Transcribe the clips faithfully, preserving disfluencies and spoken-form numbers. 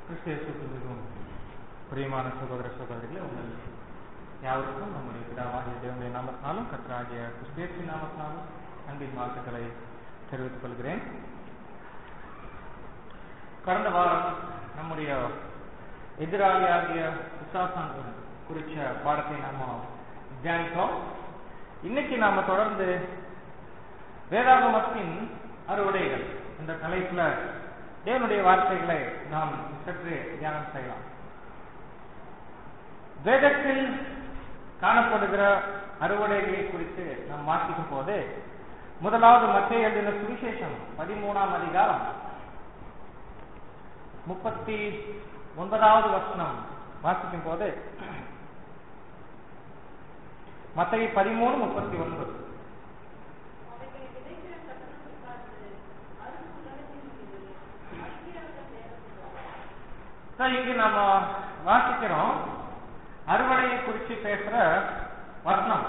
கிறிஸ்துவுக்கும் பிரியமான சகோதர சகோதரிகளே, உங்கள் யாருக்கும் நம்முடைய பிதாவாகிய தேவனுடைய நாமத்தினாலும் கர்த்தராகிய கிறிஸ்துவின் நாமத்தினாலும் அன்பின் வாழ்த்துக்களை தெரிவித்துக் கொள்கிறேன். கடந்த வாரம் நம்முடைய எதிராளியாகிய பிசாசான் குறித்த பாடத்தை நாம தியானித்தோம். இன்னைக்கு நாம தொடர்ந்து வேதாகமத்தின் அறுவடைகள் என்ற தலைப்புல தேவனுடைய வார்த்தைகளை நாம் சற்று தியானம் செய்யலாம். வேதத்தில் காணப்படுகிற அறுவடைகளை குறித்து நாம் வாசிக்கும் போது முதலாவது மத்தேயு எழுதின சுவிசேஷம் பதிமூணாம் அதிகாரம் முப்பத்தி ஒன்பதாவது வசனம் வாசிக்கும் போது, மத்தேயு பதிமூணு முப்பத்தி ஒன்பது, இங்கு நாம வாசிக்கிறோம் அறுவடையை குறித்து பேசுற வசனம்.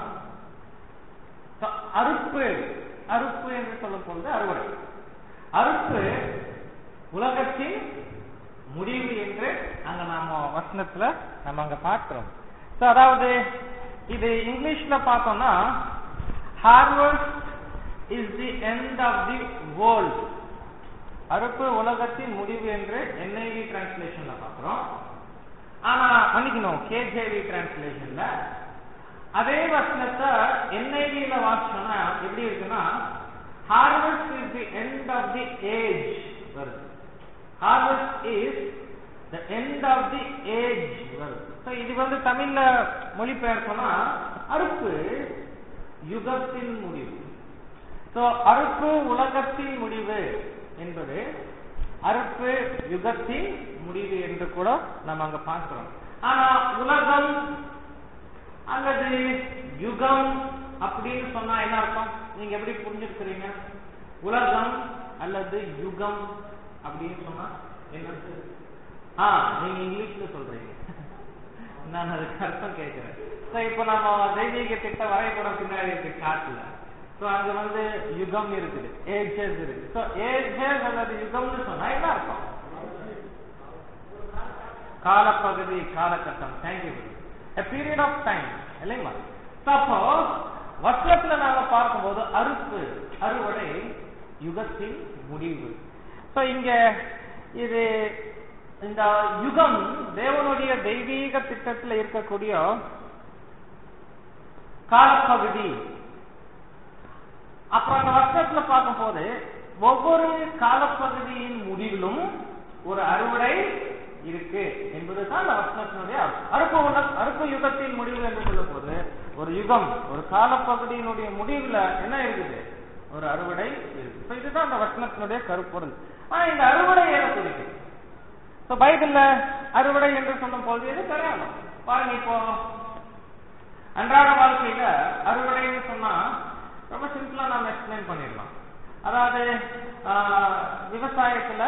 அறுப்பு அறுப்பு என்று சொல்லும் பொழுது அறுவடை, அறுப்பு உலகத்தின் முடிவு என்று அங்க நாம வசனத்துல நம்ம அங்க பார்க்கிறோம். அதாவது இது இங்கிலீஷ்ல பார்த்தோம்னா harvest is the end of the world, அறுப்பு உலகத்தின் முடிவு என்று என்ஐவி டிரான்ஸ்லேஷன்ல பார்க்கிறோம். ஆனா மன்னிக்கணும், கேஜேவி டிரான்ஸ்லேஷன்ல அதே வசனத்தை என்ஐவில வாசிச்சோம்னா எப்படி இருக்குன்னா harvest is the end of the age வருது. Harvest is the end of the age வருது. சோ இது வந்து தமிழ்ல மொழிபெயர்த்தோம்னா அறுப்பு யுகத்தின் முடிவு. சோ அறுப்பு உலகத்தின் முடிவு என்பது அறுப்பு யுகத்தின் முடிவு என்று கூட நம்ம அங்க பார்க்கிறோம். ஆனா உலகம் அல்லது யுகம் அப்படின்னு சொன்னா என்ன அர்த்தம்? நீங்க எப்படி புரிஞ்சுக்கிறீங்க? உலகம் அல்லது யுகம் அப்படின்னு சொன்னா என்ன? ஆ நீங்க இங்கிலீஷ்ல சொல்றீங்க, நான் அதுக்கு அர்த்தம் கேட்கிறேன். இப்ப நம்ம தெய்வீக திட்ட வரைபடம் பின்னாடி இருக்கு காட்டுல. சோ அங்க வந்து யுகம் இருக்குது, ஏஜஸ் இருக்கு. சோ ஏஜஸ் அல்லது யுகம்னு சொன்னா என்ன அர்த்தம்? காலப்பகுதி, காலகட்டம். Thank you. a period of time இல்லைங்களா? அப்போ வசனத்துல நாம பார்க்கும்போது அறுப்பு அறுவடை யுகத்தின் முடிவு. சோ இங்க இது இந்த யுகம் தேவனுடைய தெய்வீக திட்டத்துல இருக்கக்கூடிய காலப்பகுதி. அப்புறம் அந்த வசனத்துல பார்க்கும் போது ஒவ்வொரு காலப்பகுதியின் முடிவிலும் ஒரு அறுவடை இருக்கு என்பதுதான் அந்த வசனத்தினுடைய அறுப்பு அறுப்பு யுகத்தின் முடிவு என்று சொல்லும் போது ஒரு யுகம், ஒரு காலப்பகுதியினுடைய முடிவுல என்ன இருக்குது? ஒரு அறுவடை இருக்கு. இதுதான் அந்த வசனத்தினுடைய கருப்பொருள். ஆனா இந்த அறுவடை ஏன் குறிக்குது? பைபிள்ல அறுவடை என்று சொல்லும் போது எது கிடையாது. பாருங்க, இப்போ அன்றாட வாழ்க்கையில அறுவடைன்னு சொன்னா ரொம்ப சிம்பிளா நாம எக்ஸ்பிளைன் பண்ணிடலாம். அதாவது விவசாயத்துல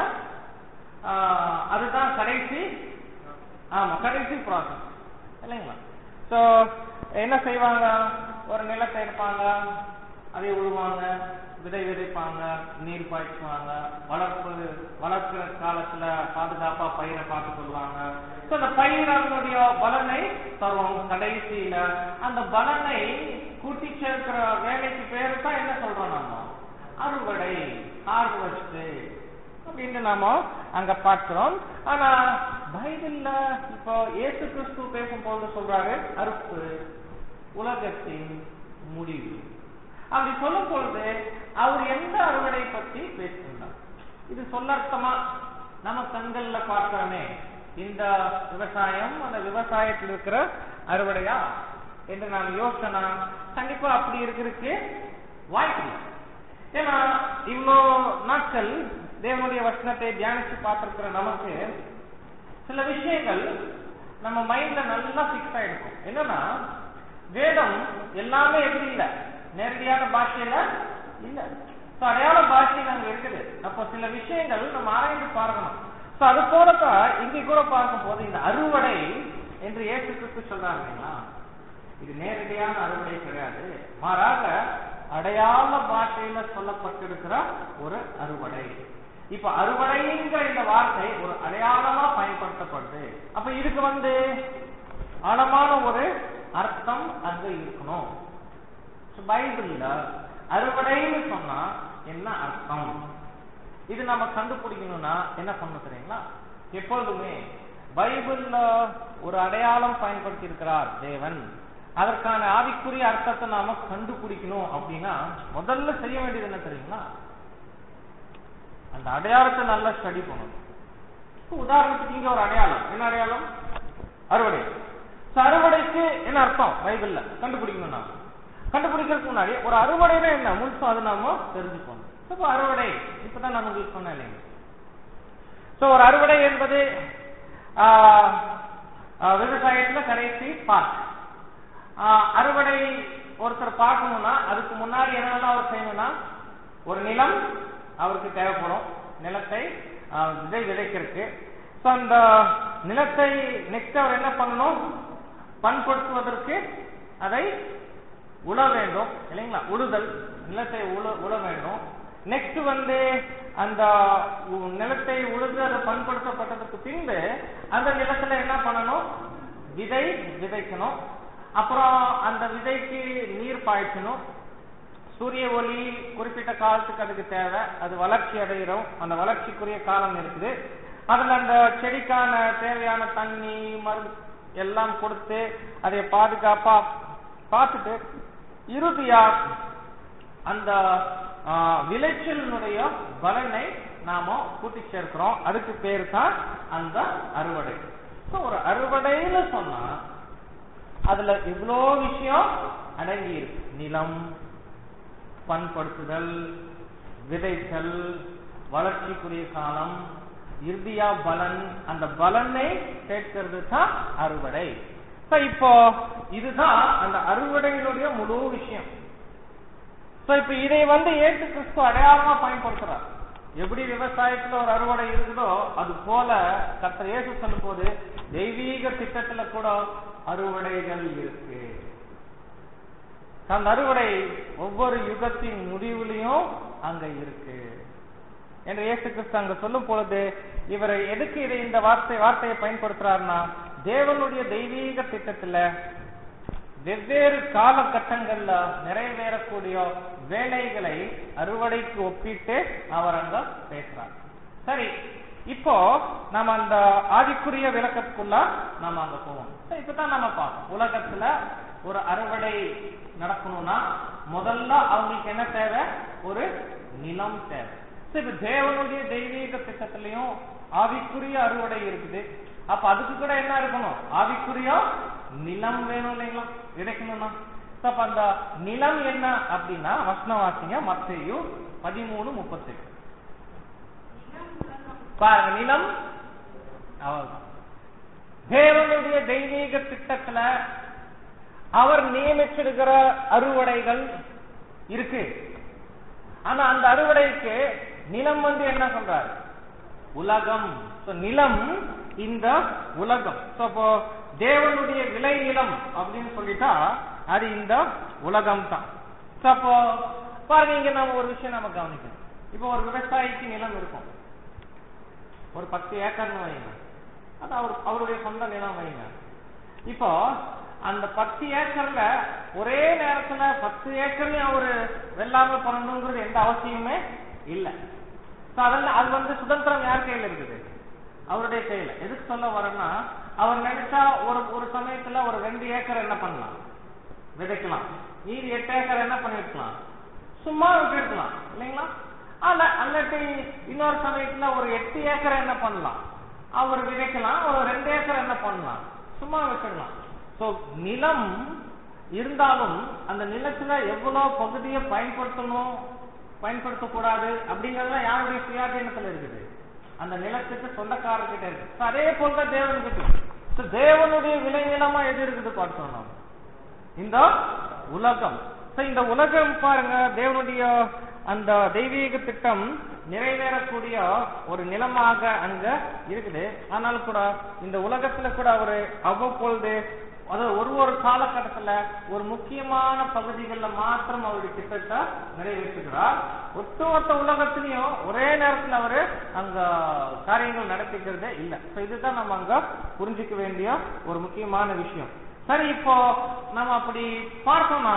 அதுதான் கடைசி, ஆமா கடைசி ப்ராசஸ் இல்லைங்களா? சோ என்ன செய்வாங்க? ஒரு நிலத்தை எடுப்பாங்க, அதை உழுவாங்க, விதை விதைப்பாங்க, நீர் பாய்ச்சுவாங்க, வளர்ப்பு வளர்க்கிற காலத்துல பாதுகாப்பா பயிரை பார்த்து கொள்வாங்க. அந்த பயிர் அதனுடைய பலனை தரும். கடைசியில அந்த பலனை கூட்டி சேர்க்கிற வேலைக்கு பேரு தான் என்ன சொல்றோம் நாம? அறுவடை, ஹார்வெஸ்ட் அப்படின்னு நாம அங்க பார்க்கிறோம். ஆனா பைபிள்ல இப்போ இயேசு கிறிஸ்து பேசும்போது சொல்றாரு அறுப்பு உலகத்தின் முடிவு. அப்படி சொல்லும் பொழுது அவர் எந்த அறுவடை பற்றி பேசுகிறார்? இது சொல்லர்த்தமா நம்ம கண்கள்ல பார்க்கிறோமே இந்த விவசாயம், அந்த விவசாயத்தில் இருக்கிற அறுவடையா என்று நான் யோசனை கண்டிப்பா அப்படி இருக்கிறதுக்கு வாய்ப்பு இல்லை. ஏன்னா இவ்வளோ நாட்கள் தேவனுடைய வசனத்தை தியானிச்சு பார்த்திருக்கிற நமக்கு சில விஷயங்கள் நம்ம மைண்ட்ல நல்லா பிக்ஸ் ஆயிருக்கும். என்னன்னா வேதம் எல்லாமே எப்படி இல்லை, நேரடியான பாஷையில இல்ல, அடையாள பாஷையில அங்க இருக்குது. அப்போ சில விஷயங்கள் நம்ம ஆராய்ந்து பார்க்கணும். சோ அது போலதான் இங்க கூட பார்க்கும் போது இந்த அறுவடை என்று இயேசு கிறிஸ்து சொல்றாங்க. இது நேரடியான அறுவடை கிடையாது, மாறாக அடையாள பாஷையில சொல்லப்பட்டிருக்கிற ஒரு அறுவடை. இப்ப அறுவடைங்கிற இந்த வார்த்தை ஒரு அடையாளமா பயன்படுத்தப்படுது. அப்ப இதுக்கு வந்து ஆழமான ஒரு அர்த்தம் அங்க இருக்கணும். பைபிள்ல அறுவடைன்னு சொன்னா என்ன அர்த்தம், இது நம்ம கண்டுபிடிக்கணும்னா என்ன பண்ண தெரியுங்களா? எப்பொழுதுமே பைபிள்ல ஒரு அடையாளம் பயன்படுத்தி இருக்கிறார் தேவன், அதற்கான ஆவிக்குரிய அர்த்தத்தை நாம கண்டுபிடிக்கணும் அப்படின்னா முதல்ல செய்ய வேண்டியது என்ன தெரியுங்களா? அந்த அடையாளத்தை நல்லா ஸ்டடி பண்ணணும். உதாரணத்துக்கு இங்க ஒரு அடையாளம், என்ன அடையாளம்? அறுவடை. அறுவடைக்கு என்ன அர்த்தம் பைபிள்ல கண்டுபிடிக்கணும். நாம கண்டுபிடிக்கிறதுக்கு முன்னாடி ஒரு அறுவடைனா என்ன முழுசும் அது நாம தெரிஞ்சுக்கணும். இப்போ அறுவடை இப்பதான் நான் உங்களுக்கு சொன்னேன் இல்லைங்க. சோ ஒரு அறுவடை என்பது விவசாயத்துல கடைசி பார்ட். அறுவடை ஒருத்தர் பார்க்கணும்னா அதுக்கு முன்னாடி என்னெல்லாம் அவர் செய்யணும்னா, ஒரு நிலம் அவருக்கு தேவைப்படும், நிலத்தை விதை விதைக்கிறதுக்கு. அந்த நிலத்தை நெக்ஸ்ட் அவர் என்ன பண்ணணும், பண்படுத்துவதற்கு அதை உழ வேண்டும் இல்லைங்களா? உழுதல், நிலத்தை உழ உழ வேண்டும். நெக்ஸ்ட் வந்து அந்த நிலத்தை உழுது அதை பண்படுத்தப்பட்டதுக்கு பின்பு அந்த நிலத்துல என்ன பண்ணணும், விதை விதைக்கணும். அப்புறம் அந்த விதைக்கு நீர் பாய்ச்சணும். சூரிய ஒளி குறிப்பிட்ட காலத்துக்கு அதுக்கு தேவை, அது வளர்ச்சி அடைகிறோம், அந்த வளர்ச்சிக்குரிய காலம் இருக்குது. அதுல அந்த செடிக்கான தேவையான தண்ணி மருந்து எல்லாம் கொடுத்து அதை பாதுகாப்பா பார்த்துட்டு இறுதியா அந்த விளைச்சலினுடைய பலனை நாம கூட்டி சேர்க்கிறோம். அதுக்கு பேரு தான் அந்த அறுவடை. ஒரு அறுவடைன்னு சொன்னா அதுல இவ்வளோ விஷயம் அடங்கி இருக்கு. நிலம் பண்படுத்துதல், விதைத்தல், வளர்ச்சிக்குரிய காலம், இறுதியா பலன், அந்த பலனை கேட்கிறது தான் அறுவடை. இப்போ இதுதான் அந்த அறுவடையினுடைய முழு விஷயம். இப்ப இதை வந்து ஏற்று கிறிஸ்து அடையாளமா பயன்படுத்துறார். எப்படி விவசாயத்துல ஒரு அறுவடை இருக்குதோ அது போல கர்த்தர் இயேசு சொல்லும் போது தெய்வீக திட்டத்துல கூட அறுவடைகள் இருக்கு. அந்த அறுவடை ஒவ்வொரு யுகத்தின் முடிவுலையும் அங்க இருக்கு என்று இயேசு கிறிஸ்து அங்க சொல்லும் பொழுது இவர் எதுக்கு இதை இந்த வார்த்தை வார்த்தையை பயன்படுத்துறாருன்னா, தேவனுடைய தெய்வீக திட்டத்துல வெவ்வேறு காலகட்டங்கள்ல நிறைவேறக்கூடிய வேலைகளை அறுவடைக்கு ஒப்பிட்டு அவர் அங்க பேசுறார். சரி, இப்போ நம்ம அந்த ஆதிக்குரிய விளக்கத்துக்குள்ள நாம அங்க போவோம். இப்பதான் நம்ம பார்ப்போம், உலகத்துல ஒரு அறுவடை நடக்கணும்னா முதல்ல அவங்களுக்கு என்ன தேவை, ஒரு நிலம் தேவை. இப்ப தேவனுடைய தெய்வீக திட்டத்திலையும் ஆவிக்குரிய அறுவடை இருக்குது. அப்ப அதுக்கு கூட என்ன இருக்கணும், ஆவிக்குரிய நிலம் வேணும் இல்லைங்களா, விதைக்கணும்னா. அப்ப அந்த நிலம் என்ன அப்படின்னா வசனவாசிங்க மத்தேயு பதிமூணு முப்பத்தி எட்டு பாருங்க. நிலம் அவர்தான் தேவனுடைய தெய்வீக திட்டத்துல அவர் நியமிச்சிருக்கிற அறுவடைகள் இருக்கு. ஆனா அந்த அறுவடைக்கு நிலம் வந்து என்ன சொல்றாரு, உலகம். நிலம் இந்த உலகம். இப்போ தேவனுடைய விளை நிலம் அப்படின்னு சொல்லிட்டா அது இந்த உலகம் தான். அப்போ பாருங்க, இங்க நம்ம ஒரு விஷயம் நம்ம கவனிக்கணும். இப்போ ஒரு விவசாயிக்கு நிலம் இருக்கும், ஒரு பத்து ஏக்கர்னு வைங்க, அது அவர் அவருடைய சொந்த நிலம் வைங்க. இப்போ அந்த பத்து ஏக்கர்ல ஒரே நேரத்துல பத்து ஏக்கர்லயும் அவரு வெள்ளாமை பண்ணணுங்கிறது எந்த அவசியமே இல்லை. அதெல்லாம் அது வந்து சுதந்திரம் யார் கையில இருக்குது, அவருடைய கையில. எதுக்கு சொல்ல வரேன்னா, அவர் நினைச்சா ஒரு ஒரு சமயத்துல ஒரு ரெண்டு ஏக்கர் என்ன பண்ணலாம், விதைக்கலாம். மீதி எட்டு ஏக்கர் என்ன பண்ணிருக்கலாம், சும்மா விட்டுருக்கலாம் இல்லைங்களா. ஆனா அல்லாட்டி இன்னொரு சமயத்துல ஒரு எட்டு ஏக்கர் என்ன பண்ணலாம், அவர் விதைக்கலாம். ஒரு ரெண்டு ஏக்கர் என்ன பண்ணலாம், சும்மா விட்டுடலாம். சோ நிலம் இருந்தாலும் அந்த நிலத்துல எவ்வளவு பகுதியை பயன்படுத்தணும் பயன்படுத்தக்கூடாது அப்படிங்கறதுலாம் யாருடைய சுயாதீனத்துல இருக்குது, அந்த நிலத்துக்கு சொந்தக்காரர்கிட்ட இருக்கு. அதே போலதான் தேவன் கிட்ட தேவனுடைய விளை நிலமா எது இருக்குது பார்த்தோம், இந்த உலகம். இந்த உலகம் பாருங்க, தேவனுடைய அந்த தெய்வீக திட்டம் நிறைவேறக்கூடிய ஒரு நிலமாக அங்க இருக்குது. ஆனால் கூட இந்த உலகத்துல கூட அவரு அவ்வப்பொழுது அதாவது ஒரு ஒரு காலகட்டத்துல ஒரு முக்கியமான பகுதிகளில் மாத்திரம் அவருடைய திட்டத்தை நிறைவேற்றுகிறார். ஒட்டுமொத்த உலகத்திலையும் ஒரே நேரத்தில் அவரு அங்க காரியங்கள் நடத்திக்கிறதே இல்லை. இதுதான் நம்ம அங்க புரிஞ்சுக்க வேண்டிய ஒரு முக்கியமான விஷயம். சரி, இப்போ நம்ம அப்படி பார்த்தோம்னா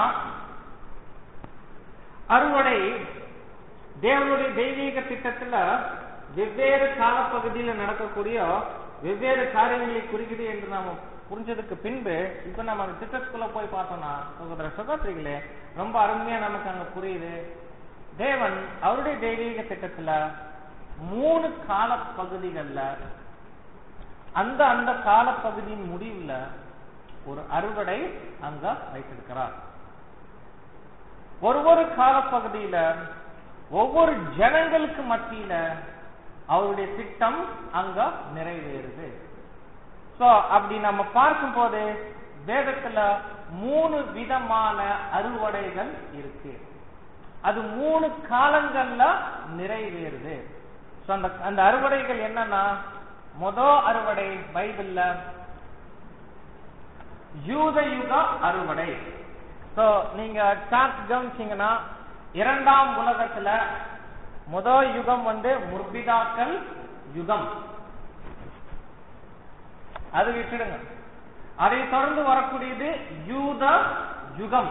அறுவடை தேவனுடைய தெய்வீக திட்டத்துல வெவ்வேறு காலப்பகுதியில் நடக்கக்கூடிய வெவ்வேறு காரியங்களை குறிக்குது என்று நாம புரிஞ்சதுக்கு பின்பு இப்ப நம்ம அந்த திட்டத்துக்குள்ள போய் பார்த்தோம்னா சகோதர சகோதரிகளே ரொம்ப அருமையா நமக்கு அங்க புரியுது. தேவன் அவருடைய தெய்வீக திட்டத்துல மூணு கால பகுதிகள்ல அந்த அந்த காலப்பகுதியின் முடிவுல ஒரு அறுவடை அங்க வைத்திருக்கிறார். ஒரு ஒரு காலப்பகுதியில ஒவ்வொரு ஜனங்களுக்கு மத்தியில அவருடைய திட்டம் அங்க நிறைவேறுது. சோ அப்படி நம்ம பார்க்கும் போது வேதத்துல மூணு விதமான அறுவடைகள் இருக்கு. அது மூணு காலங்கள்ல நிறைவேறுது. அந்த அந்த அறுவடைகள் என்னன்னா, முதல் அறுவடை பைபிள்ல யூத யுக அறுவடை. சோ நீங்க சார்ட் கவனிச்சீங்கன்னா இரண்டாம் உலகத்துல முதல் யுகம் வந்து முற்பிதாக்கள் யுகம், அது விட்டுடுங்க. அதை தொடர்ந்து வரக்கூடியது யூத யுகம்.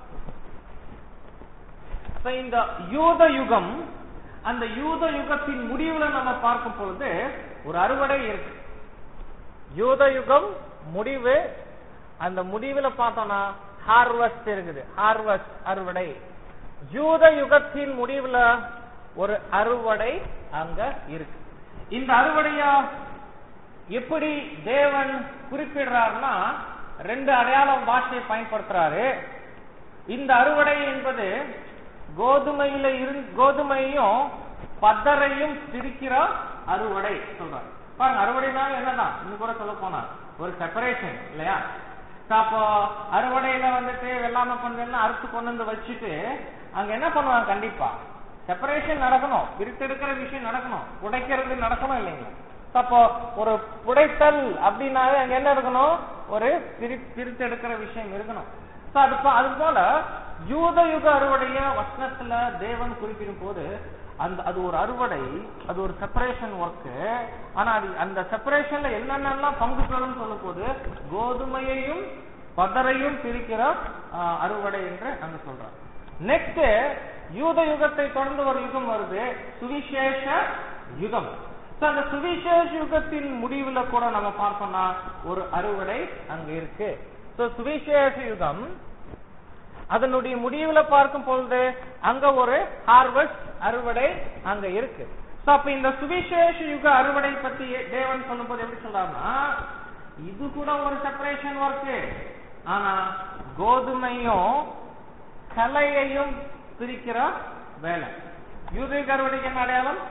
இந்த யூத யுகம், அந்த யூத யுகத்தின் முடிவுல நம்ம பார்க்கும் பொழுது ஒரு அறுவடை இருக்கு. யூத யுகம் முடிவு, அந்த முடிவுல பார்த்தோம்னா ஹார்வெஸ்ட் இருக்குது. ஹார்வெஸ்ட் அறுவடை. யூத யுகத்தின் முடிவுல ஒரு அறுவடை அங்க இருக்கு. இந்த அறுவடைய எப்படி தேவன் குறிப்பிடுறாருன்னா ரெண்டு அடையாள பாஷையை பயன்படுத்துறாரு. இந்த அறுவடை என்பது கோதுமையில இருந்து கோதுமையும் பதரையும் பிரிக்கிற அறுவடை சொல்றாரு. பாருங்க, அறுவடைனால என்னதான் இன்னும் கூட சொல்ல போனா ஒரு செப்பரேஷன் இல்லையா? அப்போ அறுவடையில வந்துட்டு வெள்ளாம பண்ணா அறுத்து கொண்டு வந்து வச்சுட்டு அங்க என்ன பண்ணுவாங்க, கண்டிப்பா செப்பரேஷன் நடக்கணும், பிரித்தெடுக்கிற விஷயம் நடக்கணும், உடைக்கிறது நடக்கணும் இல்லைங்களா? அப்போ ஒரு புடைத்தல் அப்படின்னாவே அங்க என்ன இருக்கணும், ஒரு பிரி பிரித்தெடுக்கிற விஷயம் இருக்கணும். அது போல யூத யுக அறுவடைய வசனத்துல தேவன் குறிப்பிடும் போது அந்த அது ஒரு அறுவடை, அது ஒரு செப்பரேஷன் ஒர்க். ஆனா அது அந்த செப்பரேஷன்ல என்னென்னலாம் பங்கு பெறும் சொல்லும் போது கோதுமையையும் பதரையும் பிரிக்கிற அறுவடை என்று அங்க சொல்றாங்க. நெக்ஸ்ட் யூத யுகத்தை தொடர்ந்து ஒரு யுகம் வருது, சுவிசேஷ யுகம். அந்த சுவிசேஷ யுகத்தின் முடிவுல கூட நம்ம பார்த்தோம்னா ஒரு அறுவடை அங்க இருக்கு. சுவிசேஷ யுகம் அதனுடைய முடிவுல பார்க்கும் பொழுது அங்க ஒரு ஹார்வெஸ்ட் அறுவடை அங்க இருக்கு. அப்ப இந்த சுவிசேஷ யுக அறுவடை பத்தி தேவன் சொல்லும் போது எப்படி சொல்றாருன்னா, இது கூட ஒரு செப்பரேஷன் ஒர்க். ஆனா கோதுமையும் கலையையும் பிரிக்கிற வேலை. யூத யுக அறுவடைக்கு என்ன அடையாளம்?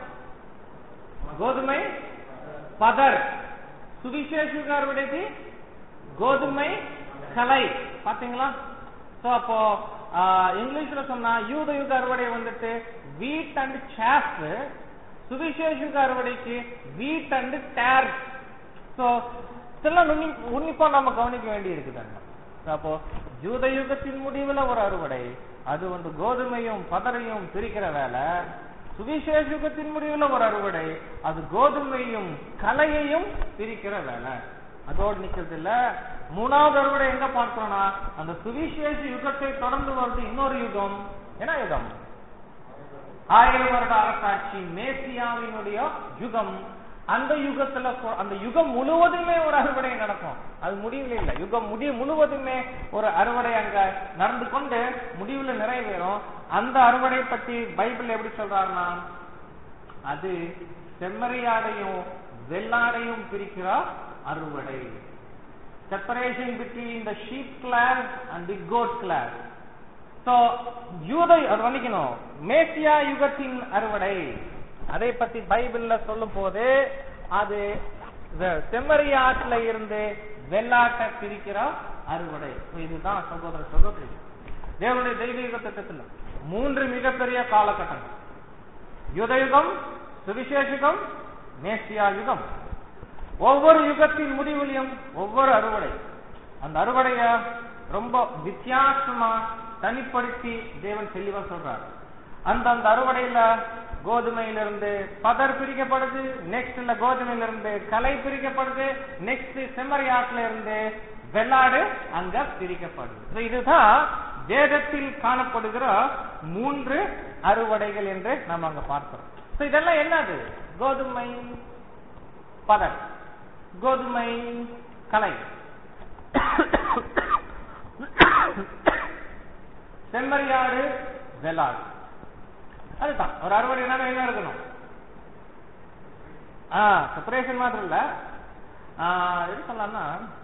கோதுமை பதர். சுவிசேஷ யுக அறுவடைக்கு கோதுமை கலை. பாத்தீங்களா? அப்போ இங்கிலீஷ்ல சொன்னா யூத யுக அறுவடை வந்துட்டு வீட் அண்ட் சாஃப், சுவிசேஷ யுக அறுவடைக்கு வீட் அண்ட் டேர். சோ இதெல்லாம் உன்னிப்பா நம்ம கவனிக்க வேண்டி இருக்குதாங்க. அப்போ யூத யுகத்தின் முடிவுல ஒரு அறுவடை, அது வந்து கோதுமையும் பதரையும் பிரிக்கிற வேலை. சுவிசேஷ யுகத்தின் முடிவுல ஒரு அறுவடை, அது கோதுமையும் கலையையும் பிரிக்கிற வேலை. அதோடு நிக்கிறது இல்ல. மூணாவது அறுவடை எங்க பார்க்கிறோம்னா அந்த சுவிசேஷ யுகத்தை தொடர்ந்து வருது இன்னொரு யுகம். என்ன யுகம்? ஆயிரம் வருட அரசாட்சி, மேசியாவினுடைய யுகம். அந்த யுகத்துல அந்த யுகம் முழுவதுமே ஒரு அறுவடை நடக்கும். அது முடிவில் இல்லை, யுகம் முடிவு முழுவதுமே ஒரு அறுவடை அங்க நடந்து கொண்டு முடிவுல நிறைவேறும். அந்த அறுவடை பத்தி பைபிள் எப்படி சொல்றாருன்னா, அது செம்மறியாடையும் வெள்ளாடையும் பிரிக்கிற அறுவடை. Separation between the sheep class and the goat class. So யூத அது வந்திக்கணும் மேசியா யுகத்தின் அறுவடை. அதை பத்தி பைபிள்ல சொல்லும் போது அது செம்மறியாட்டுல இருந்து வெள்ளாட்டை பிரிக்கிற அறுவடை. இதுதான் சகோதர சகோதரி தேவனுடைய தெய்வீக திட்டத்தில் மூன்று மிகப்பெரிய காலகட்டங்கள்: யூத யுகம், சுவிசேஷ யுகம், மேசியா யுகம். ஒவ்வொரு யுகத்தின் முடிவிலையும் ஒவ்வொரு அறுவடை. அந்த அறுவடைய ரொம்ப வித்தியாசமா தனிப்படுத்தி தேவன் தெளிவா சொல்றார். அந்த அந்த அறுவடையில கோதுமையிலிருந்து பதர் பிரிக்கப்படுது, நெக்ஸ்ட்ல கோதுமையிலிருந்து களை பிரிக்கப்படுது, நெக்ஸ்ட் செம்மறியாட்டுல இருந்து வெள்ளாடு அங்க பிரிக்கப்படுது. இதுதான் வேதத்தில் காணப்படுகிற மூன்று அறுவடைகள் என்று நாம் அங்க பார்க்கிறோம். இதெல்லாம் என்னது? கோதுமை பதர், கோதுமை களை, செம்மறியாடு வெள்ளாடு. அதுதான் ஒரு அறுவடை என்ன இருக்கணும். ஆஹ் செப்பரேஷன் மாத்திரம் இல்ல, எது சொல்லலாம்னா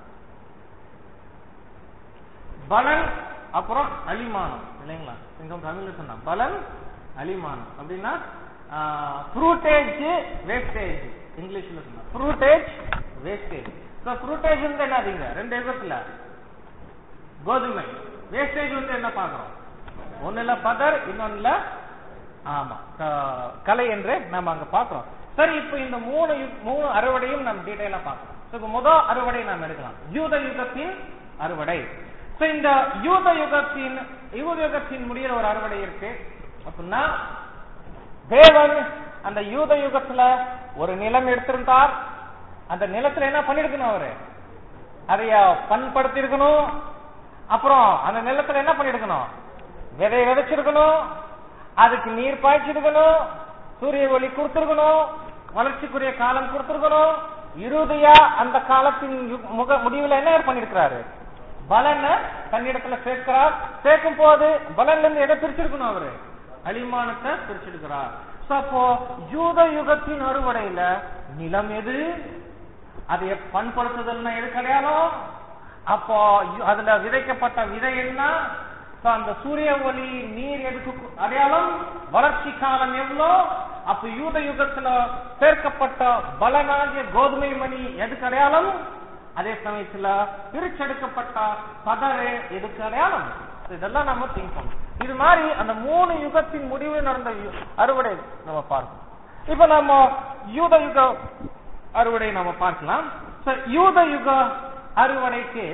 பலன் அப்புறம் அலிமானம் இல்லைங்களா? தமிழ்ல சொன்னா பலன் அலிமானம் அப்படின்னா ஃப்ரூட்டேஜ் வேஸ்டேஜ், இங்கிலீஷ்ல சொன்னா ஃப்ரூட்டேஜ் வேஸ்டேஜ். ஃப்ரூட்டேஜ் வந்து என்னதுங்க? ரெண்டு விதத்துல கோதுமை, வேஸ்டேஜ் வந்து என்ன பாக்குறோம்? ஒண்ணுல பதர், இன்னொன்னுல ஆமா கலை என்று நம்ம அங்க பாக்குறோம். சரி, இப்ப இந்த மூணு மூணு அறுவடையும் நம்ம டீடைலா பார்க்கலாம். இப்ப முதல் அறுவடை நாம் எடுக்கலாம், யூத யுகத்தின் அறுவடை. இந்த யூத யுகத்தின் யூத யுகத்தின் முடிகிற ஒரு அறுவடை இருக்கு அப்படின்னா, தேவன் அந்த யூத யுகத்துல ஒரு நிலம் எடுத்திருந்தார். அந்த நிலத்துல என்ன பண்ணிருக்கணும்? அவரு அதைய பண்படுத்தி இருக்கணும். அப்புறம் அந்த நிலத்துல என்ன பண்ணிருக்கணும்? விதை விதைச்சிருக்கணும், அதுக்கு நீர் பாய்ச்சிருக்கணும், சூரிய ஒளி கொடுத்திருக்கணும், வளர்ச்சிக்குரிய காலம் கொடுத்திருக்கணும். இறுதியா அந்த காலத்தின் முக முடிவுல என்ன பண்ணிருக்கிறாரு? பலனை தன்னிடத்துல சேர்க்கிறார். சேர்க்கும் போது பலன்ல இருந்து எதை பிரிச்சிருக்கணும்? அவரு அலிமானத்தை பிரிச்சிருக்கிறார். அப்போ யூத யுகத்தின் அறுவடையில நிலம் எது, அதை பண்படுத்துதல்னா எது கிடையாலும், அப்போ அதுல விதைக்கப்பட்ட விதை என்ன, அந்த சூரிய ஒளி நீர் எதுக்கு அடையாளம், வளர்ச்சி காலம் எவ்வளோ, அப்ப யூத யுகத்துல சேர்க்கப்பட்ட பலனாகிய கோதுமை மணி எதுக்கு அடையாளம், அதே சமயத்துல பிரிச்செடுக்கப்பட்ட பதறு எதுக்கு அடையாளம். இதெல்லாம் நம்ம திங்க் பண்ணணும். இது மாதிரி அந்த மூணு யுகத்தின் முடிவு நடந்த அறுவடை நம்ம பார்க்கணும். இப்ப நம்ம யூத யுக அறுவடை நம்ம பார்க்கலாம். யூத யுக அறுவடைக்கு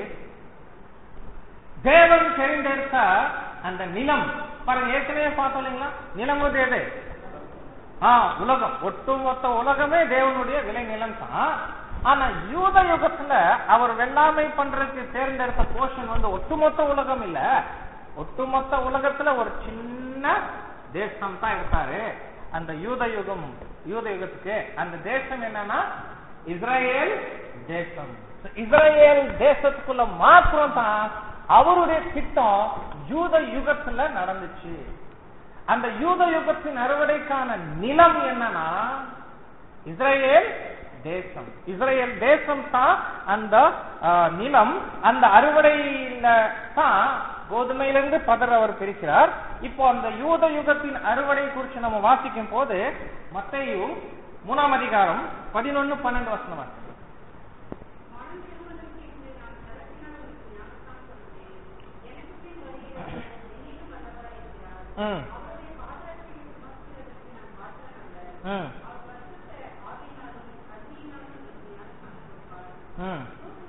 தேவன் தெரிந்தெடுத்த அந்த நிலம் பாருங்க, ஏற்கனவே பார்த்தோம் இல்லைங்களா? நிலம் வந்து எது? ஆஹ் உலகம், ஒட்டுமொத்த உலகமே தேவனுடைய விளை நிலம் தான். ஆனா யூத யுகத்துல அவர் வெள்ளாமை பண்றதுக்கு தேர்ந்தெடுத்த போர்ஷன் வந்து ஒட்டுமொத்த உலகம் இல்ல, ஒட்டுமொத்த உலகத்துல ஒரு சின்ன தேசம் தான் எடுத்தாரு. அந்த யூத யுகம் யூத யுகத்துக்கு அந்த தேசம் என்னன்னா இஸ்ரேல் தேசம். இஸ்ரேல் தேசத்துக்குள்ள மாத்திரம் தான் அவருடைய திட்டம் யூத யுகத்துல நடந்துச்சு. அந்த யூத யுகத்தின் அறுவடைக்கான நிலம் என்னன்னா இஸ்ரேல் தேசம். இஸ்ரேல் தேசம் தான் அந்த நிலம். அந்த அறுவடையில தான் கோதுமையிலிருந்து பதர் அவர் பிரிக்கிறார். இப்போ அந்த யூத யுகத்தின் அறுவடை குறித்து நம்ம வாசிக்கும் போது மத்தேயு மூணாம் அதிகாரம் பதினொன்னு பன்னெண்டு வசனம். ம் ம் ம்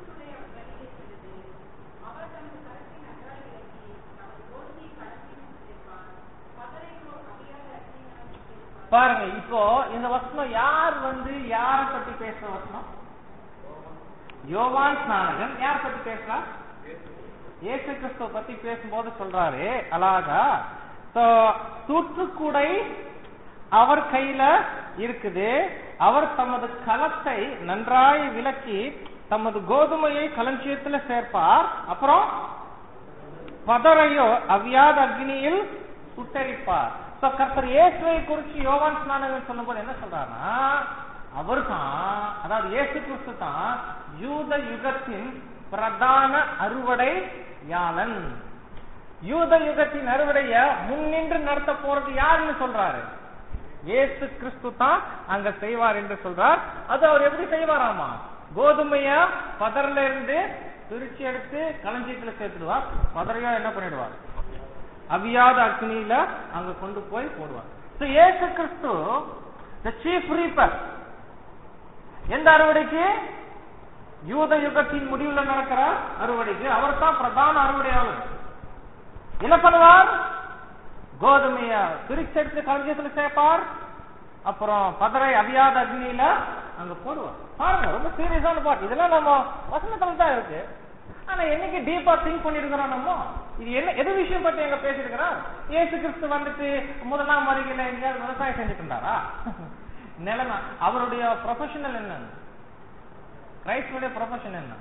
பாருங்க, இப்போ இந்த வசனம் யார் வந்து யார பத்தி பேசுற வசனம்? யோவான் ஸ்நானகன் யார் பத்தி பேசுறா? இயேசு கிறிஸ்துவ பத்தி பேசும்போது சொல்றாரு அழகா, தூற்றுக்குடை அவர் கையில இருக்குது, அவர் தமது களத்தை நன்றாய் விளக்கி தமது கோதுமையை களஞ்சியத்துல சேர்ப்பார், அப்புறம் பதரையோ அவ்வியாத அக்னியில் சுட்டரிப்பார். கர்த்தர் இயேசுவை குறிச்சு யோவான் ஸ்நானகன் சொல்லும் போது என்ன சொல்றாருன்னா, அவர் தான், அதாவது இயேசு கிறிஸ்து தான் யூத யுகத்தின் பிரதான அறுவடை யாளன். யூத யுகத்தின் அறுவடைய முன்னின்று நடத்த போறது யாருன்னு சொல்றாரு? இயேசு கிறிஸ்து தான் அங்க செய்வார் என்று சொல்றார். அது அவர் எப்படி செய்வாராமா? கோதுமைய பதர்ல இருந்து பிரிச்சு எடுத்து களஞ்சியத்துல சேர்த்துடுவார், பதறையா என்ன பண்ணிடுவார்? அவியாத அக்னியில அங்க கொண்டு போய் போடுவார். இயேசு கிறிஸ்து the chief reaper. எந்த அறுவடைக்கு? யூத யுகத்தின் முடிவுல நடக்கிற அறுவடைக்கு அவர் தான் பிரதான அறுவடையாளர். என்ன பண்ணுவார்? கோதுமைய பிரிச்செடுத்து களஞ்சியத்துல சேர்ப்பார், அப்புறம் பதரை அவியாத அக்னியில அங்க போடுவார். பாருங்க, ரொம்ப சீரியஸான பாட்டு. இதெல்லாம் நம்ம வசனத்துல தான் இருக்கு. ஆனா என்னைக்கு டீப்பா திங்க் பண்ணிருக்கிறோம் நம்ம, இது என்ன எது விஷயம் பத்தி எங்க பேசிருக்கிறோம்? இயேசு கிறிஸ்து வந்துட்டு முதலாம் வருகையில எங்கேயாவது விவசாயம் செஞ்சுட்டு இருந்தாரா? நிலைமை அவருடைய ப்ரொஃபஷனல் என்ன? கிரைஸ்டுடைய ப்ரொஃபஷன் என்ன?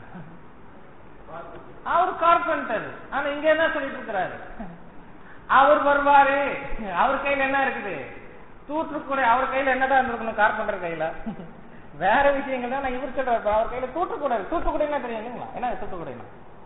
அவர் கார்பெண்டர். ஆனா இங்க என்ன சொல்லிட்டு இருக்கிறாரு? அவர் வருவாரு, அவர் கையில என்ன இருக்குது? தூற்றுக்கூடை. அவர் கையில என்னதான் இருக்கணும்? கார்பெண்டர் கையில வேற விஷயங்கள் தான். இவர் சொல்றாரு அவர் கையில தூற்றுக்கூடை. தூற்றுக்கூடைன்னா தெரியும் இல்லைங்களா? என்ன தூற்றுக்கூடைனா?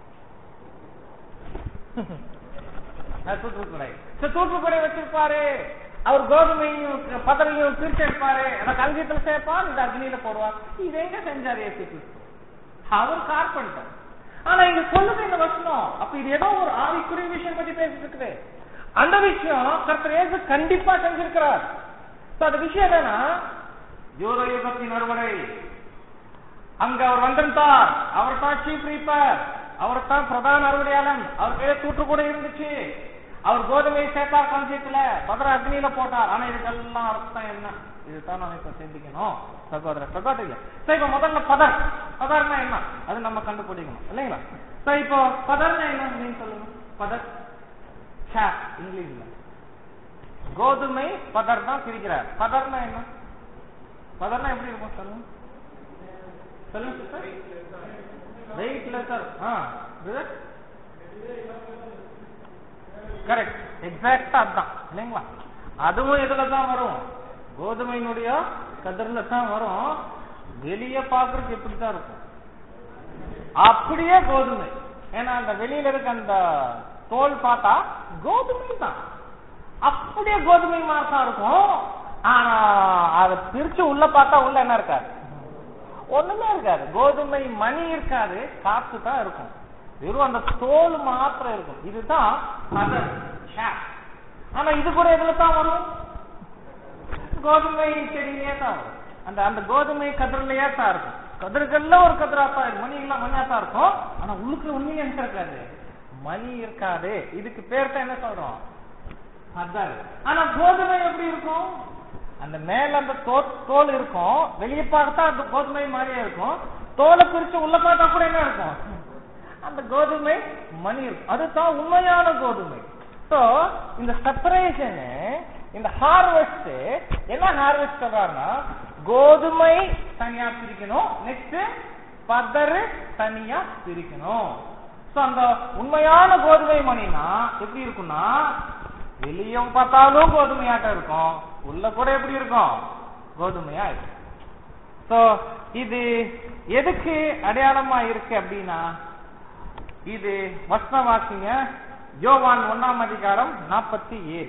தூற்றுக்கூடை. தூற்றுக்கூடை வச்சிருப்பாரு. அவர் கோதுமையும் பதரையும் பிரிச்சு எடுப்பாரு, அதை கல்வியத்துல சேர்ப்பார், இந்த அக்னியில போடுவார். இது எங்க செஞ்சாரு இயேசு கிறிஸ்து? அவர் கார்பெண்டர். ஆனா இங்க சொல்லுது இந்த வசனம். அப்ப இது ஏதோ ஒரு ஆவிக்குரிய விஷயம் பத்தி பேசிட்டு இருக்குது. அந்த விஷயம் கர்த்தர் இயேசு கண்டிப்பா செஞ்சிருக்கிறார். அந்த விஷயம் என்னன்னா, யூத யுகத்தின் அறுவடை அங்க அவர் வந்திருந்தார். அவர் தான் சீஃப் ரீப்பர், அவர் தான் பிரதான அறுவடையாளன். அவர் கையில தூற்று கூட இருந்துச்சு. அவர் கோதுமையை சேர்த்தார் களஞ்சியத்துல, பதற அக்னியில போட்டார். ஆனா இதுக்கெல்லாம் அர்த்தம் என்ன? இதுதான் நம்ம இப்ப சிந்திக்கணும் சகோதர சகோதரிகள். சரி, இப்ப முதல்ல பதர். பதர்னா என்ன அது நம்ம கண்டுபிடிக்கணும் இல்லைங்களா? சரி, இப்போ பதர்னா என்ன நீங்க சொல்லுங்க. பதர் இங்கிலீஷ்ல கோதுமை பதர் தான் பிரிக்கிறார். பதர்னா என்ன? பதர்னா எப்படி இருக்கும் சொல்லுங்க சொல்லுங்க சார். வெயிட்லெஸ். கரெக்ட், எக்ஸாக்டா அதுதான் இல்லைங்களா? அதுவும் இதுல தான் வரும், கோதுமையினுடைய கதிர்ல தான் வரும். வெளியே பாக்குறதுக்கு எப்படித்தான் இருக்கும்? அப்படியே கோதுமை. ஏன்னா அந்த வெளியில இருக்க அந்த தோல் பார்த்தா கோதுமை தான், அப்படியே கோதுமை மாதிரி தான் இருக்கும். ஆனா அதை பிரிச்சு உள்ள பார்த்தா உள்ள என்ன இருக்காது? ஒண்ணுமே இருக்காது. கோதுமை மணி இருக்காது, காத்து தான் இருக்கும். வெறும் அந்த தோல் மாத்திரம் இருக்கும். இதுதான் பதர். ஆனா இது கூட எதுல தான் வரும்? கோதுமை செடியிலேயே தான் வரும். அந்த அந்த கோதுமை கதிரிலேயே தான் இருக்கும். கதிர்கள்ல ஒரு கதிராத்தான் இருக்கும், மணி எல்லாம் மணியாத்தான் இருக்கும். ஆனா உள்ளுக்குள்ள உண்மையை என்ன இருக்காது? மணி இருக்காது. இதுக்கு பேர் தான் என்ன சொல்றோம்? பதர். ஆனா கோதுமை எப்படி இருக்கும்? அந்த மேல அந்த தோல் இருக்கும், வெளியே பார்த்தா அந்த கோதுமை மாதிரியே இருக்கும். தோலை பிரிச்சு உள்ள பார்த்தா கூட என்ன இருக்கும்? அந்த கோதுமை மணி இருக்கும். அதுதான் உண்மையான கோதுமை. சோ இந்த செப்பரேஷன், இந்த ஹார்வெஸ்ட் என்ன ஹார்வெஸ்ட் சொல்றாருன்னா, கோதுமை தனியா பிரிக்கணும், நெக்ஸ்ட் பதறு தனியா பிரிக்கணும். சோ அந்த உண்மையான கோதுமை மணினா எப்படி இருக்கும்னா, வெளியும் பார்த்தாலும் கோதுமையாட்டம் இருக்கும், உள்ள கூட எப்படி இருக்கும்? கோதுமையா இருக்கும். சோ இது எதுக்கு அடையாளமா இருக்கு அப்படின்னா, இது வசன வாசிங்க, யோவான் ஒன்னாம் அதிகாரம் நாற்பத்தி ஏழு.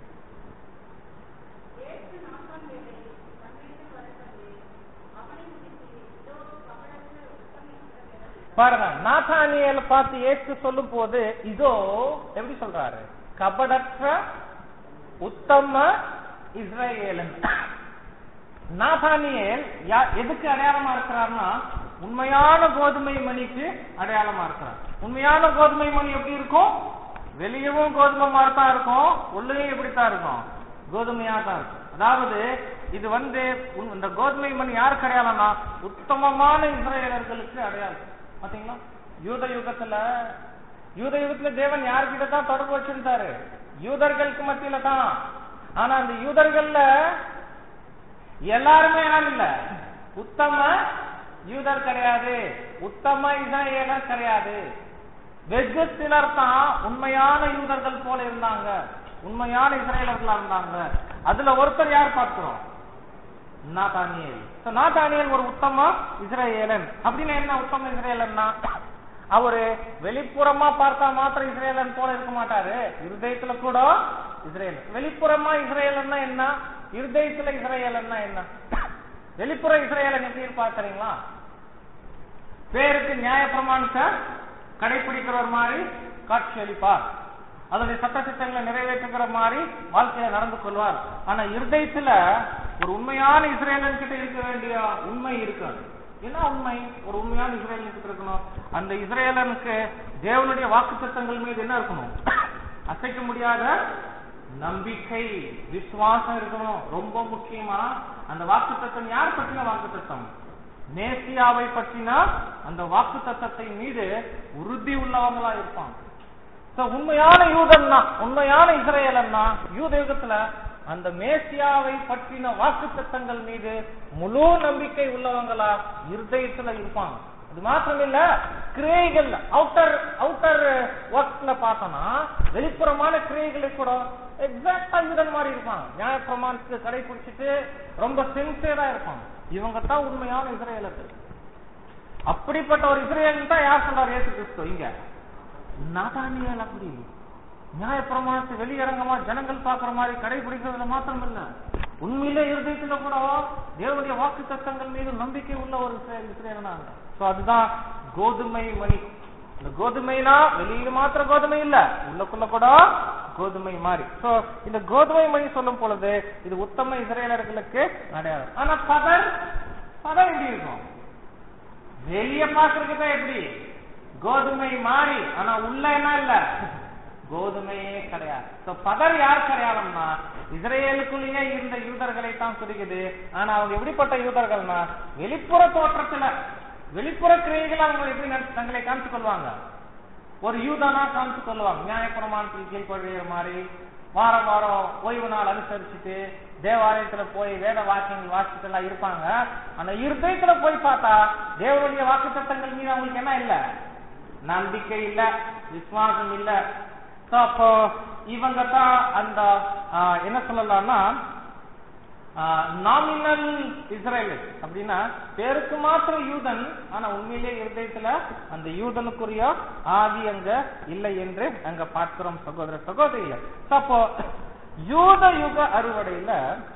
பாருங்க, நாத்தானியேல் பார்த்து இயேசு சொல்லும் போது இதோ எப்படி சொல்றாரு? கபடற்ற உத்தம இஸ்ரவேலன். நாத்தானியேல் எதுக்கு அடையாளமா இருக்கிறார்னா, உண்மையான கோதுமை மணிக்கு அடையாளமா இருக்கிறார். உண்மையான கோதுமை மணி எப்படி இருக்கும்? வெளியவும் கோதுமை மாதிரி தான் இருக்கும், உள்ளேயும் எப்படித்தான் இருக்கும்? கோதுமையா தான் இருக்கும். அதாவது இது வந்து இந்த கோதுமை மணி யாருக்கு அடையாளம்னா, உத்தமமான இஸ்ரவேலர்களுக்கு அடையாளம். பாத்தீங்களா? யூத யுகத்துல யூத யுகத்துல தேவன் யாருக்கிட்ட தான் தொடர்பு வச்சிருந்தாரு? யூதர்களுக்கு மத்தியில தான். ஆனா அந்த யூதர்கள்ல எல்லாருமே யாரும் இல்ல, உத்தம யூதர் கிடையாது, உத்தம இஸ்ரவேலர் கிடையாது. வெகு சிலர் தான் உண்மையான யூதர்கள் போல இருந்தாங்க, உண்மையான இஸ்ரவேலர்களா இருந்தாங்க. அதுல ஒருத்தர் யார் பார்க்கிறோம்? நாத்தானியேல். நாத்தானியேல் ஒரு உத்தம இஸ்ரவேலன். அப்படின்னு என்ன உத்தம இஸ்ரவேலன்னா, அவரு வெளிப்புறமா பார்த்தா மாத்திரம் இஸ்ரவேலன் போல இருக்க மாட்டாரு, இருதயத்துல கூட இஸ்ரவேல். வெளிப்புறமா இஸ்ரவேலன்னா என்ன, இருதயத்துல இஸ்ரவேலன்னா என்ன? வெளிப்புற இஸ்ரவேலன் எப்படி இருப்பாருங்களா? பேருக்கு நியாய பிரமாணத்தை கடைபிடிக்கிறவர் மாதிரி காட்சி அளிப்பார், அதனுடைய சட்ட திட்டங்களை நிறைவேற்றுகிற மாதிரி வாழ்க்கையில நடந்து கொள்வார். ஆனா இருதயத்துல ஒரு உண்மையான இஸ்ரவேலன் கிட்ட இருக்க வேண்டிய உண்மை இருக்காது. என்ன உண்மை? ஒரு உண்மையான இஸ்ரேலுக்கு இருக்கணும். அந்த இஸ்ரேலனுக்கு தேவனுடைய வாக்குத்தத்தங்கள் மீது என்ன இருக்கணும்? அசைக்க முடியாத நம்பிக்கை, விசுவாசம் இருக்கணும். ரொம்ப முக்கியமா அந்த வாக்குத்தத்தம் யார் பற்றின வாக்குத்தத்தம்? மேசியாவை பற்றின அந்த வாக்குத்தத்தத்தை மீது உறுதி உள்ளவங்களா இருப்பாங்க. உண்மையான யூதன்னா, உண்மையான இஸ்ரேலன்னா யூத யுகத்துல அந்த மேசியாவை பற்றின வாக்குத்தத்தங்கள் மீது முழு நம்பிக்கை உள்ளவங்களா இருதயத்துல இருப்பாங்க. அது மாத்திரம் இல்ல, கிரியைகள் அவுட்டர் அவுட்டர் ஒர்க்ல பார்த்தோம்னா வெளிப்புறமான கிரியைகளை கூட எக்ஸாக்டா யூதன் மாதிரி இருப்பாங்க. நியாய பிரமாணத்துக்கு கடைபிடிச்சிட்டு ரொம்ப சின்சியரா இருப்பாங்க. இவங்க தான் உண்மையான இஸ்ரேலர்கள். அப்படிப்பட்ட ஒரு இஸ்ரேல் தான் யார் சொல்றாரு இயேசு கிறிஸ்து இங்க? நாதானியேல். அப்படி நியாய பிரமாணத்தை வெளியரங்கமா ஜனங்கள் பாக்குற மாதிரி கடைபிடிக்கிறதுல மாத்திரம் இல்ல, உண்மையிலே இருதயத்துல கூட தேவனுடைய வாக்கு தத்தங்கள் மீது நம்பிக்கை உள்ள ஒரு இஸ்ரேலனாங்க. சோ அதுதான் கோதுமை மணி. இந்த கோதுமைனா வெளியில மாத்திர கோதுமை இல்ல, உள்ளக்குள்ள கூட கோதுமை மாதிரி. சோ இந்த கோதுமை மணி சொல்லும் பொழுது இது உத்தம இஸ்ரேலர்களுக்கு அடையாளம். ஆனா பதர் பதர் எப்படி இருக்கும்? வெளிய பாக்குறதுதான் எப்படி கோதுமை மாறி, ஆனா உள்ள என்ன இல்ல, கோதுமையே கிடையாது. பதர் யார் அடையாளம்னா இஸ்ரேலுக்குள்ளேயே இருந்த யூதர்களை தான் குறிக்குது. ஆனா அவங்க எப்படிப்பட்ட யூதர்கள்னா வெளிப்புற தோற்றத்துல வெளிப்புற கிரியைகள் அவங்க எப்படி தங்களை காமிச்சு கொள்வாங்க, ஒரு யூதனா காமிச்சு கொள்வாங்க. நியாயப்பிரமாணத்துக்கு கீழ்ப்படுகிற மாதிரி வார வாரம் ஓய்வு நாள் அனுசரிச்சுட்டு தேவாலயத்துல போய் வேத வாக்கியங்கள் வாசிட்டு எல்லாம் இருப்பாங்க. ஆனா இருதயத்துல போய் பார்த்தா தேவனுடைய வாக்கு தத்தங்கள் மீது அவங்களுக்கு என்ன இல்ல, நம்பிக்கை இல்ல, விசுவாசம் இல்ல. அப்போ இவங்க தான் அந்த என்ன சொல்லலாம்னா நாமினல் இஸ்ரேல். அப்படின்னா பேருக்கு மாத்திரம் யூதன், ஆனா உண்மையிலே இருதயத்துல அந்த யூதனுக்குரிய ஆதி அங்க இல்லை என்று அங்க பார்க்கிறோம் சகோதர சகோதரிகள். அப்போ யூத யுக அறுவடையில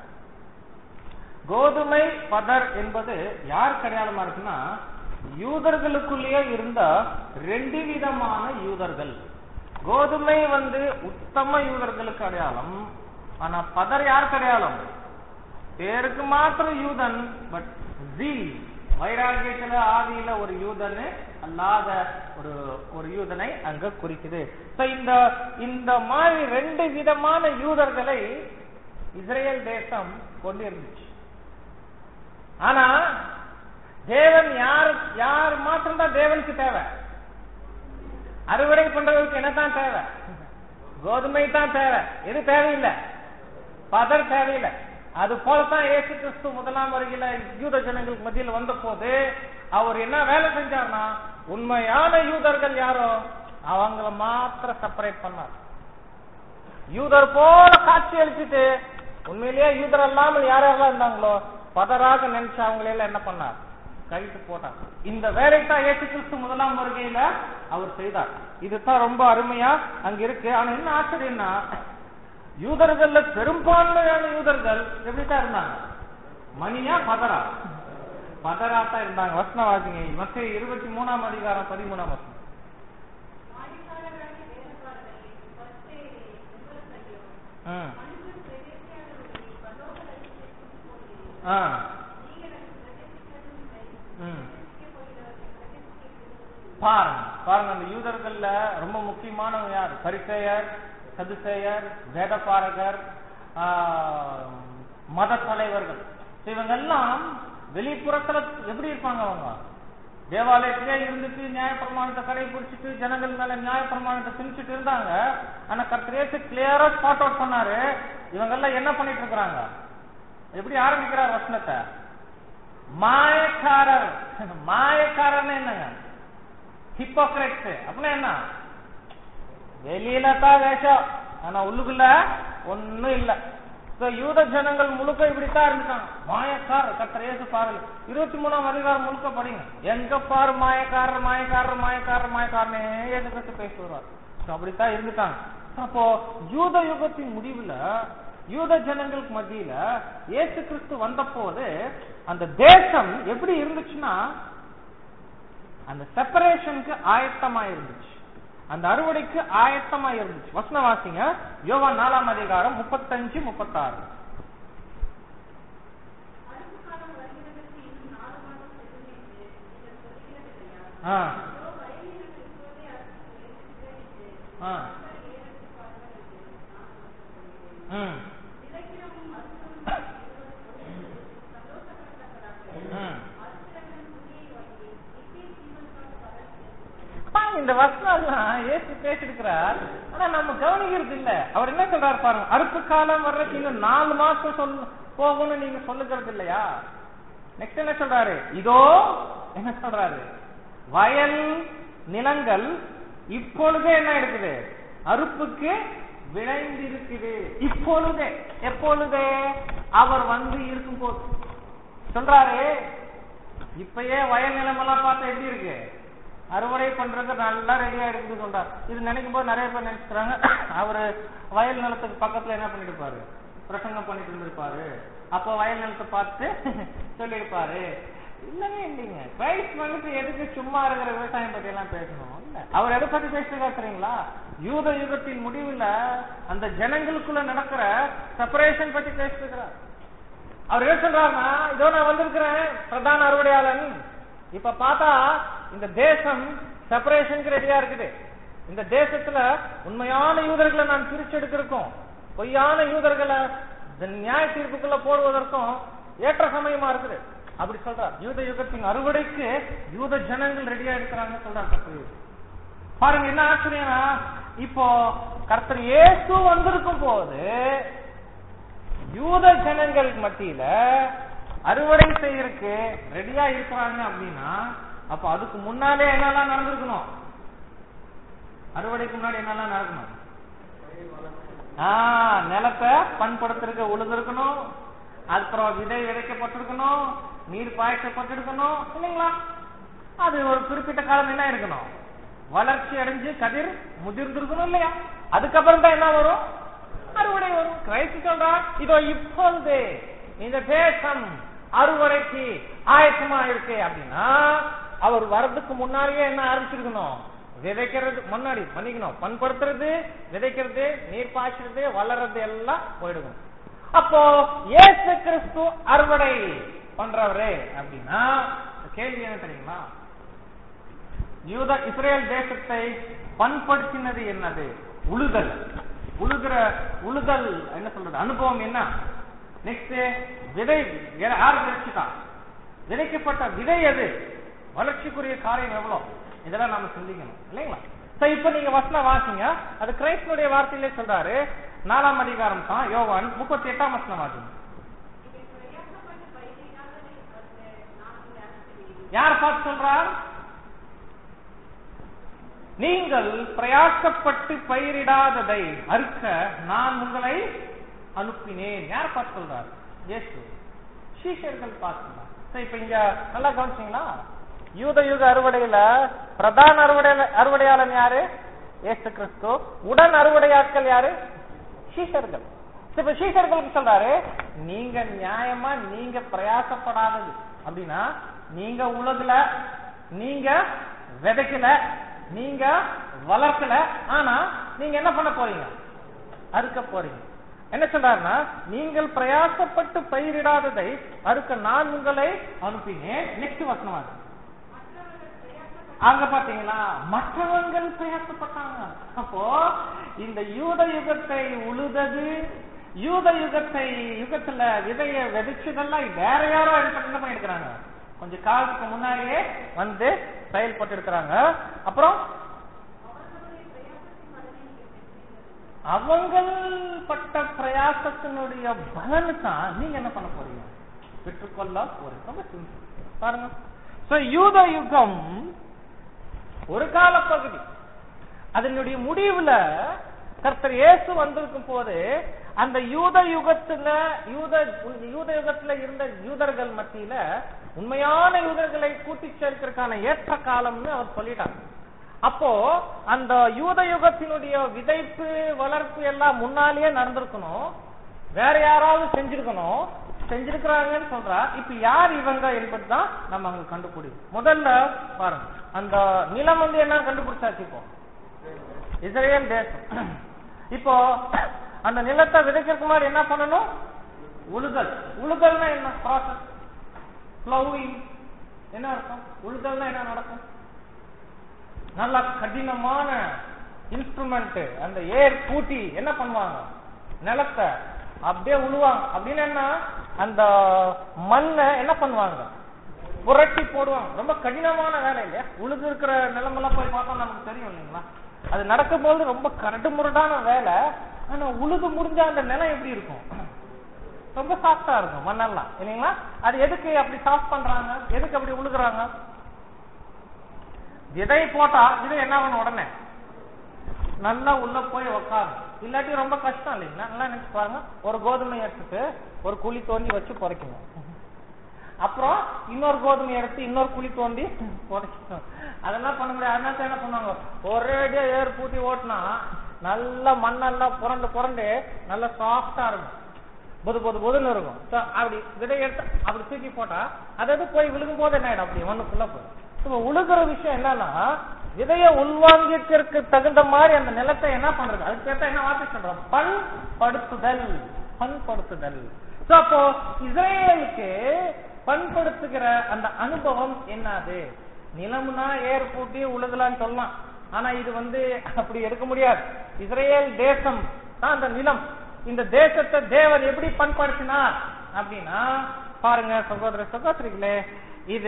கோதுமை பதர் என்பது யார் அடையாளமா இருக்குன்னா யூதர்களுக்குள்ளேயே இருந்த ரெண்டு விதமான யூதர்கள். கோதுமை வந்து உத்தம யூதர்களுக்கு அடையாளம், ஆனா பதர் யாருக்கு அடையாளம்? பேருக்கு மாத்திரம் யூதன், பட் ஜீல் வைராகியத்துல ஆதியில ஒரு யூதனு அல்லாத ஒரு ஒரு யூதனை அங்க குறிக்குது. இந்த இந்த மாதிரி ரெண்டு விதமான யூதர்களை இஸ்ரேல் தேசம் கொண்டிருந்துச்சு. ஆனா தேவன் யார் யார் மாத்திரம்தான் தேவனுக்கு தேவை. அறுவடை பண்றதுக்கு என்னதான் தேவை? கோதுமை தான் தேவை. எது தேவையில்லை? பதர் தேவையில்லை. அது போலதான் இயேசு கிறிஸ்து முதலாம் வருகையில யூத ஜனங்களுக்கு மத்தியில் வந்த போது அவர் என்ன வேலை செஞ்சார்னா உண்மையான யூதர்கள் யாரோ அவங்கள மாத்திர செப்பரேட் பண்ணார். யூதர் போல காட்சி அளிச்சுட்டு உண்மையிலேயே யூதர் இல்லாமல் யாரெல்லாம் இருந்தாங்களோ பதராக நினைச்சு அவங்களெல்லாம் என்ன பண்ணார், கழித்து போட்டார். இந்த வேலைத்தான் இயேசு கிறிஸ்து முதலாம் வருகையில அவர் செய்தார். இதுதான் ரொம்ப அருமையா அங்க இருக்கு. ஆனா என்ன ஆச்சரியம்னா யூதர்கள்ல பெரும்பான்மையான யூதர்கள் எப்படித்தான் இருந்தாங்க, மணியா பதரா பதரா தான் இருந்தாங்க. வசனம் வாசிங்க, மத்தேயு இருபத்தி மூணாம் அதிகாரம் பதிமூணாம் வசனம். பாருங்க பாருங்க அந்த யூதர்கள்ல ரொம்ப முக்கியமானவங்க யார்? பரிசேயர், சதுசேயர், வேதபாரகர், மத தலைவர்கள். இவங்க எல்லாம் வெளிப்புறத்துல எப்படி இருப்பாங்க? அவங்க தேவாலயத்திலே இருந்துட்டு நியாயப்பிரமாணத்தை கடைபிடிச்சிட்டு ஜனங்கள் மேல நியாயப்பிரமாணத்தை திணிச்சிட்டு இருந்தாங்க. ஆனா கர்த்தரேசு கிளியரா ஸ்பாட் அவுட் பண்ணாரு, இவங்க எல்லாம் என்ன பண்ணிட்டு இருக்கிறாங்க? எப்படி ஆரம்பிக்கிறார் வசனத்தை? மாயக்காரர். மாயக்காரர்னு என்னங்க? ஹிப்போக்ரைட்ஸ். அப்படின்னா என்ன? வெளியில தான் வேஷம், ஆனா உள்ளுக்குள்ள ஒன்னும் இல்ல. யூத ஜனங்கள் முழுக்க இப்படித்தான் இருந்துட்டாங்க. மாயக்காரர். கர்த்தர் இயேசு பாருங்க இருபத்தி மூணாம் அதிகாரம் முழுக்க படிங்க. எங்க பாரு மாயக்காரர் மாயக்காரர் மாயக்காரர் மாயக்காரனே இயேசு கிறிஸ்து பேசி வருவார். அப்படித்தான் இருந்துட்டாங்க. அப்போ யூத யுகத்தின் முடிவுல யூத ஜனங்களுக்கு மத்தியில இயேசு கிறிஸ்து வந்த போது அந்த தேசம் எப்படி இருந்துச்சுன்னா அந்த செப்பரேஷனுக்கு ஆயத்தமா இருந்துச்சு, அந்த அறுவடைக்கு ஆயத்தமா இருந்துச்சு. வசனம் வாசிங்க, யோவான் நாலாம் அதிகாரம் முப்பத்தஞ்சு முப்பத்தாறு. ஆ ஆ ம் ம் இந்த வசனம் ஏசு பேசிருக்கிறார். ஆனா நம்ம கவனிக்கிறது இல்ல. அவர் என்ன சொல்றாரு பாருங்க, அறுப்பு காலம் வர்றதுக்கு இன்னும் நாலு மாசம் சொல் போகணும்னு நீங்க சொல்லுகிறது இல்லையா? நெக்ஸ்ட் என்ன சொல்றாரு, இதோ என்ன சொல்றாரு, வயல் நிலங்கள் இப்பொழுதே என்ன இருக்குது, அறுப்புக்கு விளைந்திருக்குது. இப்பொழுதே, எப்பொழுதே, அவர் வந்து இருக்கும் போது சொல்றாரு. இப்பயே வயல் நிலம் எல்லாம் பார்த்தா எப்படி இருக்கு, அறுவடை பண்றது நல்லா ரெடியா இருக்குது சொல்றாரு. இது நினைக்கும் போது நிறைய பேர் நினைச்சுக்கிறாங்க அவரு வயல் நிலத்துக்கு பக்கத்துல என்ன பண்ணிட்டு இருப்பாரு, பிரசங்கம் பண்ணிட்டு இருந்திருப்பாரு, அப்போ வயல் நிலத்தை பார்த்து சொல்லியிருப்பாரு. இல்லவே இல்லைங்க. கிரைஸ்ட் வந்துட்டு எதுக்கு சும்மா இருக்கிற விவசாயம் பத்தி எல்லாம் பேசணும் இல்ல. அவர் எதை பத்தி பேசுறா தெரியுங்களா, யூத யுகத்தின் முடிவுல அந்த ஜனங்களுக்குள்ள நடக்கிற செப்பரேஷன் பத்தி பேசிருக்கிறார். அவர் என்ன சொல்றாருன்னா, இதோ நான் வந்திருக்கிறேன் பிரதான அறுவடையாளன். இப்ப பார்த்தா இந்த தேசம் செப்பரேஷனுக்கு ரெடியா இருக்குது. இந்த தேசத்துல உண்மையான யூதர்களை நான் பிரிச்சு எடுக்கிறதுக்கும் பொய்யான யூதர்களை நியாய தீர்ப்புக்குள்ள போடுவதற்கும் ஏற்ற சமயமா இருக்குது அப்படி சொல்றார். யூத யுகத்தின் அறுவடைக்கு யூத ஜனங்கள் ரெடியா இருக்கிறாங்க சொல்றாங்க. பாருங்க என்ன ஆச்சரியம்னா, இப்போ கர்த்தர் இயேசு வந்திருக்கும் போது யூத ஜனங்கள் மத்தியில அறுவடை செய்யறதுக்கு ரெடியா இருக்கிறாங்க அப்படின்னா, அப்ப அதுக்கு முன்னாலே என்னெல்லாம் நடந்திருக்கணும், அறுவடைக்கு முன்னாடி என்னெல்லாம் நடக்கணும், ஆஹ் நிலத்தை பண்படுத்துறதுக்கு உழுதுருக்கணும், அப்புறம் விதை விதைக்கப்பட்டிருக்கணும், நீர் பாய்ச்சப்பட்டிருக்கணும் இல்லைங்களா. அது ஒரு குறிப்பிட்ட காலம் என்ன இருக்கணும், வளர்ச்சி அடைஞ்சு கதிர் முதிர்ந்திருக்கணும் இல்லையா. அதுக்கப்புறம் தான் என்ன வரும், அறுவடை வரும். கிறிஸ்து சொல்றார், இதோ இப்பொழுது இந்த தேசம் அறுவடைக்கு ஆயத்தமா இருக்கு அப்படின்னா, அவர் வரதுக்கு முன்னாடியே என்ன ஆரம்பிச்சிருக்கணும், விதைக்கிறது முன்னாடி பண்ணிக்கணும், பண்படுத்துறது, விதைக்கிறது, நீர் பாய்ச்சறது, வளர்றது எல்லாம் போயிடுவோம். அப்போ இயேசு கிறிஸ்து அறுவடை பண்றவரே அப்படின்னா கேள்வி என்ன தெரியுமா, யூத இஸ்ரேல் தேசத்தை பண்படுத்தினது என்னது, உழுதல். உழுகிற உழுதல் என்ன சொல்றது, அனுபவம் என்ன. நெக்ஸ்ட் விதை யார் விதைச்சுட்டா, விதைக்கப்பட்ட விதை எது, வளர்ச்சிக்குரிய காரியம் எவ்வளவு, இதெல்லாம் நாம சிந்திக்கணும் இல்லைங்களா. இப்ப நீங்க வசனம் வாசிங்க, அது கிறிஸ்துடைய வார்த்தையிலே சொல்றாரு. நாலாம் அதிகாரம் தான் யோவான் முப்பத்தி எட்டாம் வசனம் வாசிங்க. யார் பார்த்து சொல்றார், நீங்கள் பிரயாசப்பட்டு பயிரிடாததை அறுக்க நான் உங்களை அனுப்பினேன். யார் பார்த்து சொல்றார், இயேசு. சீஷர்கள் பார்த்து. இப்ப இங்க நல்லா கவனிச்சீங்களா, யூத யுக அறுவடையில பிரதான அறுவடை அறுவடையாளன் யாரு, இயேசு கிறிஸ்து. உடன் அறுவடையாட்கள் யாரு, சீஷர்கள். இப்ப சீஷர்களுக்கு சொல்றாரு, நீங்க நியாயமா நீங்க பிரயாசப்படாதது அப்படின்னா, நீங்க உலகுல நீங்க விதைக்கல, நீங்க வளர்க்கல, ஆனா நீங்க என்ன பண்ண போறீங்க, அறுக்க போறீங்க. என்ன சொல்றாருன்னா, நீங்கள் பிரயாசப்பட்டு பயிரிடாததை அறுக்க நான் உங்களை அனுப்பினேன். நெக்ஸ்ட் வசனம் அங்க பாத்தீங்களா, மற்றவர்கள் பிரயாசப்பட்டாங்க. அப்போ இந்த யூத யுகத்தை உழுதது, யூத யுகத்தை யுகத்துல விதைய விதைச்சதெல்லாம் வேற யாரோ என்ன பண்ணிருக்கிறாங்க, கொஞ்ச காலத்துக்கு முன்னாடியே வந்து செயல்பட்டு இருக்கிறாங்க. அப்புறம் அவங்கள் பட்ட பிரயாசத்தினுடைய பலனு தான் நீங்க என்ன பண்ண போறீங்க, பெற்றுக்கொள்ள போறீங்க. பாருங்க, யூத யுகம் ஒரு கால பகுதி, அதனுடைய முடிவுல கர்த்தர் இயேசு வந்திருக்கும் போது அந்த யூத யுகத்துல யூத யூத யுகத்துல இருந்த யூதர்கள் மத்தியில உண்மையான யூதர்களை கூட்டி சேர்க்கிறதுக்கான ஏற்ற காலம்னு அவர் சொல்லிட்டாங்க. அப்போ அந்த யூத யுகத்தினுடைய விதைப்பு வளர்ப்பு எல்லாம் முன்னாலேயே நடந்திருக்கணும், வேற யாராவது செஞ்சிருக்கணும், செஞ்சிருக்கிறாங்கன்னு சொல்றா. இப்ப யார் இவங்க என்பதுதான் நம்ம அங்க கண்டுபிடிக்கும். முதல்ல பாருங்க, அந்த நிலம் வந்து என்ன கண்டுபிடிச்சாச்சு, இப்போ இஸ்ரேல் தேசம். இப்போ அந்த நிலத்தை விதைக்கிறதுக்கு முன்னாடி என்ன பண்ணணும், உழுதல். உழுதல்னா என்ன ப்ராசஸ், பிளவுயிங் என்ன அர்த்தம், உழுதல்னா என்ன நடக்கும், நல்ல கடினமான இன்ஸ்ட்ருமெண்ட் அந்த ஏர் பூட்டி என்ன பண்ணுவாங்க, நிலத்தை அப்படியே உழுவாங்க. அப்படின்னு என்ன, அந்த மண்ணை என்ன பண்ணுவாங்க, புரட்டி போடுவாங்க. ரொம்ப கடினமான வேலை இல்லையா? உழுது இருக்கிற நிலமெல்லாம் போய் பார்த்தா நமக்கு தெரியும் இல்லைங்களா? அது நடக்கும் போது ரொம்ப கரடு முரடான வேலை. ஆனா உழுது முடிஞ்ச அந்த நிலம் எப்படி இருக்கும், ரொம்ப சாஃப்டா இருக்கும் மண்ணெல்லாம் இல்லைங்களா? அது எதுக்கு அப்படி சாஃப்ட் பண்றாங்க, எதுக்கு அப்படி உழுகுறாங்க? விதை போட்டா விதை என்ன ஆகணும், உடனே நல்லா உள்ள போய் உக்காரும். இல்லாட்டி ரொம்ப கஷ்டம் இல்லைங்களா? நல்லா நினைச்சு பாருங்க, ஒரு கோதுமை எடுத்துட்டு ஒரு குழி தோண்டி வச்சு புதைக்கணும், அப்புறம் இன்னொரு கோதுமை எடுத்து இன்னொரு குழி தோண்டி புதைக்கணும். அதெல்லாம் பண்ண முடியாது. அதனால என்ன பண்ணுவாங்க, ஒரேடியா ஏர் பூட்டி ஓட்டினா நல்ல மண்ணெல்லாம் புரண்டு புரண்டு நல்லா சாஃப்டா இருக்கும், பொது பொது பொதுன்னு இருக்கும். அப்படி விதை எடுத்து அப்படி தூக்கி போட்டா அதாவது போய் விழுகும் போது என்ன ஆயிடும், அப்படி மண்ணுக்குள்ள போய். இப்ப உழுகுற விஷயம் என்னன்னா, விதைய உள்வாங்கிற்கு தகுந்த மாதிரி அந்த நிலத்தை என்ன பண்றது, அதுக்கு கேட்டா என்ன வார்த்தை சொல்றோம், பண்படுத்துதல். பண்படுத்துதல். அப்போ இஸ்ரேலுக்கு பண்படுத்துகிற அந்த அனுபவம் என்னது? நிலம்னா ஏர் பூட்டி உழுகலான்னு சொல்லலாம், ஆனா இது வந்து அப்படி எடுக்க முடியாது. இஸ்ரேல் தேசம் தான் அந்த நிலம். இந்த தேசத்தை தேவன் எப்படி பண்படுத்தினார் அப்படின்னா பாருங்க சகோதர சகோதரிகளே, இது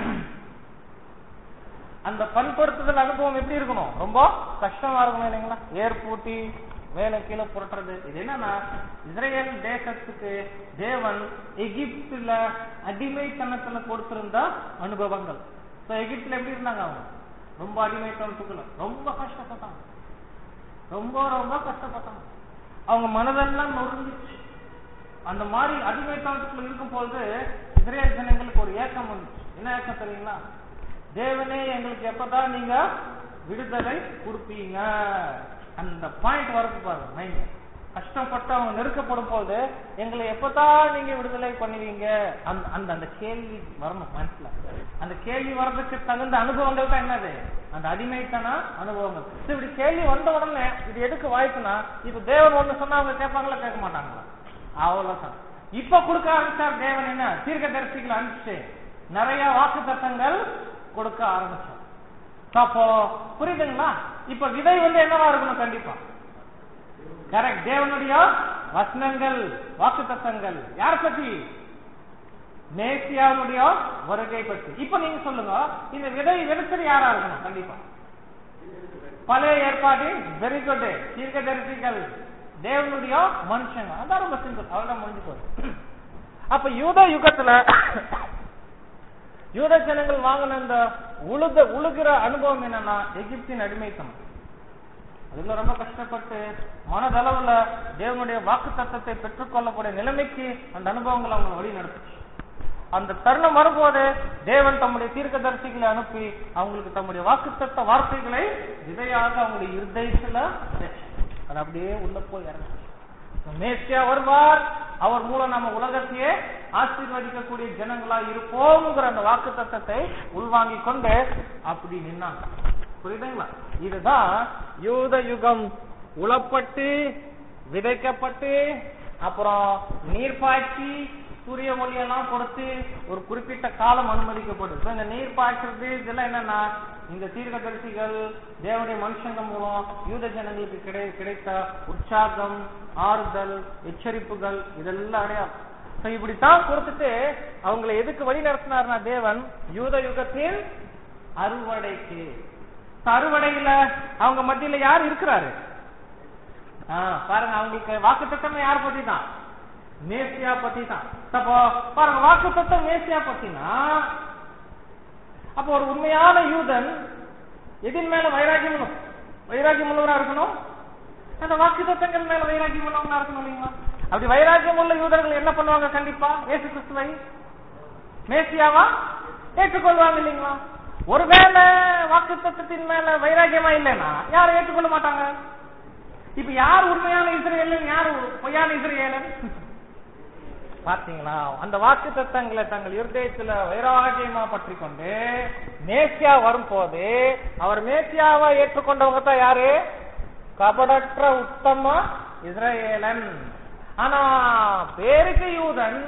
அந்த பண்படுத்துதல் அனுபவம் எப்படி இருக்கணும், ரொம்ப கஷ்டமா இருக்கணும் இல்லைங்களா? ஏர் பூட்டி மேல கீழே புரட்டுறது. இது என்னன்னா, இஸ்ரேல் தேசத்துக்கு தேவன் எகிப்துல அடிமைத்தனத்துல கொடுத்திருந்த அனுபவங்கள். எகிப்துல எப்படி இருந்தாங்க, அவங்க ரொம்ப அடிமைத்தனத்துக்குள்ள ரொம்ப கஷ்டப்பட்டாங்க, ரொம்ப ரொம்ப கஷ்டப்பட்டாங்க. அவங்க மனதெல்லாம் நொறுந்துச்சு. அந்த மாதிரி அடிமைத்தனத்துக்குள்ள இருக்கும் போது இஸ்ரேல் ஜனங்களுக்கு ஒரு ஏக்கம் வந்துச்சு. என்ன ஏக்கம் தெரியுங்களா, தேவனே எங்களுக்கு எப்பதான் நீங்க விடுதலை கொடுப்பீங்க, அந்த பாயிண்ட் வரது பாருங்க. மைண்ட் கஷ்டப்பட்டு அவங்க நெருக்கப்படும் போது எங்களை எப்பதான் நீங்க விடுதலை பண்ணுவீங்க, அந்த அந்த அந்த கேள்வி வரணும் மனசுல. அந்த கேள்வி வர்றதுக்கு தகுந்த அனுபவங்கள் தான் என்னது, அந்த அடிமைத்தன அனுபவங்கள். இப்படி கேள்வி வந்த உடனே இது எதுக்கு வாய்ப்புனா, இப்ப தேவன் ஒண்ணு சொன்னா அவங்க கேட்பாங்களா கேட்க மாட்டாங்களா, அவ்வளவுதான். இப்ப கொடுக்க ஆரம்பிச்சார் தேவன், என்ன தீர்க்கதரிசிகளை அனுப்பிச்சு நிறைய வாக்கு தத்தங்கள் கொடுக்க ஆரம்பிச்சோம். அப்போ புரியுதுங்களா? இப்ப விதை வந்து என்னவா இருக்கணும், கண்டிப்பா கரெக்ட், தேவனுடைய வசனங்கள் வாக்கு தத்தங்கள். யார் பத்தி, மேசியாவுடைய வருகை பற்றி. இப்ப நீங்க சொல்லுங்க, இந்த விதை விதைச்சது யாரா இருக்கணும், கண்டிப்பா பழைய ஏற்பாட்டின் வெரி குட் தீர்க்கதரிசிகள், தேவனுடைய மனுஷங்க. அதான் ரொம்ப சிம்பிள், அவ்வளவுதான் முடிஞ்சு போகுது. அப்ப யூத யுகத்துல யூத ஜனங்கள் வாங்கின இந்த உழுத உழுகிற அனுபவம் என்னன்னா, எகிப்தின் அடிமைத்தனம். அதுல ரொம்ப கஷ்டப்பட்டு மனதளவுல தேவனுடைய வாக்கு தத்தத்தை பெற்றுக்கொள்ளக்கூடிய நிலைமைக்கு அந்த அனுபவங்கள் அவங்க வழி நடத்துச்சு. அந்த தருணம் வரும்போது தேவன் தம்முடைய தீர்க்கதரிசிகளை அனுப்பி அவங்களுக்கு தம்முடைய வாக்குத்தத்த வார்த்தைகளை விதையாக அவங்களுடைய இருதயத்துல அது அப்படியே உள்ள போய் இறங்க. மேசியா வருவார், அவர் மூலம் நம்ம உலகத்தையே ஆசீர்வதிக்கக்கூடிய ஜனங்களா இருப்போம்ங்கிற அந்த வாக்கு தத்தத்தை உள்வாங்கி கொண்டு அப்படி நின்னாங்க. புரியுதுங்களா? இதுதான் யூத யுகம் உளப்பட்டு விதைக்கப்பட்டு அப்புறம் நீர் பாய்ச்சி சூரிய ஒளியெல்லாம் கொடுத்து ஒரு குறிப்பிட்ட காலம் அனுமதிக்கப்படுது. இந்த நீர் பாய்ச்சறது இதெல்லாம் என்னன்னா, இந்த தீர்க்கதரிசிகள் தேவனுடைய மனுஷங்க மூலம் யூத ஜனங்களுக்கு கிடை கிடைத்த உற்சாகம், ஆறுதல், எச்சரிப்புகள் இதெல்லாம் அடையாளம். இப்படித்தான் கொடுத்துட்டு அவங்களை எதுக்கு வழி நடத்தினார்னா தேவன், யூத யுகத்தில் அறுவடைக்கு. அறுவடையில அவங்க மத்தியில யார் இருக்கிறாரு பாருங்க. அவங்களுக்கு வாக்கு தத்தம் யார் பத்தி தான், மேசியா பத்தி தான். அப்போ பாருங்க, வாக்கு தத்தம் மேசியா பத்தினா அப்போ ஒரு உண்மையான யூதன் எதின் மேல வைராகியம் வைராகியம் உள்ளவரா இருக்கணும், அந்த வாக்கு தத்தங்கள் மேல வைராகியம் உள்ளவங்களா இருக்கணும் இல்லைங்களா? அப்படி வைராகியம் உள்ள யூதர்கள் என்ன பண்ணுவாங்க, கண்டிப்பா இயேசு கிறிஸ்துவை மேசியாவா ஏற்றுக்கொள்வாங்க இல்லைங்களா? ஒருவேளை வாக்கு தத்தத்தின் மேல வைராகியமா இல்லைன்னா யாரும் ஏற்றுக்கொள்ள மாட்டாங்க. இப்ப யார் உண்மையான இஸ்ரவேலன், யார் பொய்யான இஸ்ரவேலன் பாத்தீங்களா? அந்த வாக்கு தத்தங்களை தங்கள் இருதயத்துல வைராகியமா பற்றி கொண்டு மேசியா வரும் போது அவர் மேசியாவை ஏற்றுக்கொண்டவங்க தான் யாரு, கபடற்ற உத்தம இஸ்ரவேலன். ஆனா பேருக்கு யூதன்,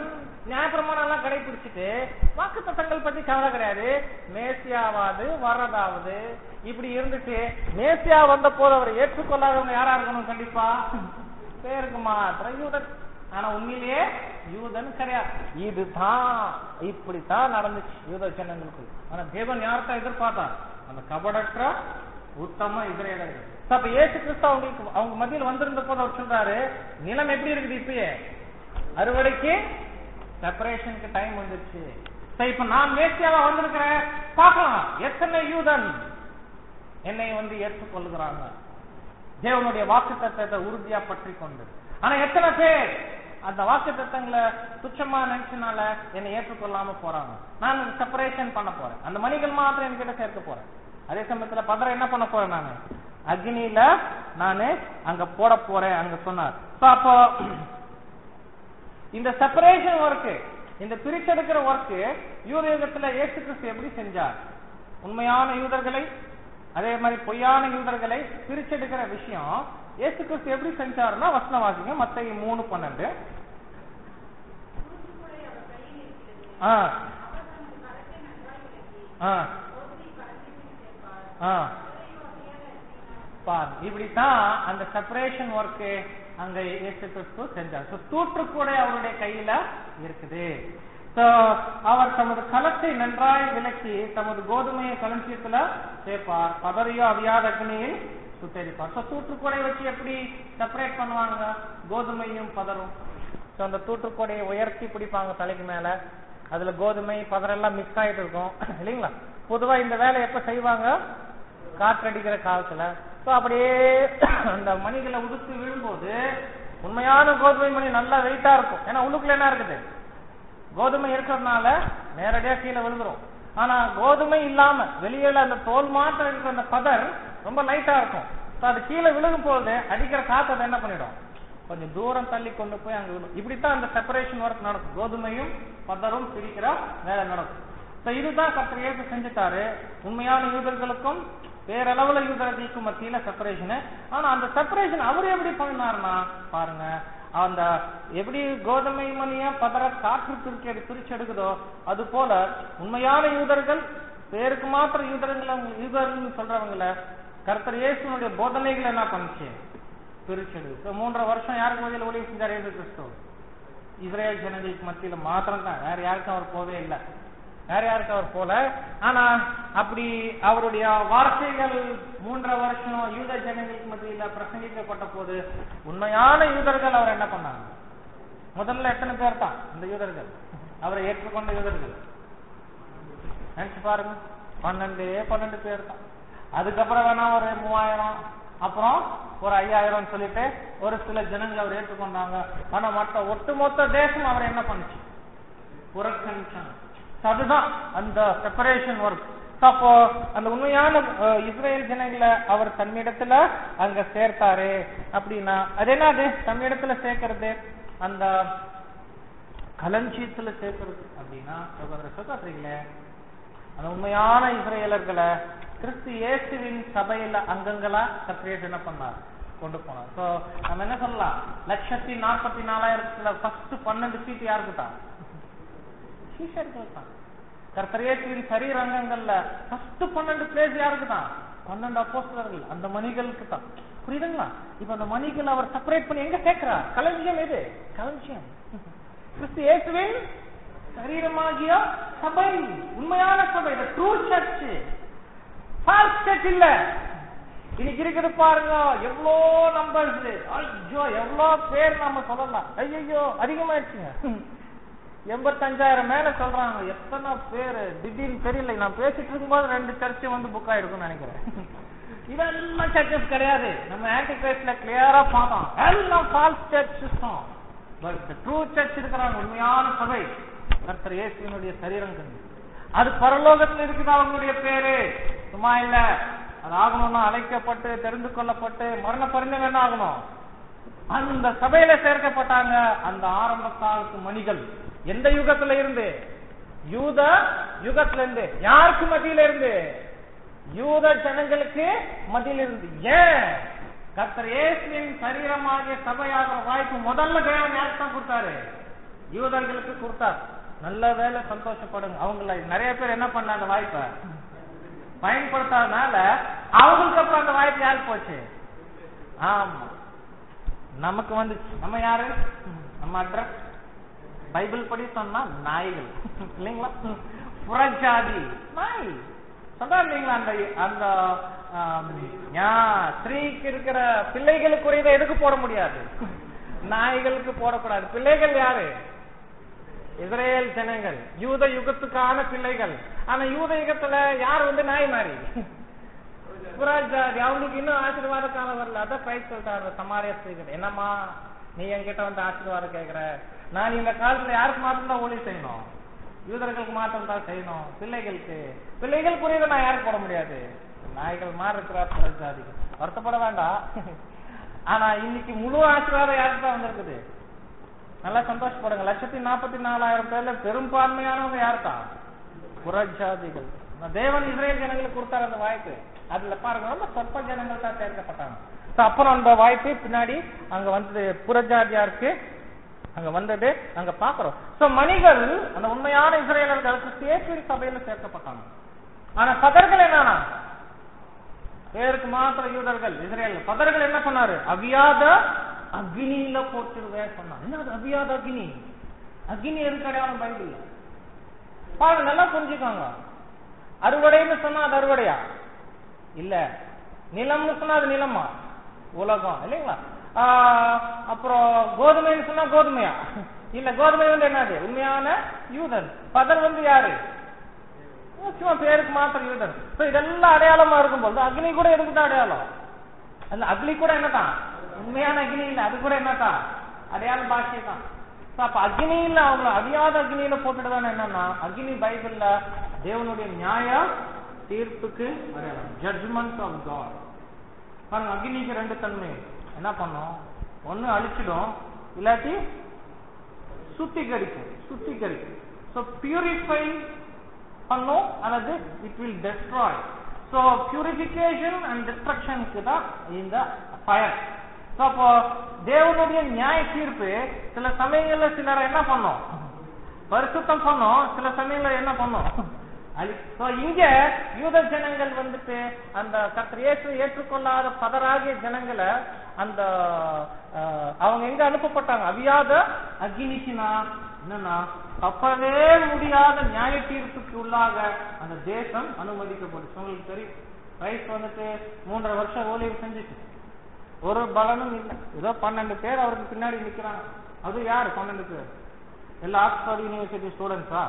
நியாயப்பிரமாணம் எல்லாம் கடைபிடிச்சிட்டு வாக்குத்தத்தங்கள் பத்தி கவலை கிடையாது. மேசியாவாது வர்றதாவது இப்படி இருந்துட்டு மேசியா வந்த போது அவரை ஏற்றுக்கொள்ளாதவங்க யாரா இருக்கணும்? கண்டிப்பா பேருக்கு மாத்திரம் யூதன். ஆனா உண்மையிலேயே யூதன் கிடையாது. இதுதான் இப்படித்தான் நடந்துச்சு யூத ஜனங்களுக்கு. ஆனா தேவன் யார்தான் எதிர்பார்த்தார்? அந்த கபடற்ற உத்தம இஸ்ரவேலர்கள். அப்ப இயேசு கிறிஸ்து அவங்களுக்கு அவங்க மத்தியில் வந்திருந்த போது அவர் சொல்றாரு, நிலம் எப்படி இருக்குது? இப்பயே அறுவடைக்கு செப்பரேஷனுக்கு டைம் வந்துருச்சு. இப்ப நான் மேசியாவா வந்திருக்கிறேன், பார்க்கலாம் எத்தனை யூதன் என்னை வந்து ஏற்றுக்கொள்ளுகிறாங்க தேவனுடைய வாக்கு தத்தத்தை உறுதியா பற்றி கொண்டு. ஆனா எத்தனை பேர் அந்த வாக்கு தத்தங்களை துச்சமா நினைச்சனால என்னை ஏற்றுக்கொள்ளாம போறாங்க. நான் செப்பரேஷன் பண்ண போறேன். அந்த மணிகள் மாத்திரம் என்கிட்ட சேர்க்க போறேன். அதே சமயத்துல பதற என்ன பண்ண போறேன்? நானு அக்னியில நானு அங்க போட போறேன் அங்க சொன்னார். அப்போ இந்த செப்பரேஷன் ஒர்க், இந்த பிரிச்செடுக்கிற ஒர்க் யூத யுகத்துல இயேசு கிறிஸ்து எப்படி செஞ்சார்? உண்மையான யூதர்களை அதே மாதிரி பொய்யான யூதர்களை பிரிச்செடுக்கிற விஷயம் இயேசு கிறிஸ்து எப்படி செஞ்சாருன்னா, வசனம் வாசிங்க மத்தேயு மூணு பன்னெண்டு. இப்படித்தான் அந்த செப்பரேஷன் ஒர்க் அங்க இயேசு கிறிஸ்து செஞ்சார். தூற்று கூட அவருடைய கையில இருக்குது. அவர் தமது களத்தை நன்றாய் விளக்கி தமது கோதுமையை களஞ்சியத்துல சேர்ப்பார், பதறியோ அவியாத அக்னியில் சுட்டரிப்பார். தூற்றுக்கொடை வச்சு எப்படி செப்பரேட் பண்ணுவாங்க? கோதுமையும் பதரும். அந்த தூற்றுக்கொடையை உயர்த்தி பிடிப்பாங்க தலைக்கு மேல, அதுல கோதுமை பதரெல்லாம் மிக்ஸ் ஆயிட்டு இருக்கும் இல்லைங்களா? பொதுவா இந்த வேலை எப்ப செய்வாங்க? காற்றடிக்கிற காலத்துல. அப்படியே அந்த மணிகளை உடுத்து விழும்போது உண்மையான கோதுமை மணி நல்லா வெயிட்டா இருக்கும். ஏன்னா உள்ளுக்குள்ள என்ன இருக்குது? கோதுமை இருக்கிறதுனால நேரடியா கீழே விழுந்துரும். ஆனா கோதுமை இல்லாம வெளியில அந்த தோல் மாத்திரம் இருக்கிற அந்த பதர் ரொம்ப லைட்டா இருக்கும். அது கீழே விழுகும் போது அடிக்கிற காத்து அதை என்ன பண்ணிடும்? கொஞ்சம் தூரம் தள்ளி கொண்டு போய் அங்க விழும். இப்படித்தான் அந்த செப்பரேஷன் ஒர்க் நடக்கும். கோதுமையும் பதரும் பிரிக்கிற வேலை நடக்கும். இதுதான் கர்த்தர் இயேசு செஞ்சுட்டாரு. உண்மையான யூதர்களுக்கும் பேரளவுல யூதர்களுக்கும் மத்தியில செப்பரேஷன். ஆனா அந்த செப்பரேஷன் அவர் எப்படி பண்ணாருன்னா பாருங்க, அந்த எப்படி கோதுமை மணிய பதற காற்று பிரிச்சு பிரிச்சு எடுக்குதோ அது போல உண்மையான யூதர்கள் பேருக்கு மாத்திரம் யூதர்கள் யூதர்கள் சொல்றவங்கள கர்த்தர் இயேசுனுடைய போதனைகள் என்ன பண்ணுச்சு? பிரிச்செடுக்கு. மூன்றரை வருஷம் யாருக்கு மத்தியில் ஊழியம் செஞ்சார் இயேசு கிறிஸ்து? இஸ்ரேல் ஜனங்களுக்கு மத்தியில மாத்திரம் தான், வேற யாருக்கும் அவர் போவே இல்லை. வேற யாருக்கு அவர் போல. ஆனா அப்படி அவருடைய வார்த்தைகள் மூன்றரை வருஷம் யூத ஜனங்களுக்கு மத்தியில பிரசங்கிக்கப்பட்ட போது உண்மையான யூதர்கள் அவர் என்ன பண்ணாங்க? முதல்ல எத்தனை பேர் தான் இந்த யூதர்கள் அவரை ஏற்றுக்கொண்ட யூதர்கள்? நினைச்சு பாருங்க, பன்னெண்டு பன்னெண்டு பேர் தான். அதுக்கப்புறம் வேணா ஒரு மூவாயிரம், அப்புறம் ஒரு ஐயாயிரம் சொல்லிட்டு ஒரு சில ஜனங்கள் அவர் ஏற்றுக்கொண்டாங்க. ஆனா மற்ற ஒட்டுமொத்த தேசம் அவர் என்ன பண்ணுச்சு? புறக்கணிச்சாங்க. அதுதான் அந்த செப்பரேஷன் ஒர்க். அப்போ அந்த உண்மையான இஸ்ரேல் ஜனங்களை அவர் தன்னிடத்துல அங்க சேர்த்தாரு. அப்படின்னா அது என்னது? தன்னிடத்துல சேர்க்கறது, அந்த களஞ்சியத்துல சேர்க்கறது. அப்படின்னா சகோதர சகோதரிகளே, அந்த உண்மையான இஸ்ரேலர்களை கிறிஸ்து இயேசுவின் சபையில அங்கங்களா செப்பரேட் என்ன பண்ணார்? கொண்டு போனார். சோ நம்ம என்ன சொல்லலாம்? லட்சத்தி நாற்பத்தி நாலாயிரத்துல ஃபர்ஸ்ட் பன்னெண்டு சீட் யாருக்கு தான்? கர்த்தர் இயேசுவின் சரீர அங்கங்கள்ல ஃபர்ஸ்ட் பன்னெண்டு பிளேஸ் யாருக்கு தான்? பன்னெண்டு அப்போஸ்தலர்கள், அந்த மணிகளுக்கு தான். புரியுதுங்களா? இப்ப அந்த மணிகள் அவர் செப்பரேட் பண்ணி எங்க சேர்க்கிறார்? களஞ்சியம். எது களஞ்சியம்? கிறிஸ்து இயேசுவின் சரீரமாகிய சபை, உண்மையான சபை, ட்ரூ சர்ச், ஃபால்ஸ் சர்ச் இல்ல. இன்னைக்கு இருக்குது பாருங்க எவ்வளோ நம்பர்ஸ், ஐயோ எவ்வளோ பேர் நாம சொல்லலாம். ஐயோ அதிகமாயிடுச்சுங்க, எண்பத்தஞ்சாயிரம் மேல சொல்றாங்க. எத்தனை பேரு திடீர்னு தெரியல. நான் பேசிட்டு இருக்கும்போது ரெண்டு சர்ச் வந்து புக் ஆயிருக்கும்னு நினைக்கிறேன். இதெல்லாம் சர்ச்சஸ் கிடையாது. நம்ம ஆன்டிகிரைஸ்ட்ல கிளியரா பார்த்தோம், எல்லாம் false church system. But true church இருக்கிறாங்க, உண்மையான சபை, கர்த்தர் இயேசுவினுடைய சரீரங்கள். அது பரலோகத்தில் இருக்குது. அவங்களுடைய பேரு சும்மா இல்ல. அது ஆகணும்னா அழைக்கப்பட்டு தெரிந்து கொள்ளப்பட்டு மரண பரிந்தம் என்ன ஆகணும்? அந்த சபையில சேர்க்கப்பட்டாங்க. அந்த ஆரம்ப காலத்து மணிகள் எந்த யுகத்துல இருந்து? யூத யுகத்துல இருந்து. யாருக்கு மத்தியில இருந்து? யூத ஜனங்களுக்கு மத்தியில இருந்து. ஏன்? கர்த்தர் இயேசுவின் சரீரமாகிய சபையாகிற வாய்ப்பு முதல்ல தேவன் யாருக்கு தான் கொடுத்தாரு? யூதர்களுக்கு கொடுத்தார். நல்ல வேலை, சந்தோஷப்படுங்க. அவங்கள நிறைய பேர் என்ன பண்ண அந்த வாய்ப்பை பயன்படுத்தாதனால அவங்களுக்கு அப்புறம் அந்த வாய்ப்பு யாரு போச்சு? ஆமா, நமக்கு வந்துச்சு. நம்ம யாரு? நம்ம அட்ரஸ் பைபிள் படி சொன்னா நாய்கள் இல்லைங்களா? புறஜாதி நாய் சொல்றா இல்லைங்களா? அந்த அந்த ஸ்திரீக்கு இருக்கிற பிள்ளைகளுக்குரியதை எதுக்கு போட முடியாது? நாய்களுக்கு போடக்கூடாது. பிள்ளைகள் யாரு? இஸ்ரேல் ஜனங்கள், யூத யுகத்துக்கான பிள்ளைகள். ஆனா யூத யுகத்துல யார் வந்து நாய் மாறி? புறஜாதி. அவங்களுக்கு இன்னும் ஆசீர்வாத காலம் வரல. அதான் பிரைஸ் சொல்றாரு சமாரிய ஸ்திரீகள். என்னம்மா நீ என்கிட்ட வந்து ஆசீர்வாதம் கேட்கிற? நான் இந்த காலத்துல யாருக்கு மாத்திரம் தான் ஊழியம் செய்யணும்? யூதர்களுக்கு மாத்திரம் தான் செய்யணும். பிள்ளைகளுக்கு பிள்ளைகள் புரியுது, நான் யாருக்கு போட முடியாது? நாய்கள் மாறி இருக்கிறார் புறஜாதிக்கு. வருத்தப்பட வேண்டாம். ஆனா இன்னைக்கு முழு ஆசீர்வாதம் யாருக்கு தான் வந்திருக்குது? நல்லா சந்தோஷப்படுங்க. லட்சத்தி நாற்பத்தி நாலாயிரம் பேர்ல பெரும்பான்மையானவங்க யாருதான்? புறஜாதிகள். தேவன் இஸ்ரேல் ஜனங்களுக்கு கொடுத்தாரு அந்த வாய்ப்பு. அதுல பாருங்க, ரொம்ப சொற்ப ஜனங்கள் தான் சேர்க்கப்பட்டாங்க. அப்புறம் அந்த வாய்ப்பு பின்னாடி அங்க வந்து புறஜாதியாருக்கு அங்க வந்தது அங்க பாக்குறோம். சோ மணிகள் அந்த உண்மையான இஸ்ரேலர்கள் கிறிஸ்திய சபையில சேர்க்கப்பட்டாங்க. ஆனா பதர்கள் என்னன்னா பேருக்கு மாத்திர யூதர்கள் இஸ்ரேல். பதர்கள் என்ன பண்ணாரு? அவியாத அக்னியில போட்டுருவே சொன்னாங்க. என்ன அவியாத அக்னி? அக்னி எதுக்கு அடையாளம் பைபிள் பாருங்க, நல்லா புரிஞ்சுக்காங்க. அறுவடைன்னு சொன்னா அது அறுவடையா? இல்ல. நிலம்னு சொன்னா அது நிலமா? உலகம் இல்லைங்களா? அப்புறம் கோதுமைன்னு சொன்னா கோதுமையா? இல்ல. கோதுமை வந்து என்னது? உண்மையான யூதன். பதர் வந்து யாரு? சும்மா பேருக்கு மாத்திர யூதன். இதெல்லாம் அடையாளமா இருக்கும்போது அக்னி கூட எதுக்குதான் அடையாளம்? அந்த அக்னி கூட என்னதான்? உண்மையான அக்னி இல்ல, அது கூட என்னதான்? அடையாளம் பாக்கிய தான். அப்ப அக்னியில அவங்கள அடியாத அக்னியில போட்டுட்டுதானே என்னன்னா அக்னி பைபிள்ல தேவனுடைய நியாய தீர்ப்புக்கு அடையாளம். Judgment of God. பாருங்க, அக்னிக்கு ரெண்டு தன்மை. என்ன பண்ணும்? ஒண்ணு அழிச்சிடும், இல்லாட்டி சுத்திகரிக்கும். சுத்திகரிக்கும். சோ பியூரிஃபை பண்ணும், அல்லது it will destroy. So purification and டிஸ்ட்ரக்ஷனுக்கு தான் இந்த ஃபயர். அப்போ தேவனுடைய நியாய தீர்ப்பு சில சமயங்கள்ல சிலரை என்ன பண்ணும்? பரிசுத்தம் பண்ணும். சில சமயங்கள்ல என்ன பண்ணும்? இங்க யூத ஜனங்கள் வந்துட்டு அந்த கர்த்தர் இயேசு ஏற்றுக்கொள்ளாத பதராகிய ஜனங்களை அந்த அவங்க எங்க அனுப்பப்பட்டாங்க? அவியாத அக்னிக்குனா என்னன்னா தப்பவே முடியாத நியாய தீர்ப்புக்கு உள்ளாக அந்த தேசம் அனுமதிக்கப்பட்டுச்சு. உங்களுக்கு தெரியும், கிரைஸ்ட் வந்துட்டு மூன்றரை வருஷம் ஊழியம் செஞ்சுச்சு, ஒரு பலனும் இல்லை. ஏதோ பன்னெண்டு பேர் அவருக்கு பின்னாடி நிக்கிறாங்க. அது யாரு பன்னெண்டு பேர்? எல்லா ஆக்ஸ்போர்ட் யூனிவர்சிட்டி ஸ்டூடெண்ட்ஸா?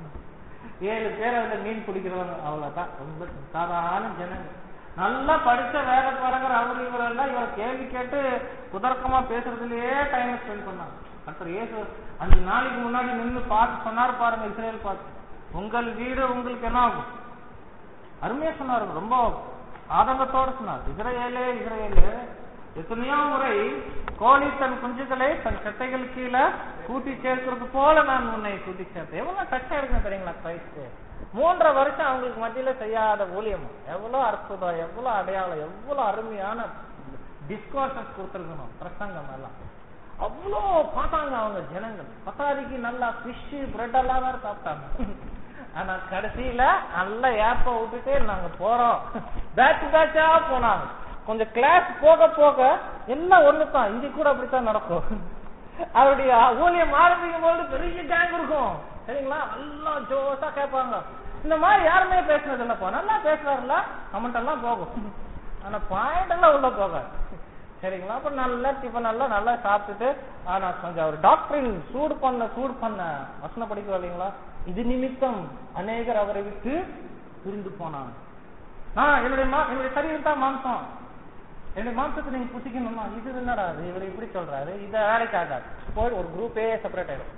ஏழு பேர் அதுல மீன் பிடிக்கிறவங்க, அவ்வளவுதான். ரொம்ப சாதாரண ஜனங்க, நல்லா படிச்ச வேத பாருங்கிற அவரு இவரெல்லாம் இவரை கேள்வி கேட்டு குதர்க்கமா பேசுறதுலயே டைம் ஸ்பெண்ட் பண்ணாங்க. அப்புறம் ஏசு அஞ்சு நாளைக்கு முன்னாடி நின்று பார்த்து சொன்னாரு பாருங்க, இஸ்ரேல் பார்த்து, உங்கள் வீடு உங்களுக்கு என்ன ஆகும்? அருமையா சொன்னாரு, ரொம்ப ஆதங்கத்தோடு சொன்னார். இஸ்ரேலே இஸ்ரேலே எத்தனையோ முறை கோழி தன் குஞ்சுகளை தன் கட்டைகள் கீழே கூட்டி சேர்க்கிறது போல நான் உன்னை கூட்டி சேர்த்தேன். எவ்வளவு டச்சா இருக்குன்னு தெரியுங்களா கிரைஸ்ட்? மூன்றரை வருஷம் அவங்களுக்கு மத்தியில செய்யாத ஊழியம், எவ்வளவு அற்புதம், எவ்வளவு அடையாளம், எவ்வளவு அருமையான டிஸ்கோர்சஸ் கொடுத்துருக்கணும். பிரசங்கம் எல்லாம் அவ்வளோ பார்த்தாங்க அவங்க ஜனங்கள். பத்தாதிக்கு நல்லா பிஷ் பிரெட் எல்லாம் வேற சாப்பிட்டாங்க. ஆனா கடைசியில நல்ல ஏப்ப விட்டுட்டு நாங்க போறோம், பேட்ச் பேட்சா போனாங்க. கொஞ்சம் கிளாஸ் போக போக எல்லாம் ஒண்ணுதான். இங்க கூட அப்படித்தான் நடக்கும். அவருடைய ஊழியம் ஆரம்பிக்கும் போது பெரிய கேங் இருக்கும் சரிங்களா, நல்லா ஜோசா கேட்பாங்க. இந்த மாதிரி யாருமே பேசுனது இல்லப்பா, நல்லா பேசுறாருல கமெண்ட் எல்லாம் போகும், ஆனா பாயிண்ட் எல்லாம் உள்ள போக சரிங்களா. அப்ப நல்லா டிஃபன் எல்லாம் நல்லா சாப்பிட்டுட்டு, ஆனா கொஞ்சம் அவர் டாக்டரின் சூடு பண்ண சூடு பண்ண வசனம் படிக்க இல்லைங்களா, இது நிமித்தம் அநேகர் அவரை விட்டு பிரிந்து போனாங்க. நான் என்னுடைய என்னுடைய சரீரம் தான் மாம்சம், என்னுடைய மாம்சத்தை நீங்க புசிக்கணுமா, இது என்னடா இவர் இப்படி சொல்றாரு, இத வேலைக்காக போய் ஒரு குரூப்பே செப்பரேட் ஆயிடும்.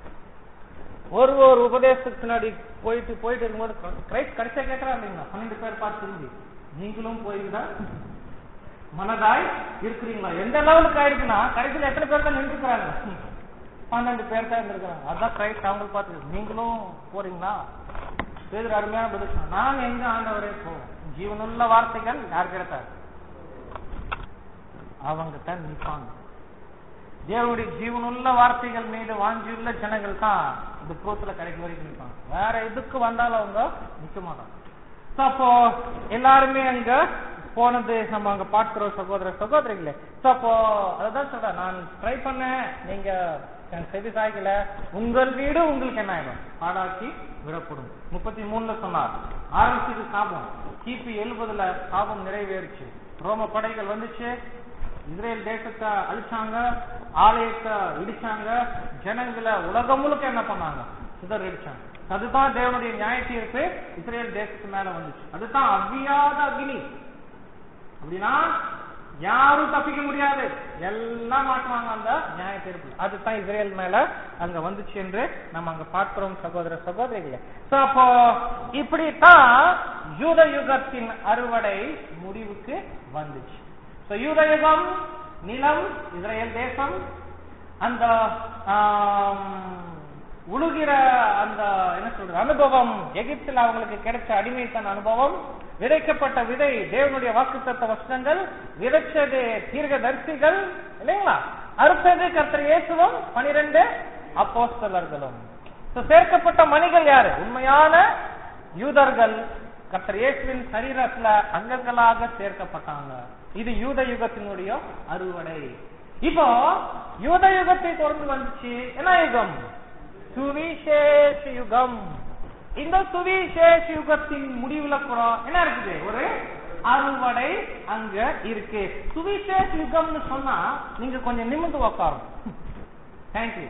ஒரு ஒரு உபதேசத்துக்கு பின்னாடி போயிட்டு போயிட்டு இருக்கும்போது கிரைஸ்ட் கடைசியா கேட்கறா இல்லைங்களா, பன்னெண்டு பேர் பார்த்து திரும்பி நீங்களும் போயிருந்தா மனதாய் இருக்கிறீங்களா? எந்த லெவலுக்கு ஆயிருக்குன்னா கடைசியில் எத்தனை பேர் தான் நின்றுக்கிறாங்க? பன்னெண்டு பேர் தான் இருந்திருக்கிறாங்க. அதான் கிரைஸ்ட் அவங்களுக்கு பார்த்து நீங்களும் போறீங்களா? பேர் அருமையான பதில், நாங்க எங்க ஆண்டவரே போவோம். ஜீவனுள்ள வார்த்தைகள் யார் கிடைத்தாரு? அவங்க தான் நிற்பாங்க. தேவனுடைய ஜீவனுள்ள வார்த்தைகள் மீது வாஞ்சியுள்ள ஜனங்கள் தான் இந்த புரோத்துல கிடைக்க வரைக்கும் நிற்பாங்க. வேற எதுக்கு வந்தாலும் அவங்க நிக்க மாட்டாங்க. அப்போ எல்லாருமே அங்க போனது நம்ம அங்க பார்க்கிறோம் சகோதர சகோதரிகளே. அப்போ அதான் சொல்றேன், நான் ட்ரை பண்ணேன், நீங்க செவி சாய்க்கல, உங்கள் வீடு உங்களுக்கு என்ன ஆயிடும், பாடாக்கி விடப்படும். முப்பத்தி மூணுல சொன்னார் ஆரம்பிச்சது சாபம், கிபி எழுபதுல சாபம் நிறைவேறிச்சு. ரோம படைகள் வந்துச்சு, இஸ்ரேல் தேசத்தை அழிச்சாங்க, ஆலயத்தை இடிச்சாங்க, ஜனங்களை உலகம் முழுக்க என்ன பண்ணாங்க, சிதற அடிச்சாங்க. அதுதான் தேவனுடைய நியாய தீர்ப்பு இஸ்ரேல் தேசத்து மேல வந்துச்சு. அதுதான் அவ்வியாத அக்னி. அப்படின்னா யாரும் தப்பிக்க முடியாது, எல்லாம் மாற்றுவாங்க அந்த நியாய தீர்ப்பு. அதுதான் இஸ்ரேல் மேல அங்க வந்துச்சு என்று நம்ம அங்க பார்க்கிறோம் சகோதர சகோதரிகளே. அப்போ இப்படித்தான் யூத யுகத்தின் அறுவடை முடிவுக்கு வந்துச்சு. யூத யுகம், நிலம், இஸ்ரேல் தேசம், அந்த உழுகிற அந்த என்ன சொல்ற அனுபவம், எகிப்தில் அவங்களுக்கு கிடைச்ச அடிமைத்தன அனுபவம், விதைக்கப்பட்ட விதை தேவனுடைய வாக்குத்தத்த வசனங்கள், விதைச்சது தீர்க்கதரிசிகள் இல்லைங்களா, அறுத்தது கர்த்தர் இயேசுவும் பனிரெண்டு அப்போஸ்தலர்களும். சேர்க்கப்பட்ட மணிகள் யாரு, உண்மையான யூதர்கள் கர்த்தர் இயேசுவின் சரீரத்துல அங்கங்களாக சேர்க்கப்பட்டாங்க. இது யூத யுகத்தினுடைய அறுவடை. இப்போ யூத யுகத்தை தொடர்ந்து வந்துச்சு என்ன யுகம், சுவிசேஷ யுகம். இந்த சுவிசேஷ யுகத்தின் முடிவுல கூட என்ன இருக்குது, ஒரு அறுவடை அங்க இருக்கு. சுவிசேஷ யுகம்னு சொன்னா நீங்க கொஞ்சம் நிமிர்ந்து உட்காரும். தேங்க்யூ.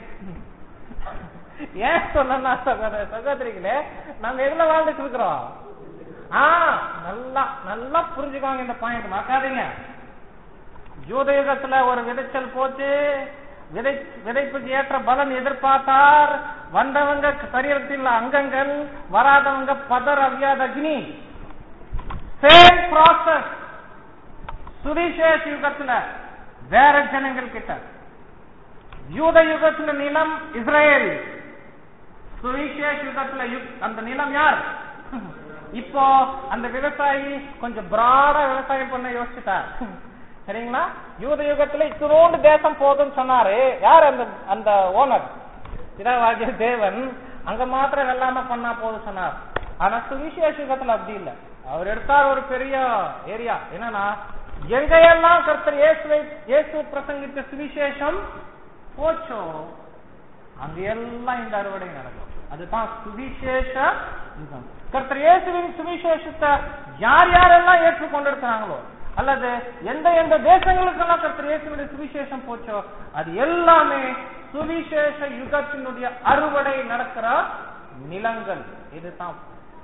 ஏன் சொன்னா சகோதர சகோதரிகளே, நாங்க எதுல வாழ்ந்துட்டு இருக்கிறோம், ஆஹ் நல்லா நல்லா புரிஞ்சுக்கோங்க இந்த பாயிண்ட், மறக்காதீங்க. யூத யுகத்துல ஒரு விதைச்சல் போச்சு, விதை விதைப்புக்கு ஏற்ற பலன் எதிர்பார்த்தார், வந்தவங்க சரீரத்தில் அங்கங்கள், வராதவங்க பதர் அவ்வியாத அக்னி. சேம் ப்ராசஸ் சுவிசேஷ யுகத்துல வேற ஜனங்கள் கிட்ட. யூத யுகத்துல நிலம் இஸ்ரேல், சுவிசேஷ யுகத்துல அந்த நிலம் யார், இப்போ அந்த விவசாயி கொஞ்சம் பிராடா விவசாயம் பண்ண யோசிச்சுட்டார் சரிங்களா. யூத யுகத்துல இத்தனோண்டு தேசம் போதுன்னு சொன்னாரு யார், அந்த அந்த ஓனர் பிதாவாகிய தேவன். அங்க மாத்திரம் வெள்ளாம பண்ணா போதும் சொன்னார். ஆனா சுவிசேஷ யுகத்துல அப்படி இல்லை. அவர் எடுத்தார் ஒரு பெரிய ஏரியா. என்னன்னா எங்கையெல்லாம் கர்த்தர் இயேசுவை இயேசு பிரசங்கித்த சுவிசேஷம் போச்சோ அங்க எல்லாம் இந்த அறுவடை நடக்கும். அதுதான் சுவிசேஷ யுகம். கர்த்தர் இயேசுவின் சுவிசேஷத்தை யார் யாரெல்லாம் ஏற்றுக்கொண்டிருக்கிறாங்களோ, அல்லது எந்த எந்த தேசங்களுக்கெல்லாம் கர்த்தர் இயேசுவின் சுவிசேஷம் போச்சோ, அது எல்லாமே சுவிசேஷ யுகத்தினுடைய அறுவடை நடக்கிற நிலங்கள். இதுதான்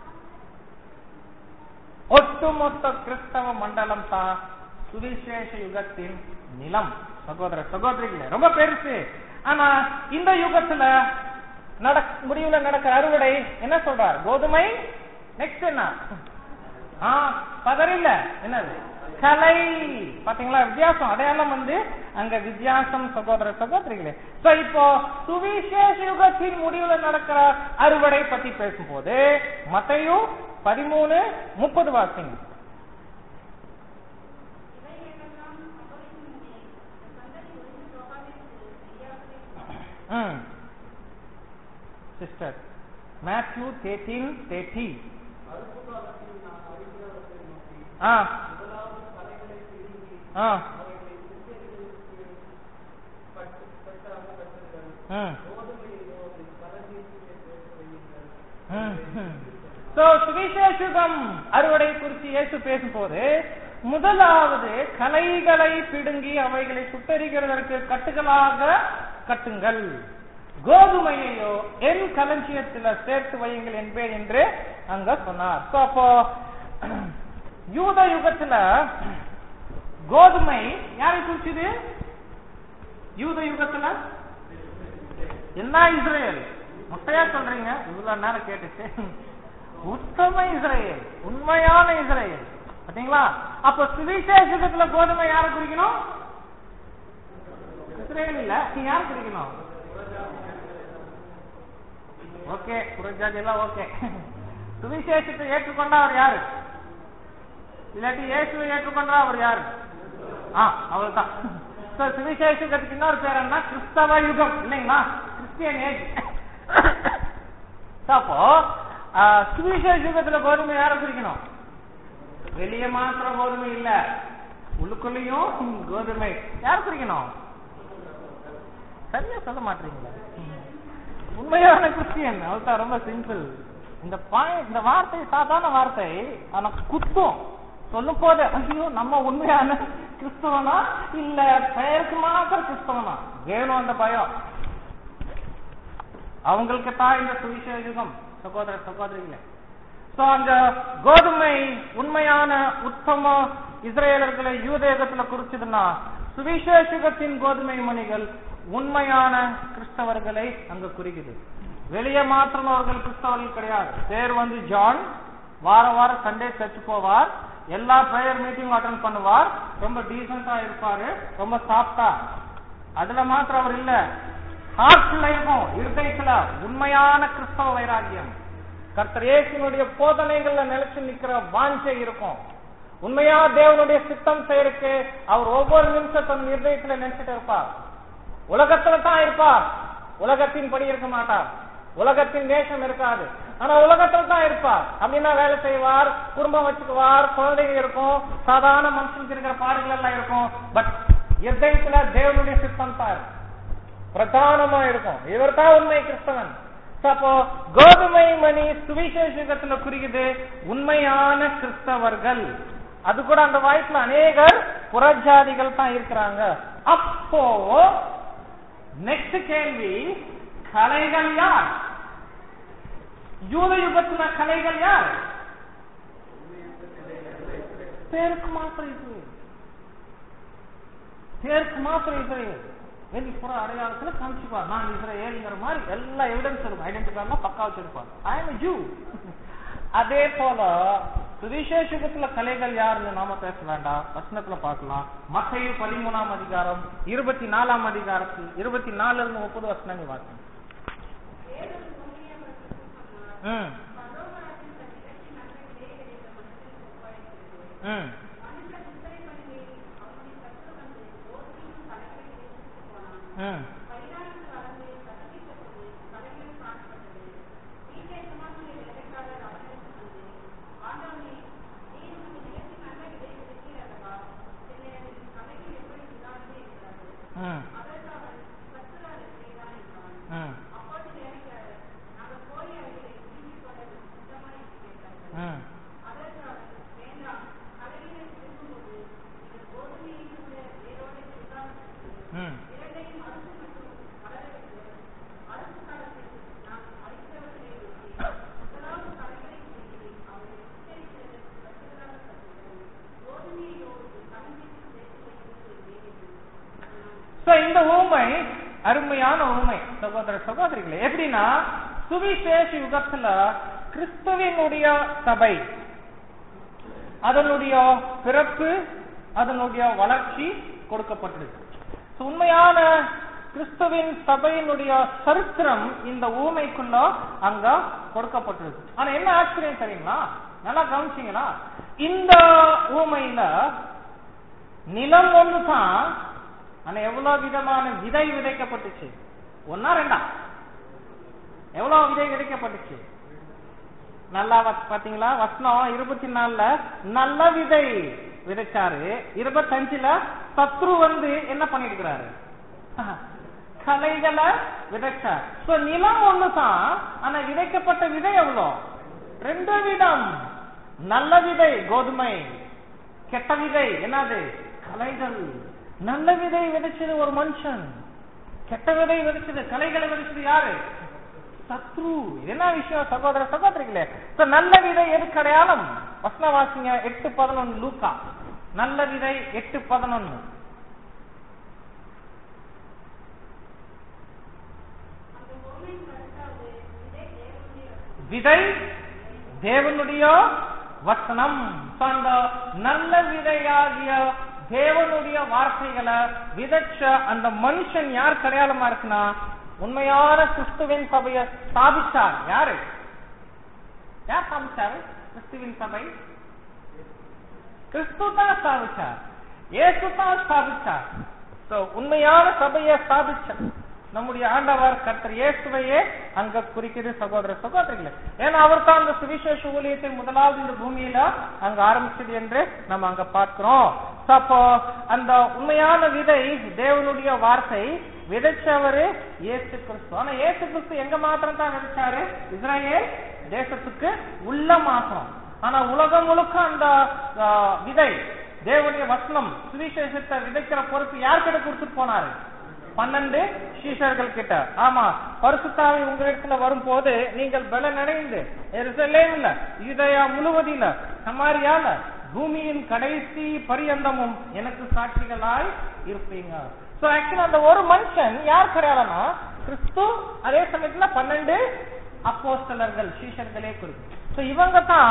ஒட்டுமொத்த கிறிஸ்தவ மண்டலம் தான் சுவிசேஷ யுகத்தின் நிலம். சகோதர சகோதரிகளே, ரொம்ப பெருசு. ஆனா இந்த யுகத்துல நட முடிவுல நடக்கிற அறுவடை என்ன சொல்றார், கோதுமை. நெக்ஸ்ட் என்ன, பதர் இல்ல, என்னது கலை. பாத்தீங்களா வித்தியாசம், அடையாளம் வந்து அங்க வித்தியாசம் சகோதர சகோதரிகளே. இப்போ சுவிசேஷ யுகத்தின் முடிவுல நடக்கிற அறுவடை பத்தி பேசும்போது மத்தேயு பதிமூணு முப்பது வாசிங்க. Sister Matthew thirteen thirty. ஆ ஆ சுவிசேஷம் அறுவடை குறித்து இயேசு பேசும்போது முதலாவது கலைகளை பிடுங்கி அவைகளை சுட்டரிக்கிறதற்கு கட்டுகளாக கட்டுங்கள், கோதுமையையோ என் களஞ்சியத்தில் சேர்த்து வையுங்கள் என்பேன் என்று அங்க சொன்னார். அப்போ யூத யுகத்துல கோதுமை யாரை குறிச்சது, யூத யுகத்துல என்ன இஸ்ரேல். முட்டையா சொல்றீங்க, இவ்வளவு நேரம் கேட்டுச்சு. உத்தம இஸ்ரேல், உண்மையான இஸ்ரேல். பாத்தீங்களா, அப்ப சுவிசேஷத்துல கோதுமை யாரை குறிக்கணும், இஸ்ரேல் இல்ல, யாரை குறிக்கணும், ஓகே புரட்சாதி எல்லாம் ஓகே. சுவிசேஷத்தை ஏற்றுக்கொண்டா அவர் யாரு, இல்லாட்டி இயேசுவை ஏற்றுக்கொண்டா அவர் யாரு, ஆ அவ்வளவுதான். சுவிசேஷ யுகத்துக்கு இன்னொரு பேர் என்ன? கிறிஸ்தவ யுகம் இல்லைங்களா? Christian age. அப்போ சுவிசேஷ யுகத்துல கோதுமை யார குறிக்கணும்? வெளியே மாத்திரம் கோதுமை இல்ல, உள்ளுக்குள்ளயும் கோதுமை. யார் குறிக்கணும்? சரியா சொல்ல மாட்டீங்களா? உண்மையான கிறிஸ்டியன். அதுதான் ரொம்ப சிம்பிள். இந்த பாயிண்ட், இந்த வார்த்தை சாதாரண வார்த்தை, ஆனா குத்தும். சொல்லும் போது ஐயோ நம்ம உண்மையான கிறிஸ்தவனா இல்ல பெயருக்கு மாத்திரம் கிறிஸ்தவனா வேணும் அந்த பயம். அவங்களுக்கு தான் இந்த சுவிசேஷ யுகம் சகோதர சகோதரிகளே. சோ அந்த கோதுமை உண்மையான உத்தம இஸ்ரேலர்களை யூதேகத்துல குறிச்சதுன்னா, சுவிசேஷத்தின் கோதுமை மணிகள் உண்மையான கிறிஸ்தவர்களை அங்க குறிக்குது. வெளியே மாத்திரம் அவர்கள் கிறிஸ்தவர்கள் கிடையாது. பேர் வந்து ஜான், வார வாரம் சண்டே சர்ச் போவார், எல்லா பிரேயர் மீட்டிங் அட்டெண்ட் பண்ணுவார், ரொம்ப டீசென்டா இருப்பாரு, ரொம்ப சாஃப்டா. அதுல மாத்திரம் அவர் இல்ல, ஹார்ட்ல இருக்கும், இருதயத்துல உண்மையான கிறிஸ்தவ வைராக்கியம், கர்த்தர் இயேசுவினுடைய போதனைகள்ல நிலைச்சு நிக்கிற வாஞ்சை இருக்கும். உண்மையா தேவனுடைய சித்தம் செய்யறதுக்கு அவர் ஒவ்வொரு நிமிஷத்தும் இருதயத்துல நினைச்சிட்டு இருப்பார். உலகத்துல தான் இருப்பார், உலகத்தின் படி இருக்க மாட்டார், உலகத்தின் தேசம் இருக்காது, ஆனா உலகத்தில் தான் இருப்பார். அப்படின்னா வேலை செய்வார், குடும்பம் வச்சுக்குவார், குழந்தைங்க இருக்கும், சாதாரண மனுஷனுக்கு இருக்கிற பாடுகள் எல்லாம் இருக்கும். பட் இருதயத்துல தேவனுடைய சித்தம் தான் பிரதானமா இருக்கும். இவர் தான் உண்மை கிறிஸ்தவன். அப்போ கோதுமை மணி சுவிசேஷத்துல குறிக்குது உண்மையான கிறிஸ்தவர்கள். அது கூட அந்த வாய்ப்புல அநேகர் புறஜாதிகள் தான் இருக்கிறாங்க. அப்போ நெக்ஸ்ட் கேள்வி, கலைகள் யார்? யூத யுகத்துல கலைகள் யார்? பேருக்கு மாத்திரம் இது, பேருக்கு மாத்திரம் இது. வெளிப்புற அடையாளத்துல காமிச்சுப்பார், நான் இஸ்ரேலுங்கிற மாதிரி எல்லா எவிடன்ஸ் இருக்கும், ஐடென்டிஃபை பக்கா வச்சிருப்பார். I am Jew. அதே போல சுவிசேஷத்துல கலைகள் யாருன்னு நாம பேச வேண்டாம், வசனத்துல பார்க்கலாம். மத்தேயு பதிமூணாம் அதிகாரம் இருபத்தி நாலாம் அதிகாரத்தில் இருபத்தி நாலுல இருந்து முப்பது வசனங்கள் வாசிக்கும். ம் ம் ம் இந்த ஊமை அருமையான ஊமை சகோதர சகோதரிகளே. எப்படின்னா, சுவிசேஷ யுகத்துல கிறிஸ்துவினுடைய சபை, அதனுடைய பிறப்பு, அதனுடைய வளர்ச்சி கொடுக்கப்பட்டிருக்கு. உண்மையான கிறிஸ்துவின் சபையினுடைய சரித்திரம் இந்த ஊமைக்குள்ள அங்க கொடுக்கப்பட்டிருக்கு. ஆனா என்ன ஆச்சரியம் தெரியுங்களா? நல்லா கவனிச்சீங்களா? இந்த ஊமையில நிலம் ஒண்ணுதான், ஆனா எவ்வளவு விதமான விதை விதைக்கப்பட்டுச்சு? ஒன்னா ரெண்டா? எவ்வளவு விதை விதைக்கப்பட்டுச்சு? நல்லா பாத்தீங்களா? வசனம் இருபத்தி நாலுல நல்ல விதை விதைச்சாரு, இருபத்தி அஞ்சுல சத்ரு வந்து என்ன பண்ணிருக்கிறாரு? கலைகளை விதைச்சார். நிலம் ஒண்ணுதான், ஆனா விதைக்கப்பட்ட விதை எவ்வளோ? ரெண்டு விதம். நல்ல விதை கோதுமை, கெட்ட விதை என்னது? கலைகள். நல்ல விதை விதைச்சது ஒரு மனுஷன், கெட்ட விதை விதைச்சது, கலைகளை விதைச்சது யாரு? சத்ரு. என்ன விஷயம் சகோதர சகோதரிகளே? நல்ல விதை எதுக்கு அடையாளம்? வசன வாசிங்க எட்டு பதினொன்னு, லூக்கா. நல்ல விதை எட்டு பதினொன்னு. விதை தேவனுடைய வசனம். நல்ல விதையாகிய தேவனுடைய வார்த்தைகளை விதைச்ச அந்த மனுஷன் யார் அடையாளமா இருக்குன்னா, உண்மையான கிறிஸ்துவின் சபையை ஸ்தாபிச்சார். யாரு? யார் ஸ்தாபிச்சாரு கிறிஸ்துவின் சபை? கிறிஸ்து தான் ஸ்தாபிச்சார், இயேசு தான் ஸ்தாபிச்சார். உண்மையான சபையை ஸ்தாபிச்ச நம்முடைய ஆண்டவர் கர்த்தர் இயேசுவையே அங்க குறிக்குது சகோதர சகோதரிகளே. ஏன்னா அவர் தான் அந்த சுவிசேஷ ஊழியத்தை முதலாவது இந்த பூமியில அங்க ஆரம்பிச்சது என்று நம்ம அங்க பார்க்கிறோம். அப்போ அந்த உண்மையான விதை தேவனுடைய வார்த்தை விதைச்சவரு இயேசு கிறிஸ்து. ஆனா இயேசு கிறிஸ்து எங்க மாத்திரம் தான் விதைச்சாரு? இஸ்ரேல் தேசத்துக்கு உள்ள மாத்திரம். ஆனா உலகம் முழுக்க அந்த விதை தேவனுடைய வசனம் சுவிசேஷத்தை விதைக்கிற பொறுப்பு யார்கிட்ட கொடுத்துட்டு போனாரு? பன்னெண்டு சீஷர்கள் கிட்ட. ஆமா, பரிசுத்தாவி உங்களிடத்துல வரும் போது நீங்கள் பலன் அடைந்து எருசலேம்ல, யூதேயா முழுவதில, சமாரியால, பூமியின் கடைசி பரியந்தமும் எனக்கு சாட்சிகளாய் இருப்பீங்க. சோ ஆக்சுவலா அந்த ஒரு மனுஷன் யார் கிடையாதுன்னா கிறிஸ்து, அதே சமயத்துல பன்னெண்டு அப்போஸ்தலர்கள் சீஷர்களே குறிக்கும். சோ இவங்க தான்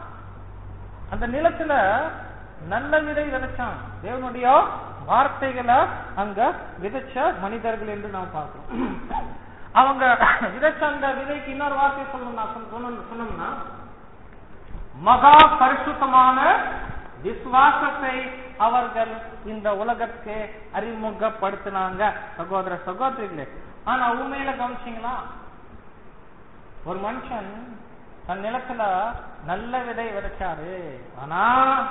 அந்த நிலத்துல நல்ல விதை விதைச்சான், தேவனுடைய வார்த்தைகளை அங்க விதைச்ச மனிதர்கள் என்று நாம் பார்க்கிறோம். அவங்க விதைச்ச அந்த விதைக்கு இன்னொரு வார்த்தை சொல்லணும்னா சொன்னோம்னா மகா பரிசுத்தமான விசுவாசத்தை அவர்கள் இந்த உலகத்துக்கு அறிமுகப்படுத்தினாங்க சகோதர சகோதரிகளே. ஆனா உண்மையில கவனிச்சீங்களா, ஒரு மனுஷன் தன் நிலத்துல நல்ல விதை விதைச்சாரு. ஆனா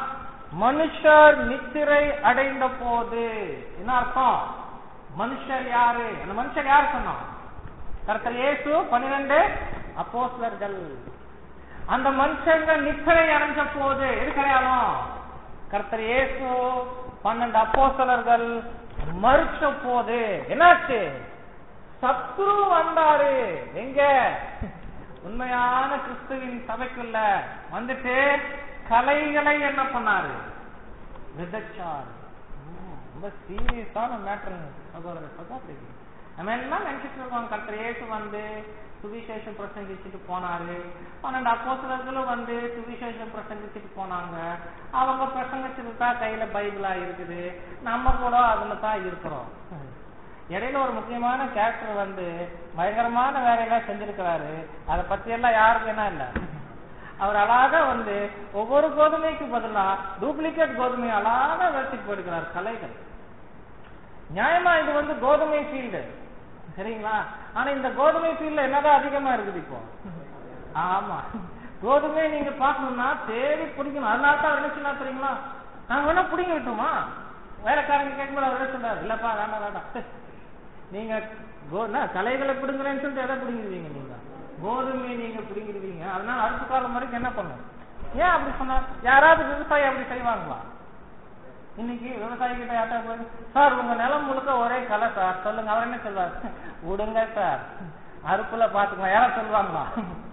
மனுஷர் நித்திரை அடைந்த போது என்ன அர்த்தம்? மனுஷர் யாரு? அந்த மனுஷர் யாரு சொன்னோம்? கர்த்தர் இயேசு, பன்னிரண்டு அப்போஸ்தலர்கள். அந்த மனுஷங்க நித்திரை அடைஞ்ச போது எது கிடையாதும்? கர்த்தர் இயேசு, பன்னெண்டு அப்போஸ்தலர்கள் மறுச்ச போது என்னாச்சு? சத்ரு வந்தாரு. எங்க? உண்மையான கிறிஸ்துவின் சபைக்குள்ள வந்துட்டு கலைகளை என்ன பண்ணாரு? விதைச்சார். ரொம்ப சீரியஸான மேட்டர் சகோதர சகோதரிகள். நம்ம எல்லாம் நினைச்சிட்டு இருக்கோம் கர்த்தர் இயேசு வந்து சுவிசேஷம் பிரசங்கிச்சுட்டு போனாரு, பன்னெண்டு அப்போஸ்தலர்களும் வந்து சுவிசேஷம் பிரசங்கிச்சுட்டு போனாங்க. அவங்க பிரசங்கிச்சுட்டு தான் கையில பைபிளா இருக்குது, நம்ம கூட அதுல தான் இருக்கிறோம். இடையில ஒரு முக்கியமான கேரக்டர் வந்து பயங்கரமான வேலையெல்லாம் செஞ்சிருக்கிறாரு. அதை பத்தி எல்லாம் யாருக்கு என்ன இல்ல. அவர் அழகா வந்து ஒவ்வொரு கோதுமைக்கு பதிலா டூப்ளிகேட் கோதுமை அழகா வச்சுட்டு போயிருக்கிறார். கலைகள் நியாயமா இது வந்து கோதுமை ஃபீல்டு, சரிங்களா? ஆனா இந்த கோதுமை ஃபீல்ட்ல என்னதான் அதிகமா இருக்குது இப்போ. ஆமா, கோதுமை நீங்க பாக்கணும்னா தேடி பிடிக்கணும். அதனால தான் என்ன சொன்னா தெரியுங்களா, நாங்க வேணா பிடிங்க விட்டோமா, வேலைக்காரங்க கேட்கும்போது அவர் என்ன சொல்றாரு, இல்லப்பா வேண்டாம் வேண்டாம், நீங்க கலைகளை பிடுங்குறேன்னு சொல்லிட்டு எதை பிடிங்கிருவீங்க? நீங்க கோதுமையை நீங்க பிடிங்கிருவீங்க. அதனால அடுத்த காலம் வரைக்கும் என்ன பண்ணும்? ஏன் அப்படி சொன்னா? யாராவது விவசாயி அப்படி செய்வாங்களா? இன்னைக்கு விவசாயி கிட்ட யார்ட்டா போய், சார் உங்க நிலம் முழுக்க ஒரே கலை சார் சொல்லுங்க, அவர் என்ன சொல்வார்? விடுங்க சார், அறுப்புல பாத்துக்கலாம். யாரா சொல்லுவாங்களா?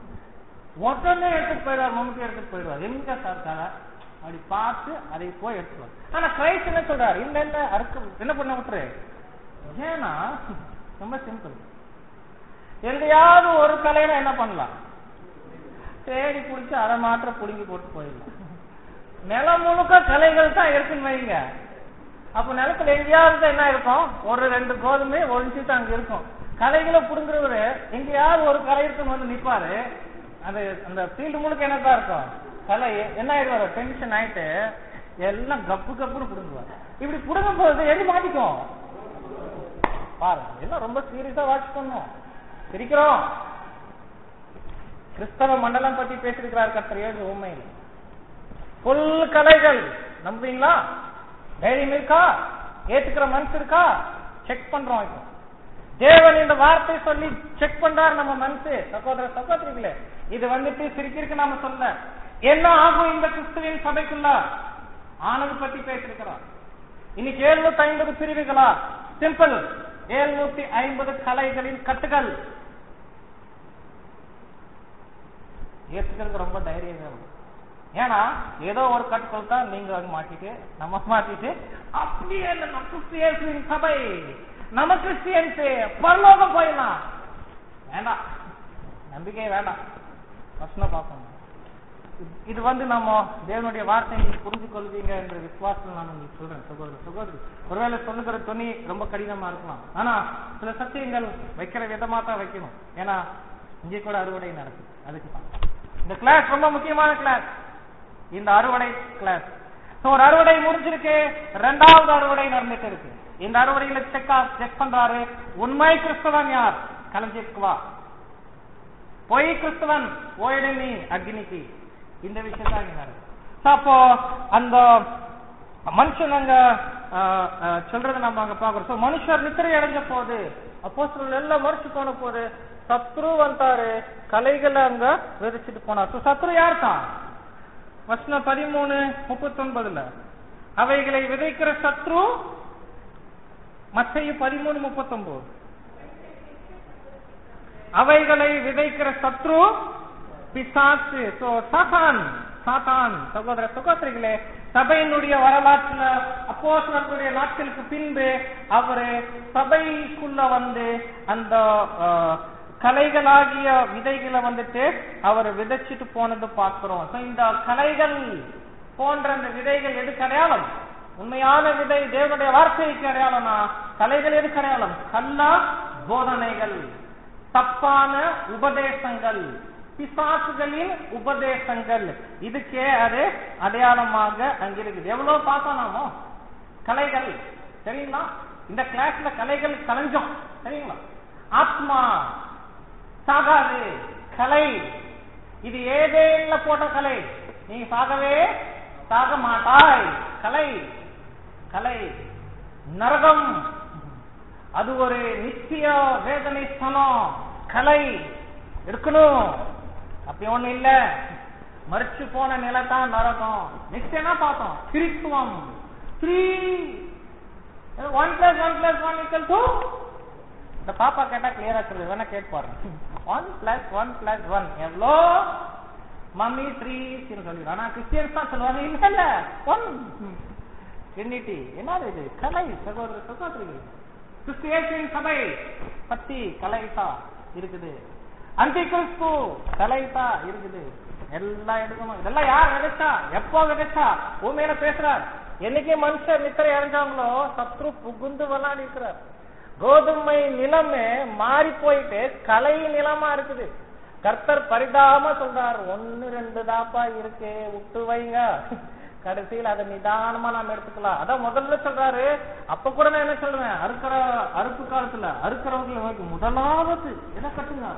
உடனே எடுத்துட்டு போயிடுவார், மம்முட்டி எடுத்துட்டு போயிடுவார். எங்க சார் கலை? அப்படி பார்த்து அதை போய் எடுத்துவார். ஆனா கிரைஸ்ட் என்ன சொல்றாரு? இல்ல இல்ல அறுக்க என்ன பண்ண விட்டுரு. ஏன்னா ரொம்ப சிம்பிள். எங்கேயாவது ஒரு கலையில என்ன பண்ணலாம்? தேடி பிடிச்சி அரை மாற்ற புடுங்கி போட்டு போயிடலாம். நிலம் முழுக்க கலைகள் தான் இருக்குன்னு வைங்க. அப்ப நிலத்துல எங்கேயாவது என்ன இருக்கும்? ஒரு ரெண்டு கோதுமை ஒழிச்சு தான் அங்க இருக்கும். கலைகளை புடுங்குறவரு எங்கேயாவது ஒரு கலை இருக்குன்னு வந்து நிப்பாரு. அந்த அந்த ஃபீல்டு முழுக்க என்னதான் இருக்கும்? கலை என்ன ஆயிடுவாரு? டென்ஷன் ஆயிட்டு எல்லாம் கப்பு கப்புன்னு புடுங்குவாரு. இப்படி புடுங்கும் போது எது மாட்டிக்கும் பாருங்க. எல்லாம் ரொம்ப சீரியஸா வாட்ச் பண்ணும். இருக்கிறோம். கிறிஸ்தவ மண்டலம் பத்தி பேசிருக்கிறார் கர்த்தர் இயேசு. உண்மையில் புல் கலைகள் நம்புவீங்களா? தைரியம் இருக்கா? ஏத்துக்கிற மனசு இருக்கா? செக் பண்றோம். இப்போ தேவன் இந்த வார்த்தை சொல்லி செக் பண்றாரு நம்ம மனசு. சகோதர சகோதரிகளே, இது வந்துட்டு சிரிக்கிருக்கு நாம சொல்ல என்ன ஆகும் இந்த கிறிஸ்துவின் சபைக்குள்ள ஆனது பத்தி பேசிருக்கிறார். இன்னைக்கு எழுநூத்தி ஐம்பது பிரிவுகளா? சிம்பிள், எழுநூத்தி ஐம்பது கலைகளின் கட்டுகள். ஏற்றுக்கிறது ரொம்ப தைரியம் வேணும். ஏன்னா ஏதோ ஒரு கட்டுக்கள் தான் நீங்க அது மாட்டிட்டு நம்ம மாட்டிட்டு அப்படியே நம்ம கிறிஸ்டியன்ஸின் சபை, நம்ம கிறிஸ்டியன்ஸ் பரலோகம் போயிடலாம். வேண்டாம், நம்பிக்கையே வேண்டாம். வசனம் பார்க்கணும். இது வந்து நம்ம தேவனுடைய வார்த்தை நீங்க புரிஞ்சு கொள்வீங்க என்ற விசுவாசம் நான் உங்களுக்கு சொல்றேன் சகோதர சகோதரி. ஒருவேளை சொல்லுகிற துணி ரொம்ப கடினமா இருக்கலாம், ஆனா சில சத்தியங்கள் வைக்கிற விதமா தான் வைக்கணும். ஏன்னா இங்கே கூட அறுவடை நடக்குது. அதுக்கு தான் இந்த கிளாஸ் ரொம்ப முக்கியமான கிளாஸ், இந்த அறுவடை கிளாஸ். ஒரு அறுவடை முடிஞ்சிருக்கு, இரண்டாவது அறுவடை நடந்துட்டு இருக்கு. இந்த அறுவடையில செக் செக் பண்றாரு, உண்மை கிறிஸ்தவன் யார் கலைஞ்சிக்குவா, பொய் கிறிஸ்தவன் ஓயிடு நீ அக்னிக்கு. இந்த விஷயம் தான். அப்போ அந்த மனுஷன் அங்க சொல்றது நம்ம அங்க பாக்குறோம். மனுஷர் நித்திரை அடைஞ்ச போது அப்போஸ்தலர்கள் எல்லாம் மறுச்சு போன போது சத்ரு வந்தாரு, கலைகளை அங்க விதைச்சிட்டு போனார். சத்ரு யார் தான்? வசனம் பதிமூணு முப்பத்தி ஒன்பதுல அவைகளை விதைக்கிற சத்ரு. மத்தேயு பதிமூணு முப்பத்தி ஒன்பது அவைகளை விதைக்கிற சத்ரு பிசாசு. சோ சாத்தான் சாத்தான் சகோதர சகோதரிகளே, சபையினுடைய வரலாற்றுல அப்போஸ்தலர்களுடைய நாட்களுக்கு பின்பு அவரு சபைக்குள்ள வந்து அந்த கலைகளாகிய விதைகளை வந்துட்டு அவர் விதைச்சிட்டு போனது பார்க்கிறோம். இந்த கலைகள் போன்ற அந்த விதைகள் எதுக்கு அடையாளம்? உண்மையான விதை தேவனுடைய வார்த்தைக்கு அடையாளம்னா கலைகள் எதுக்கு அடையாளம்? கல்லா போதனைகள், தப்பான உபதேசங்கள், பிசாசுகளின் உபதேசங்கள், இதுக்கே அது அடையாளமாக அங்க இருக்குது. எவ்வளவு பார்த்தோம் நாமோ கலைகள், சரிங்களா? இந்த கிளாஸ்ல கலைகள் கலைஞ்சோம், சரிங்களா? ஆத்மா சாகாது, கலை இது ஏதேன்ல போட்ட கலை, நீ சாகவே சாக மாட்டாய், கலை கலை. நரகம் அது ஒரு நித்திய வேதனை ஸ்தலம், கலை இருக்கணும், அப்படி ஒண்ணு இல்ல. மறிச்சு போன நிலைதான் நரகம். நெக்ஸ்ட் என்ன பார்த்தோம்? திரித்துவம். Three one plus one plus one equal to, இந்த பாப்பா கேட்டா கிளியரா சொல்லுது, வேணா கேட்டு பாருங்க. One plus one plus one எவ்வளோ? மம்மி த்ரீ சொல்லிடுறோம். ஆனா கிறிஸ்டியன்ஸ் தான் சொல்லுவாங்க இல்ல இல்ல ஒன் ட்ரினிட்டி. என்னது இது? கலை சகோதர சகோதரிகள். கிறிஸ்டியன் சபை பத்தி கலைதா இருக்குது, அந்தி கிறிஸ்து கலைதா இருக்குது. எல்லாம் எடுக்கணும். இதெல்லாம் யார் விதைச்சா? எப்போ விதைச்சா? உண்மையில பேசுறார். என்னைக்கு மனுஷன் நித்திரை அடைஞ்சாங்களோ சத்ரு புகுந்து விளையாடி இருக்கிறார். கோதுமை நிலமே மாறி போயிட்டு கலை நிலமா இருக்குது. கர்த்தர் பரிதாபமா சொல்றார், ஒன்னு ரெண்டு தாப்பா இருக்கு, விட்டு வைங்க, கடைசியில் அதை நிதானமா நாம எடுத்துக்கலாம். அதான் முதல்ல சொல்றாரு. அப்ப கூட நான் என்ன சொல்றேன், அறுக்கிற அறுப்பு காலத்துல அறுக்கிறவங்களுக்கு முதலாவது என்ன கட்டுங்க,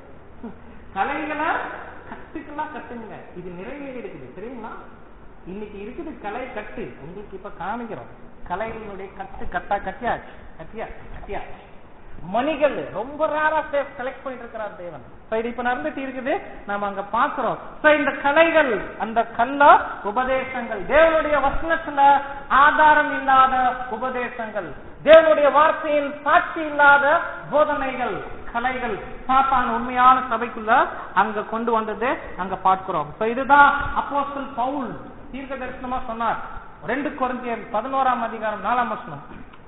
கலைகளை கட்டுக்கெல்லாம் கட்டுங்க. இது நிறைவேறி இருக்குது, சரிங்களா? இன்னைக்கு இருக்குது கலை கட்டு. உங்களுக்கு இப்ப காமிக்கிறோம் கலைகளுடைய கட்டு. கட்டா கட்டியாச்சு கட்டியாச்சு கட்டியாச்சு. மணிகள் ரொம்ப ரேரா செலக்ட் பண்ணிட்டு இருக்கிறார் தேவன். இப்ப நடந்துட்டு இருக்குது, நாம அங்க பாக்குறோம். இந்த கலைகள், அந்த கல்ல உபதேசங்கள், தேவனுடைய வசனத்துல ஆதாரம் இல்லாத உபதேசங்கள், தேவனுடைய வார்த்தையின் சாட்சி இல்லாத போதனைகள், கலைகள் சாத்தான் உண்மையான சபைக்குள்ள அங்க கொண்டு வந்தது அங்க பார்க்கிறோம். இதுதான் அப்போஸ்தலன் பவுல் தீர்க்க தரிசனமா சொன்னார். ரெண்டு கொரிந்தியர் பதினோராம் அதிகாரம் நாலாம் வசனம்.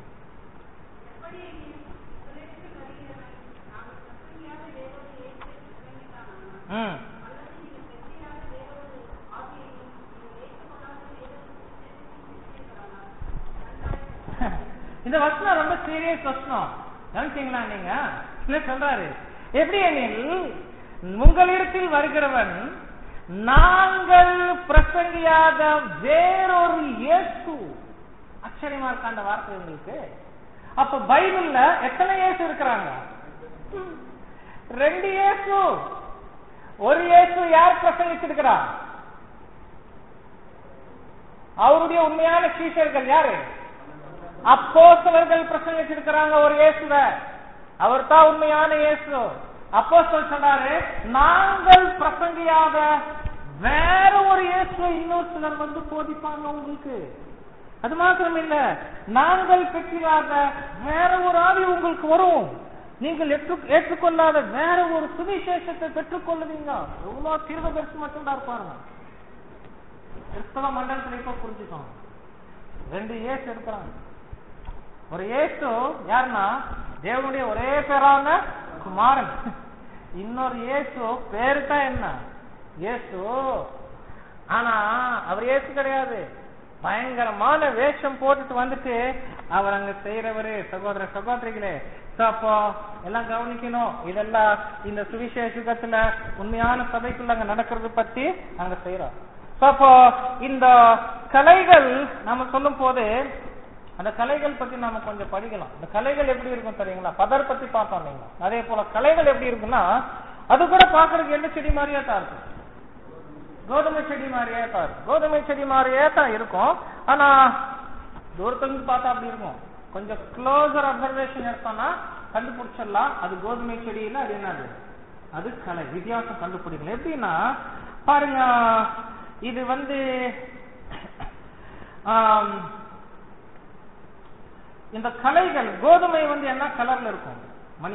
இந்த வசனம் ரொம்ப சீரியஸ் வசனம். நினைச்சீங்களா நீங்க? சொல்றாரு எப்படி எனில், உங்களிடத்தில் வருகிறவன் நாங்கள் பிரசங்கியாத வேறொரு இயேசு. ஆச்சரியமா இருக்க அந்த வார்த்தை உங்களுக்கு. அப்ப பைபிள்ல எத்தனை இயேசு இருக்கிறாங்க? ரெண்டு இயேசு. ஒரு இயேசு யார் பிரசங்கிச்சிருக்கிறார்? அவருடைய உண்மையான சீஷர்கள் யாரு? அப்போஸ்தலர்கள் பிரசங்கிச்சிருக்கிறாங்க ஒரு இயேசுவ. அவர் தான் உண்மையான இயேசு. அப்போஸ்தலர் சொன்னாரு, நாங்கள் பிரசங்கியாத வேற ஒரு இயேசு இன்னொரு சிலர் வந்து போதிப்பாங்க உங்களுக்கு. அது மாத்திரம் இல்ல, நாங்கள் பெற்றிராத வேற ஒரு ஆவி உங்களுக்கு வரும். நீங்கள் ஏற்றுக்கொள்ளாத வேற ஒரு சுவிசேஷத்தை பெற்றுக் கொள்ளுவீங்க. எவ்வளவு தீர்க்கதரிசி மட்டும் தான் இருப்பாருங்க. கிறிஸ்தவ மண்டலத்தில் இப்ப புரிஞ்சுக்கோங்க, ரெண்டு இயேசு இருக்கிறாங்க. ஒரு இயேசு யாருன்னா தேவனுடைய ஒரே பேரான குமாரன். இன்னொரு இயேசு பேரு தான் என்ன? இயேசு. ஆனா அவர் இயேசு கிடையாது. பயங்கரமான வேஷம் போட்டுட்டு வந்துட்டு அவர் அங்க செய்யறவரு. சகோதர சகோதரிகளே, அப்போ எல்லாம் கவனிக்கணும். இதெல்லாம் இந்த சுவிசேஷத்துல உண்மையான சபைக்குள்ள அங்க நடக்கிறது பத்தி அங்க செய்யறோம். அப்போ இந்த கலைகள் நம்ம சொல்லும் போது அந்த கலைகள் பத்தி நாம கொஞ்சம் படிக்கலாம். இந்த கலைகள் எப்படி இருக்கும் தெரியுங்களா? பதர் பத்தி பார்த்தோம் நீங்க. அதே போல கலைகள் எப்படி இருக்குன்னா, அது கூட பாக்குறதுக்கு எந்த செடி மாதிரியே தான் இருக்கும், கோதுமை செடி மாதிரியே தான் இருக்கும். கோதுமை செடி மாதிரியே தான் இருக்கும். ஆனா தூரத்துக்கு பார்த்தா அப்படி இருக்கும். கொஞ்சம் க்ளோசர் அப்சர்வேஷன் எடுத்தோம்னா கண்டுபிடிச்சிடலாம் அது கோதுமை செடியில அது என்னது, அது கலை. வித்தியாசம் கண்டுபிடிக்கலாம். எப்படின்னா பாருங்க, இது வந்து இந்த கலைகள், கோதுமை வந்து என்ன கலர்ல இருக்கும்? மணி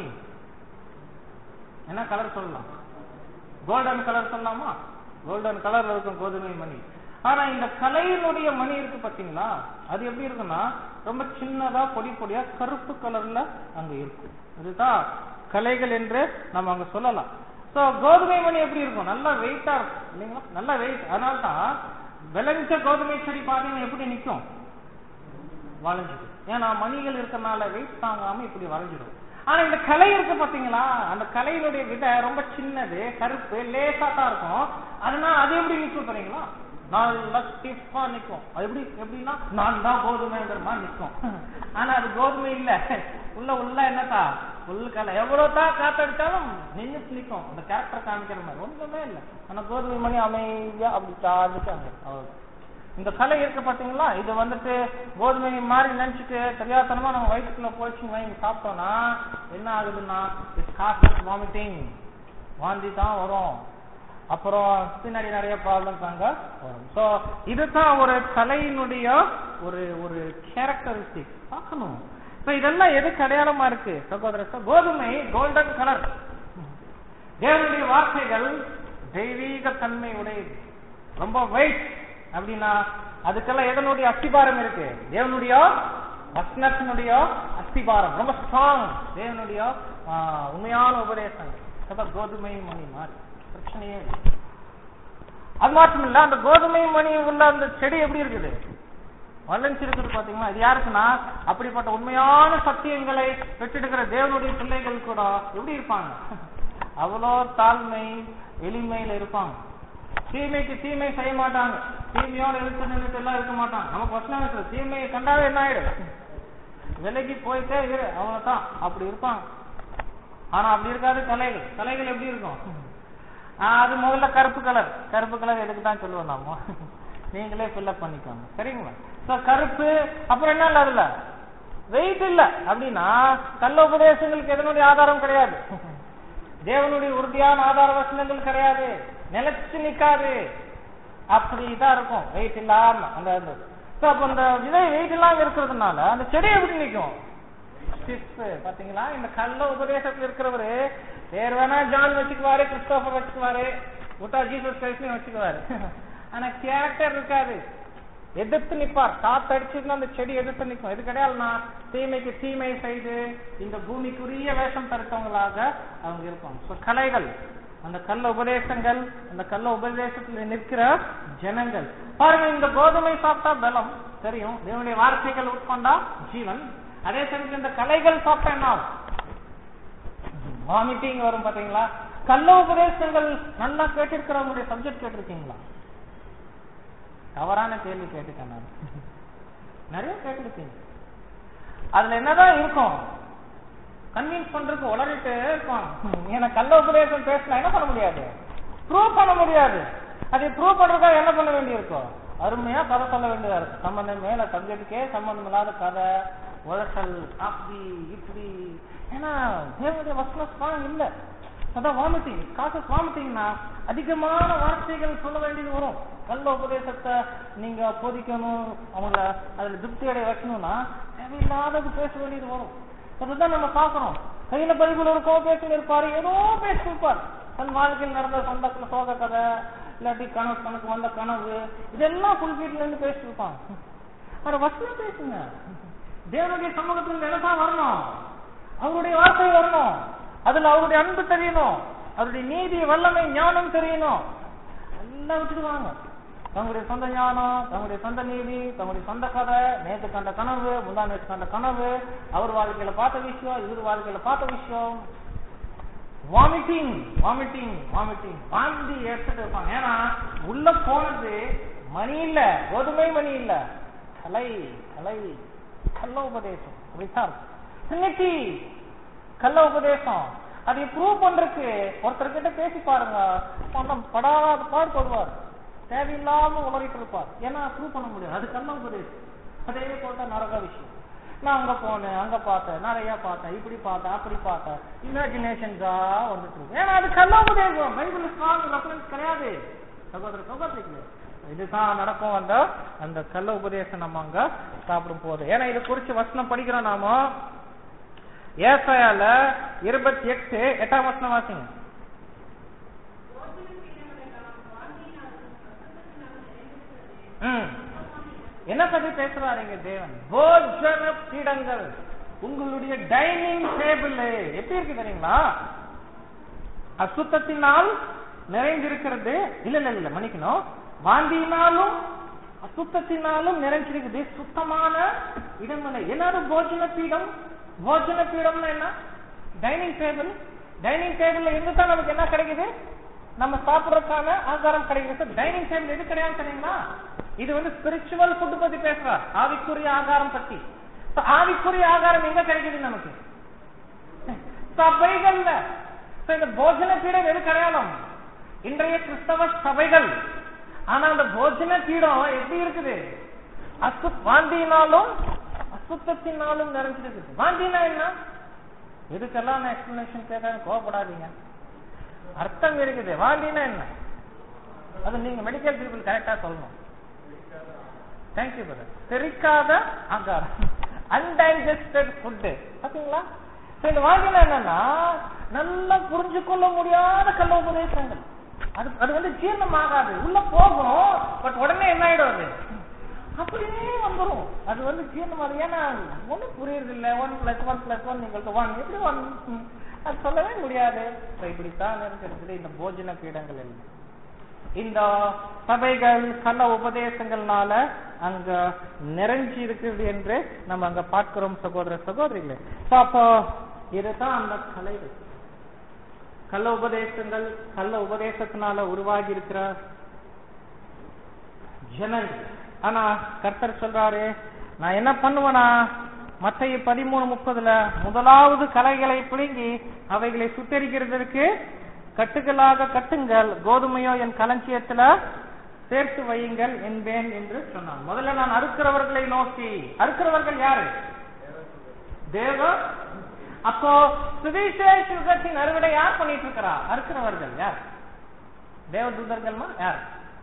என்ன கலர் சொல்லலாம்? கோல்டன் கலர் சொல்லலாமா? கோல்டன் கலர்ல இருக்கும் கோதுமை மணி. ஆனா இந்த கலையினுடைய மணி இருக்கு பாத்தீங்களா, அது எப்படி இருக்குன்னா ரொம்ப சின்னதா பொடி பொடியா கருப்பு கலர்ல அங்க இருக்கும். இதுதான் கலைகள் என்று நம்ம அங்க சொல்லலாம். சோ கோதுமை மணி எப்படி இருக்கும்? நல்லா வெயிட்டா இருக்கும் இல்லைங்களா? நல்லா வெயிட். அதனால்தான் விளைஞ்ச கோதுமை செடி பாத்தீங்கன்னா எப்படி நிற்கும்? வளைஞ்சிடும். ஏன்னா மணிகள் இருக்கனால வெயிட் தாங்காம இப்படி வளைஞ்சிடும். ஆனா இந்த கலை இருக்கு பாத்தீங்களா, அந்த கலையினுடைய விதை ரொம்ப சின்னது, கருப்பு, லேசா தான் இருக்கும். அதனால அது எப்படி நிற்கும் தெரியுங்களா? நல்லா ஸ்டிஃபா நிற்கும். அது எப்படி எப்படின்னா நான் தான் கோதுமைங்கிற மாதிரி நிற்கும். ஆனா அது கோதுமை இல்ல, உள்ள உள்ள என்னத்தா உள்ள எவ்வளவு தான் காத்தடிச்சாலும் நின்று நிற்கும். அந்த கேரக்டர் காமிக்கிற மாதிரி ஒன்றுமே இல்லை. ஆனா கோதுமை மணி அமைதியா அப்படி சார்ந்துட்டு இந்த கலை இருக்கு பாத்தீங்களா, இது வந்துட்டு கோதுமை மாதிரி நினைச்சிட்டு தெரியாதனமா நம்ம வயிற்றுக்குள்ள போயிடுச்சு வாங்கி சாப்பிட்டோம்னா என்ன ஆகுதுன்னா வாமிட்டிங், வாந்தி தான் வரும். அப்புறம் பின்னாடி நிறைய ப்ராப்ளம்ஸ் அங்க வரும். சோ இதுதான் ஒரு கலையினுடைய ஒரு ஒரு கேரக்டரிஸ்டிக் பார்க்கணும். இதெல்லாம் எதுக்கு அடையாளமா இருக்கு சகோதரர்? கோதுமை கோல்டன் கலர், தேவனுடைய வார்த்தைகள் தெய்வீக தன்மை உடையது, ரொம்ப வெயிட். அப்படின்னா அதுக்கெல்லாம் எதனுடைய அஸ்திபாரம் இருக்கு? தேவனுடைய வசனத்தினுடைய அஸ்திபாரம் ரொம்ப ஸ்ட்ராங். தேவனுடைய உண்மையான உபதேசங்கள் கோதுமை மணி மாதிரி பிரச்சனையே. அது மட்டும் இல்ல, அந்த கோதுமை மணி உள்ள அந்த செடி எப்படி இருக்குது, வளர்ச்சிருக்குது பாத்தீங்களா? இது யாருக்குன்னா அப்படிப்பட்ட உண்மையான சத்தியங்களை பெற்றெடுக்கிற தேவனுடைய பிள்ளைகள் கூட எப்படி இருப்பாங்க? அவ்வளோ தாழ்மை எளிமையில இருப்பாங்க. தீமைக்கு தீமை செய்ய மாட்டாங்க, தீமையோட எழுத்து நின்றுட்டு எல்லாம் இருக்க மாட்டாங்க. நமக்கு வசனம் இருக்குது, தீமையை கண்டாவே என்ன ஆயிடும், விலைக்கு போயிட்டே இரு, அவ்வளவுதான் அப்படி இருப்பாங்க. ஆனா அப்படி இருக்காது கலைகள். கலைகள் எப்படி இருக்கும்? அது முதல்ல கருப்பு கலர். கருப்பு கலர் எதுக்கு தான் சொல்லுவோம் நாம, நீங்களே ஃபில்அப் பண்ணிக்கோங்க சரிங்களா? கருப்பு. அப்புறம் என்ன இல்ல, அதுல வெயிட் இல்ல. அப்படின்னா கள்ள உபதேசங்களுக்கு எதனுடைய ஆதாரம் கிடையாது, தேவனுடைய உறுதியான ஆதார வசனங்கள் கிடையாது, நிலைச்சு நிக்காது, அப்படிதான் இருக்கும். வெயிட் இல்லாம அந்த அந்த விதை வெயிட் இல்லாம இருக்கிறதுனால அந்த செடி எப்படி நிற்கும்? பாத்தீங்களா? இந்த கள்ள உபதேசத்துல இருக்கிறவரு வேற வேணா ஜான் வச்சுக்குவாரு, கிறிஸ்டோபர் வச்சுக்குவாரு, விட்டா ஜீசஸ் கிரைஸ்ட் வச்சுக்குவாரு. ஆனா கேரக்டர் இருக்காது, எதிர்த்து நிற்பார். காத்து அடிச்சுன்னா அந்த செடி எதிர்த்து நிற்கும். இது கிடையாதுன்னா தீமைக்கு தீமை செய்து இந்த பூமிக்குரிய வேஷம் தடுத்தவங்களாக அவங்க இருப்பாங்க. கலைகள், அந்த கள்ள உபதேசங்கள், அந்த கள்ள உபதேசத்தில் நிற்கிற ஜனங்கள். பாருங்க, இந்த கோதுமை சாப்பிட்டா பலம் தெரியும், தேவனுடைய வார்த்தைகள் உட்கொண்டா ஜீவன். அதே சமயத்தில் இந்த கலைகள் சாப்பிட்டா என்ன வாமிட்டிங் வரும் பாத்தீங்களா? கள்ள உபதேசங்கள் நல்லா கேட்டிருக்கிறவங்களுடைய சப்ஜெக்ட் கேட்டிருக்கீங்களா? தவறான கேள்வி கேட்டுக்கேன் நான், நிறைய கேட்டிருக்கீங்க. அதுல என்னதான் இருக்கும்? கன்வின்ஸ் பண்றதுக்கு உளறிட்டு இருப்பான். ஏன்னா கள்ள உபதேசம் பேசினா என்ன பண்ண முடியாது, ப்ரூவ் பண்ண முடியாது. அதை ப்ரூவ் பண்றதுக்காக என்ன பண்ண வேண்டியிருக்கும்? அருமையா கதை சொல்ல வேண்டியதா இருக்கும். சம்பந்தம் மேல சப்ஜெக்டுக்கே சம்பந்தம் இல்லாத கதை, உழசல், அப்படி இப்படி. ஏன்னா தேவனுடைய வசனம் ஸ்ட்ராங் இல்ல. அதான் வாமிட்டிங், காசஸ் வாமிட்டிங்னா அதிகமான வார்த்தைகள் சொல்ல வேண்டியது வரும். கள்ள உபதேசத்தை நீங்க போதிக்கணும், அவங்கள அதுல திருப்தி அடைய வைக்கணும்னா தேவையில்லாதது பேச வேண்டியது வரும். அதுதான் நம்ம பார்க்கணும். கையில பைபிள் இருக்கும், பேசி இருப்பாரு, ஏதோ பேசி இருப்பார். தன் வாழ்க்கையில் நடந்த சொந்தத்துல சோக கதை, இல்லாட்டி கனவு கணக்கு வந்த கனவு, இதெல்லாம் புல்பீட்ல இருந்து பேசிட்டு இருப்பாங்க. அவரை வசனம் பேசுங்க. தேவனுடைய சமூகத்தில் என்னதான் வரணும்? அவருடைய வார்த்தை வரணும், அதுல அவருடைய அன்பு தெரியணும், அவருடைய நீதி வல்லமை ஞானம் தெரியணும். எல்லாம் விட்டுடுவாங்க. தங்களுடைய சொந்த ஞானம், தங்களுடைய சொந்த நீதி, தங்களுடைய சொந்த கதை, நேற்று கண்ட கனவு, முந்தா நேற்று கண்ட கனவு, அவர் வாழ்க்கையில பார்த்த விஷயம், இவர் வாழ்க்கையில பார்த்த விஷயம். வாமிட்டிங் வாமிட்டிங் வாமிட்டிங் வாந்தி எடுத்துட்டு இருப்பாங்க. ஏன்னா உள்ள போனது மணி இல்ல, கோதுமை மணி இல்ல, கலை கலை கள்ள உபதேசம். அப்படித்தான் ட்ரினிட்டி கள்ள உபதேசம். அதை ப்ரூவ் பண்றதுக்கு ஒருத்தர்கிட்ட பேசி பாருங்க, படாத பாடுபடுவார், தேவையில்லாம உளறிட்டு இருப்பார். ஏன்னா ப்ரூவ் பண்ண முடியாது, அது கள்ள உபதேசம். அதே போல நரக விஷயம். நான் அங்க போனேன், அங்க பார்த்தேன், நிறைய பார்த்தேன், இப்படி பார்த்தேன், அப்படி பார்த்தேன், இமேஜினேஷன்ஸா வந்துட்டு இருக்கு. ஏன்னா அது கள்ள உபதேசம். பைபிள் ஸ்ட்ராங் ரெஃபரன்ஸ் கிடையாது சகோதர சகோதரிக்கு. இதுதான் நடக்கும் அந்த அந்த கள்ள உபதேசம் நம்ம அங்க சாப்பிடும் போது. ஏன்னா இது குறிச்சு வசனம் படிக்கிறோம் நாம. ஏசாயால இருபத்தி எட்டு எட்டாம் வசனம் வாசிங்க. என்ன பத்தி பேசுறாருங்க தேவன்? போஜன பீடங்கள், உங்களுடைய டைனிங் டேபிள் எப்படி இருக்கு தெரியுங்களா? அசுத்தத்தினால் நிறைந்திருக்கிறது. இல்ல இல்ல இல்ல மன்னிக்கணும், வாந்தியினாலும் அசுத்தத்தினாலும் நிறைஞ்சிருக்குது. சுத்தமான இடமில்லை. என்னது போஜன பீடம்? போஜன பீடம்னா என்ன? Dining table. டைனிங் டேபிள்ல இருந்துதான் நமக்கு என்ன கிடைக்குது? நம்ம சாப்பிடறதுக்கான ஆகாரம் கிடைக்கிறது. டைனிங் டேபிள் எது கிடையாது தெரியுங்களா? இது வந்து ஸ்பிரிச்சுவல் ஃபுட் பத்தி பேசுறார், ஆவிக்குரிய ஆகாரம் பத்தி. ஆவிக்குரிய ஆகாரம் எங்க கிடைக்குது நமக்கு? சபைகள்ல. இந்த போஜன பீடம் எது கிடையாது? இன்றைய கிறிஸ்தவ சபைகள். ஆனா அந்த போஜன பீடம் எப்படி இருக்குது? அசு வாந்தியினாலும் அசுத்தத்தினாலும் நிறைஞ்சிருக்குது. வாந்தினா என்ன? இதுக்கெல்லாம் நான் எக்ஸ்பிளனேஷன் கேட்க கோவப்படாதீங்க, அர்த்தம் இருக்குது. வாந்தினா என்ன? அது நீங்க மெடிக்கல் பீப்புள் கரெக்டா சொல்லணும். Thank you brother. செரிக்காத ஆகாரம், அன்டைஜஸ்டட் ஃபுட். பாத்தீங்களா? இந்த வாந்தினா என்னன்னா நல்லா புரிஞ்சு கொள்ள முடியாத கள்ள உபதேசங்கள். அது அது வந்து ஜீரணம் ஆகாது, உள்ள போகும், பட் உடனே என்ன ஆயிடும்? அது அப்படியே வந்துடும். அது வந்து ஜீரணம் ஆகுது. ஏன்னா ஒன்னும் புரியுறது இல்லை. One plus one plus one நீங்கள் ஒன் எப்படி ஒன், அது சொல்லவே முடியாது. இப்படித்தான் இருக்கிறது இந்த போஜன பீடங்கள் எல்லாம். இந்த சபைகள் கள்ள உபதேசங்கள்னால அங்க நிறைஞ்சி இருக்குது என்று நம்ம அங்க பார்க்கிறோம் சகோதர சகோதரிகளே. அப்போ இதுதான் அந்த கலைகள், கள்ள உபதேசங்கள். கள்ள உபதேசத்தினால உருவாகி இருக்கிற ஜனங்கள். ஆனா கர்த்தர் சொல்றாரு, நான் என்ன பண்ணுவேனா, மத்தேயு பதிமூணு முப்பதுல முதலாவது கலைகளை பிடுங்கி அவைகளை சுத்தரிக்கிறதற்கு கட்டுகளாக கட்டுங்கள், கோதுமையோ என் களஞ்சியத்துல சேர்த்து வையுங்கள் என்பேன் என்று சொன்னான். முதல்ல நான் அறுக்கிறவர்களை நோக்கி. அறுக்கிறவர்கள் யாரு? தேவ. அப்போ சுவிசேஷத்தின் அறுவடை யார் பண்ணிட்டு இருக்கிறா? அறுக்கிறவர்கள் யார்? தேவ தூதர்கள்மா யார்?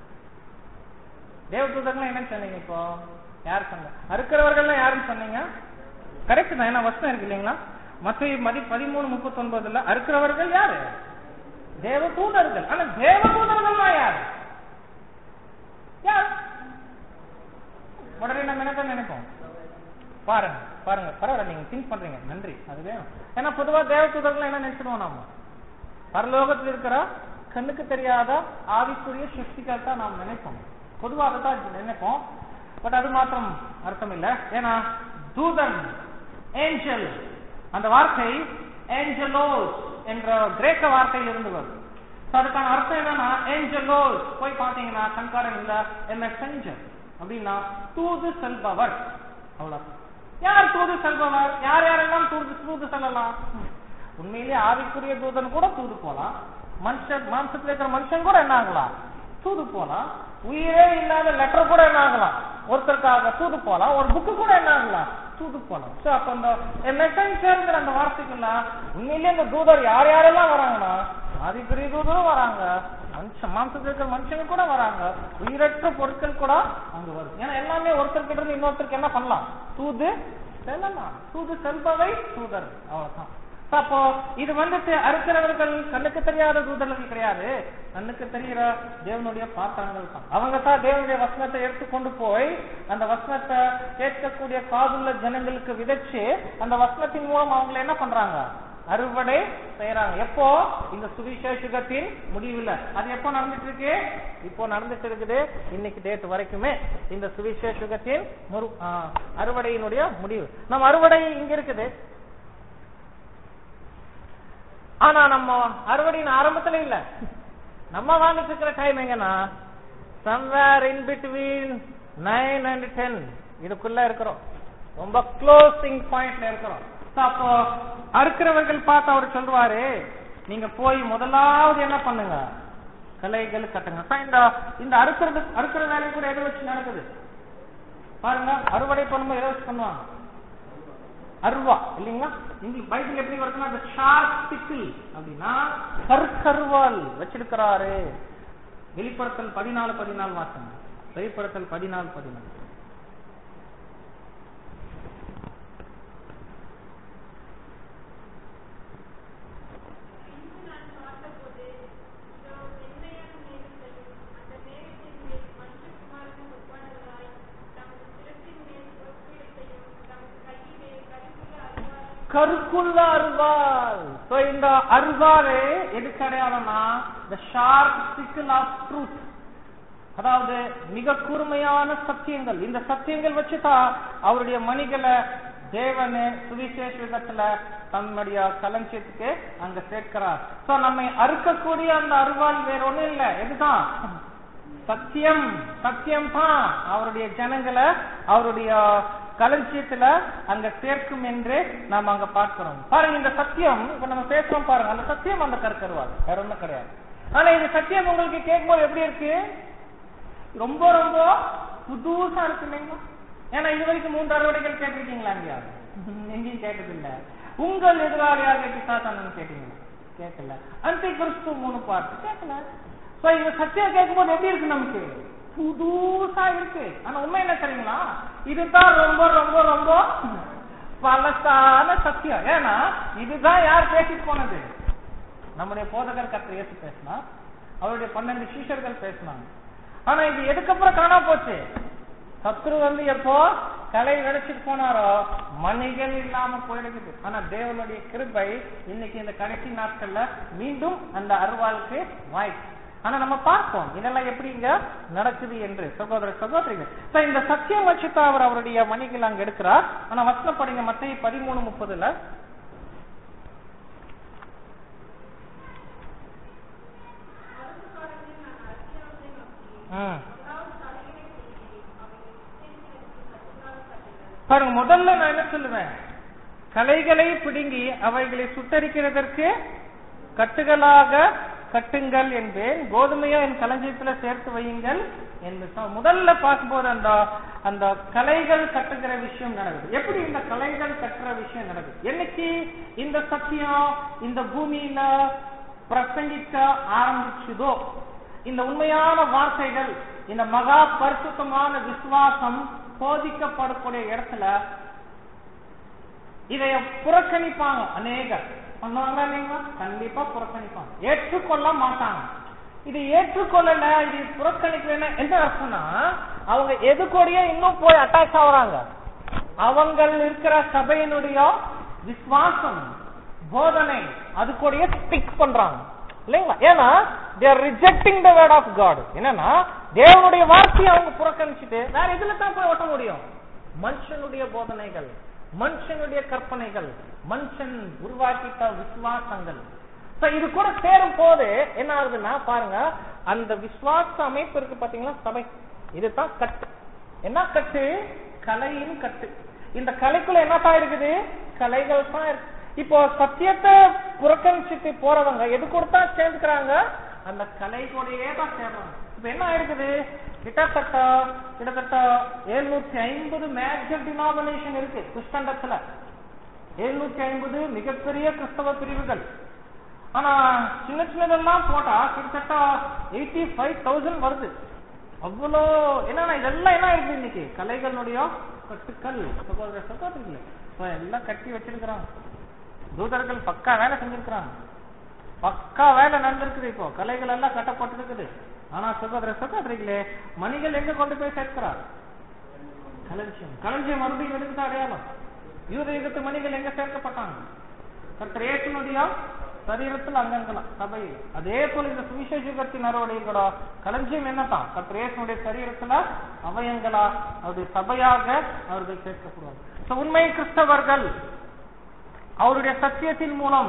தேவ தூதர்கள் என்னன்னு சொன்னீங்க? இப்போ யார் சொன்ன? அறுக்கிறவர்கள் யாருன்னு சொன்னீங்க? கரெக்ட் தான். என்ன வசனம் இருக்கு இல்லைங்களா? மத்தேயு மதி பதிமூணு முப்பத்தி ஒன்பதுல அறுக்கிறவர்கள் யாரு? தேவ தூதர்கள். ஆனா தேவ தூதர்கள்னா யார்? யார்? உடனே நம்ம என்ன நினைப்போம்? பாருங்க பாருங்க, பரவாயில்ல, நீங்க திங்க் பண்றீங்க, நன்றி. அது வேணும். ஏன்னா பொதுவா தேவ தூதர்கள் என்ன நினைச்சிடுவோம்? நாம பரலோகத்தில் இருக்கிற கண்ணுக்கு தெரியாத ஆவிக்குரிய சக்திகள் தான் நாம் நினைப்போம். பொதுவாக தான் நினைப்போம். பட் அது மாத்திரம் அர்த்தம் இல்ல. ஏன்னா தூதன், ஏஞ்சல், அந்த வார்த்தை ஏஞ்சலோஸ் என்ற கிரேக்க வார்த்தையில் இருந்து வருது. அதுக்கான அர்த்தம் என்னன்னா ஏஞ்சலோஸ் போய் பாத்தீங்கன்னா கண்காரம் இல்ல, என்ன செஞ்சர் அப்படின்னா தூது செல்பவர். அவ்வளவு. யார் தூது செல்பவர்? யார் யாரெல்லாம் தூது தூது செல்லலாம்? உண்மையிலேயே ஆவிக்குரிய தூதன் கூட தூது போலாம். மனுஷன் மாம்சத்தில் இருக்கிற மனுஷன் கூட என்ன ஆகலாம்? தூது போலாம். உயிரே இல்லாத லெட்டர் கூட என்ன ஆகலாம்? ஒருத்தருக்காக தூது போலாம். ஒரு புக்கு கூட என்ன ஆகலாம்? தூது போலாம். சோ அப்ப அந்த மெசஞ்சர்ங்கிற அந்த வார்த்தைக்கெல்லாம் உண்மையிலேயே இந்த தூதர் யார் யாரெல்லாம் வராங்கன்னா ஆதிக்குரிய தூதரும் வராங்க, மனுஷன் மாம்சத்தில் இருக்கிற மனுஷங்க கூட வராங்க, உயிரற்ற பொருட்கள் கூட அங்க வருது. ஏன்னா எல்லாமே ஒருத்தர்கிட்ட இருந்து இன்னொருத்தருக்கு என்ன பண்ணலாம்? தூது செல்லலாம். தூது செல்பவை தூதர். அவ்வளவுதான். அப்போ இது வந்துட்டு அறுக்கிறவர்கள் கண்ணுக்கு தெரியாத தூதர்கள் கிடையாது, கண்ணுக்கு தெரிகிற தேவனுடைய பாத்திரங்கள் தான். அவங்க தான் தேவனுடைய வசனத்தை எடுத்துக்கொண்டு போய் அந்த வசனத்தை கேட்கக்கூடிய காதுள்ள ஜனங்களுக்கு விதைச்சு அந்த வசனத்தின் மூலம் அவங்களை என்ன பண்றாங்க? அறுவடை செய்யறாங்க. எப்போ? இந்த சுவிசேஷத்தின் முடிவுல. அது எப்போ நடந்துட்டு இருக்கு? இப்போ நடந்துட்டு இருக்குது. இன்னைக்கு டேட் வரைக்குமே இந்த சுவிசேஷத்தின் அறுவடையினுடைய முடிவு. நம்ம அறுவடை இங்க இருக்குது. ஆனா நம்ம அறுவடையின் ஆரம்பத்துல இல்ல, நம்ம வாழ்ந்துட்டு இருக்கிற டைம் எங்கன்னா somewhere in between nine and ten இதுக்குள்ள இருக்கிறோம். ரொம்ப க்ளோசிங் பாயிண்ட்ல இருக்கிறோம். அப்போ அறுக்கிறவர்கள் பார்த்து அவர் சொல்வாரு, நீங்க போய் முதலாவது என்ன பண்ணுங்க, கலைகள் கட்டுங்க. இந்த இந்த அறுக்கிறது அறுக்கிற வேலை கூட எதை வச்சு நடக்குது பாருங்க. அறுவடை பண்ணும்போது எதை வச்சு பண்ணுவாங்க, அருவா இல்லைங்களா? இங்கிலீஷ் பைபிள் எப்படி வருதுன்னா the sharp sickle அப்படின்னா கற்கருவால் வச்சிருக்கிறாரு. வெளிப்படுத்தல் பதினாலு பதினாலு வாசம், வெளிப்படுத்தல் பதினாலு பதினாலு. கருக்குள்ள அருவாள். இந்த அருவாளே எதுக்கு அடையாளம்னா the sharp sickle of truth, அதாவது மிக கூர்மையான சத்தியங்கள். இந்த சத்தியங்கள் வச்சுதான் அவருடைய மணிகளை தேவனே சுவிசேஷ விதத்துல தன்னுடைய களஞ்சியத்துக்கு அங்க சேர்க்கிறார். சோ நம்மை அறுக்கக்கூடிய அந்த அருவாள் வேற ஒண்ணும் இல்லை, எதுதான் சத்தியம். சத்தியம் தான் அவருடைய ஜனங்களை அவருடைய களஞ்சியத்துல அங்க சேர்க்கும் என்று நாம அங்க பார்க்கிறோம். பாருங்க, இந்த சத்தியம் இப்ப நம்ம பேசுறோம் பாருங்க, அந்த சத்தியம் அந்த கற்கருவாள் வேற ஒண்ணும் கிடையாது. ஆனா இந்த சத்தியம் உங்களுக்கு கேட்கும்போது எப்படி இருக்கு, ரொம்ப ரொம்ப புதுசா இருக்கு இல்லைங்களா? ஏன்னா இது வரைக்கும் மூன்று அறுவடைகள் கேட்டிருக்கீங்களா? இங்க எங்கேயும் கேட்டதில்ல. உங்கள் எதிராளியாக பிசாசானு கேட்டீங்களா? கேட்கல. அந்தி கிறிஸ்து மூணு பாட்டு கேட்கல. இந்த சத்தியம் கேட்கும்போது எப்படி இருக்கு, நமக்கு புதுசா இருக்கு. ஆனா உண்மை என்ன தெரியுங்களா, இதுதான் ரொம்ப ரொம்ப ரொம்ப பழசான சத்தியம். ஏன்னா இதுதான் யார் பேசிட்டு போனது, நம்முடைய போதகர் கர்த்தர் இயேசு பேசினா, அவருடைய பன்னெண்டு சீஷர்கள் பேசினாங்க. ஆனா இது எதுக்கப்புறம் காணா போச்சு, சத்ரு வந்து எப்போ கலை நினைச்சிட்டு போனாரோ மணிகள் இல்லாம போயிடுது. ஆனா தேவனுடைய கிருபை இன்னைக்கு இந்த கடைசி நாட்கள்ல மீண்டும் அந்த அருவாளுக்கு வாய்ப்பு. ஆனா நம்ம பார்ப்போம் இதெல்லாம் எப்படி இங்க நடக்குது என்று. சகோதர சகோதரிகள், இந்த சத்தியம் வச்சுதான் அவர் அவருடைய மணிகள் அங்க எடுக்கிறார். ஆனா வசனம் படிங்க, மத்தேயு பதிமூணு முப்பதுல. பாருங்க, முதல்ல நான் என்ன சொல்லுவேன், கலைகளை பிடுங்கி அவைகளை சுட்டரிக்கிறதற்கு கட்டுகளாக கட்டுங்கள் என்பேன், கோதுமையா என் களஞ்சியத்துல சேர்த்து வையுங்கள் என்று முதல்ல பார்க்கும்போது அந்த அந்த கலைகள் கட்டுகிற விஷயம் நடக்குது. எப்படி இந்த கலைகள் கட்டுற விஷயம் நடக்குது, என்னைக்கு இந்த சத்தியம் இந்த பூமியில பிரசங்கிக்க ஆரம்பிச்சதோ, இந்த உண்மையான வார்த்தைகள், இந்த மகா பரிசுத்தமான விசுவாசம் போதிக்கப்படக்கூடிய இடத்துல இதைய புறக்கணிப்பாங்க. அநேகர் பண்ணுவாங்க இல்லைங்களா? கண்டிப்பா புறக்கணிப்பாங்க, ஏற்றுக்கொள்ள மாட்டாங்க. இது ஏற்றுக்கொள்ளல, இது புறக்கணிக்கல என்ன அர்த்தம்னா, அவங்க எது கூடயே இன்னும் போய் அட்டாச் ஆகுறாங்க. அவங்க இருக்கிற சபையினுடைய விசுவாசம் போதனை அது கூடயே ஸ்டிக் பண்றாங்க இல்லைங்களா? ஏன்னா they are rejecting the word of God. என்னன்னா தேவனுடைய வார்த்தையை அவங்க புறக்கணிச்சுட்டு வேற இதுல தான் போய் ஓட்ட முடியும். மனுஷனுடைய போதனைகள், மனுஷனுடைய கற்பனைகள், மனுஷன் உருவாக்கிட்ட விசுவாசங்கள் இது கூட சேரும் போது என்ன ஆகுதுன்னா, பாருங்க அந்த விசுவாச அமைப்பு இருக்கு பாத்தீங்களா, சபை, இதுதான் கட்டு. என்ன கட்டு, கலையின் கட்டு. இந்த கலைக்குள்ள என்னதான் இருக்குது, கலைகள் தான் இருக்கு. இப்போ சத்தியத்தை புறக்கணிச்சுட்டு போறவங்க எது கொடுத்தா சேர்ந்துக்கிறாங்க, அந்த கலை கூடயே தான் சேர்றாங்க. இப்ப என்ன ஆயிருக்குது, கிட்டத்தட்ட கிட்டத்தட்ட எழுநூத்தி ஐம்பது மேஜர் டினாமினேஷன் இருக்கு கிறிஸ்தண்டத்துல. எழுநூத்தி ஐம்பது மிகப்பெரிய கிறிஸ்தவ பிரிவுகள். ஆனா சின்ன சின்னதெல்லாம் போட்டா கிட்டத்தட்ட எயிட்டி ஃபைவ் தௌசண்ட் வருது. அவ்வளோ என்னன்னா இதெல்லாம் என்ன இருக்கு இன்னைக்கு, கலைகளுடைய கட்டுக்கள். சகோதர சகோதரிகள் எல்லாம் கட்டி வச்சிருக்கிறாங்க. தூதர்கள் பக்கா வேலை செஞ்சிருக்கிறாங்க, பக்கா வேலை நடந்திருக்குது. இப்போ கலைகள் எல்லாம் கட்டப்பட்டிருக்குது. ஆனா சகோதர சகோதரிகளே, மணிகள் எங்க கொண்டு போய் சேர்க்கிறார், களஞ்சியம். களஞ்சியம் மறுபடியும் எதுக்கு அடையாளம், யூத யுகத்து மணிகள் எங்க சேர்க்கப்பட்டாங்க, கர்த்தர் இயேசுனுடைய சரீரத்தில் அங்கங்களாம் சபையில். அதே போல இந்த சுவிசேஷ யுகத்தின் அறுவடைகளோட களஞ்சியம் என்னதான், கர்த்தர் இயேசுனுடைய சரீரத்துல அவயங்களா அவருடைய சபையாக அவர்கள் சேர்க்கப்படுவாங்க. உண்மை கிறிஸ்தவர்கள் அவருடைய சத்தியத்தின் மூலம்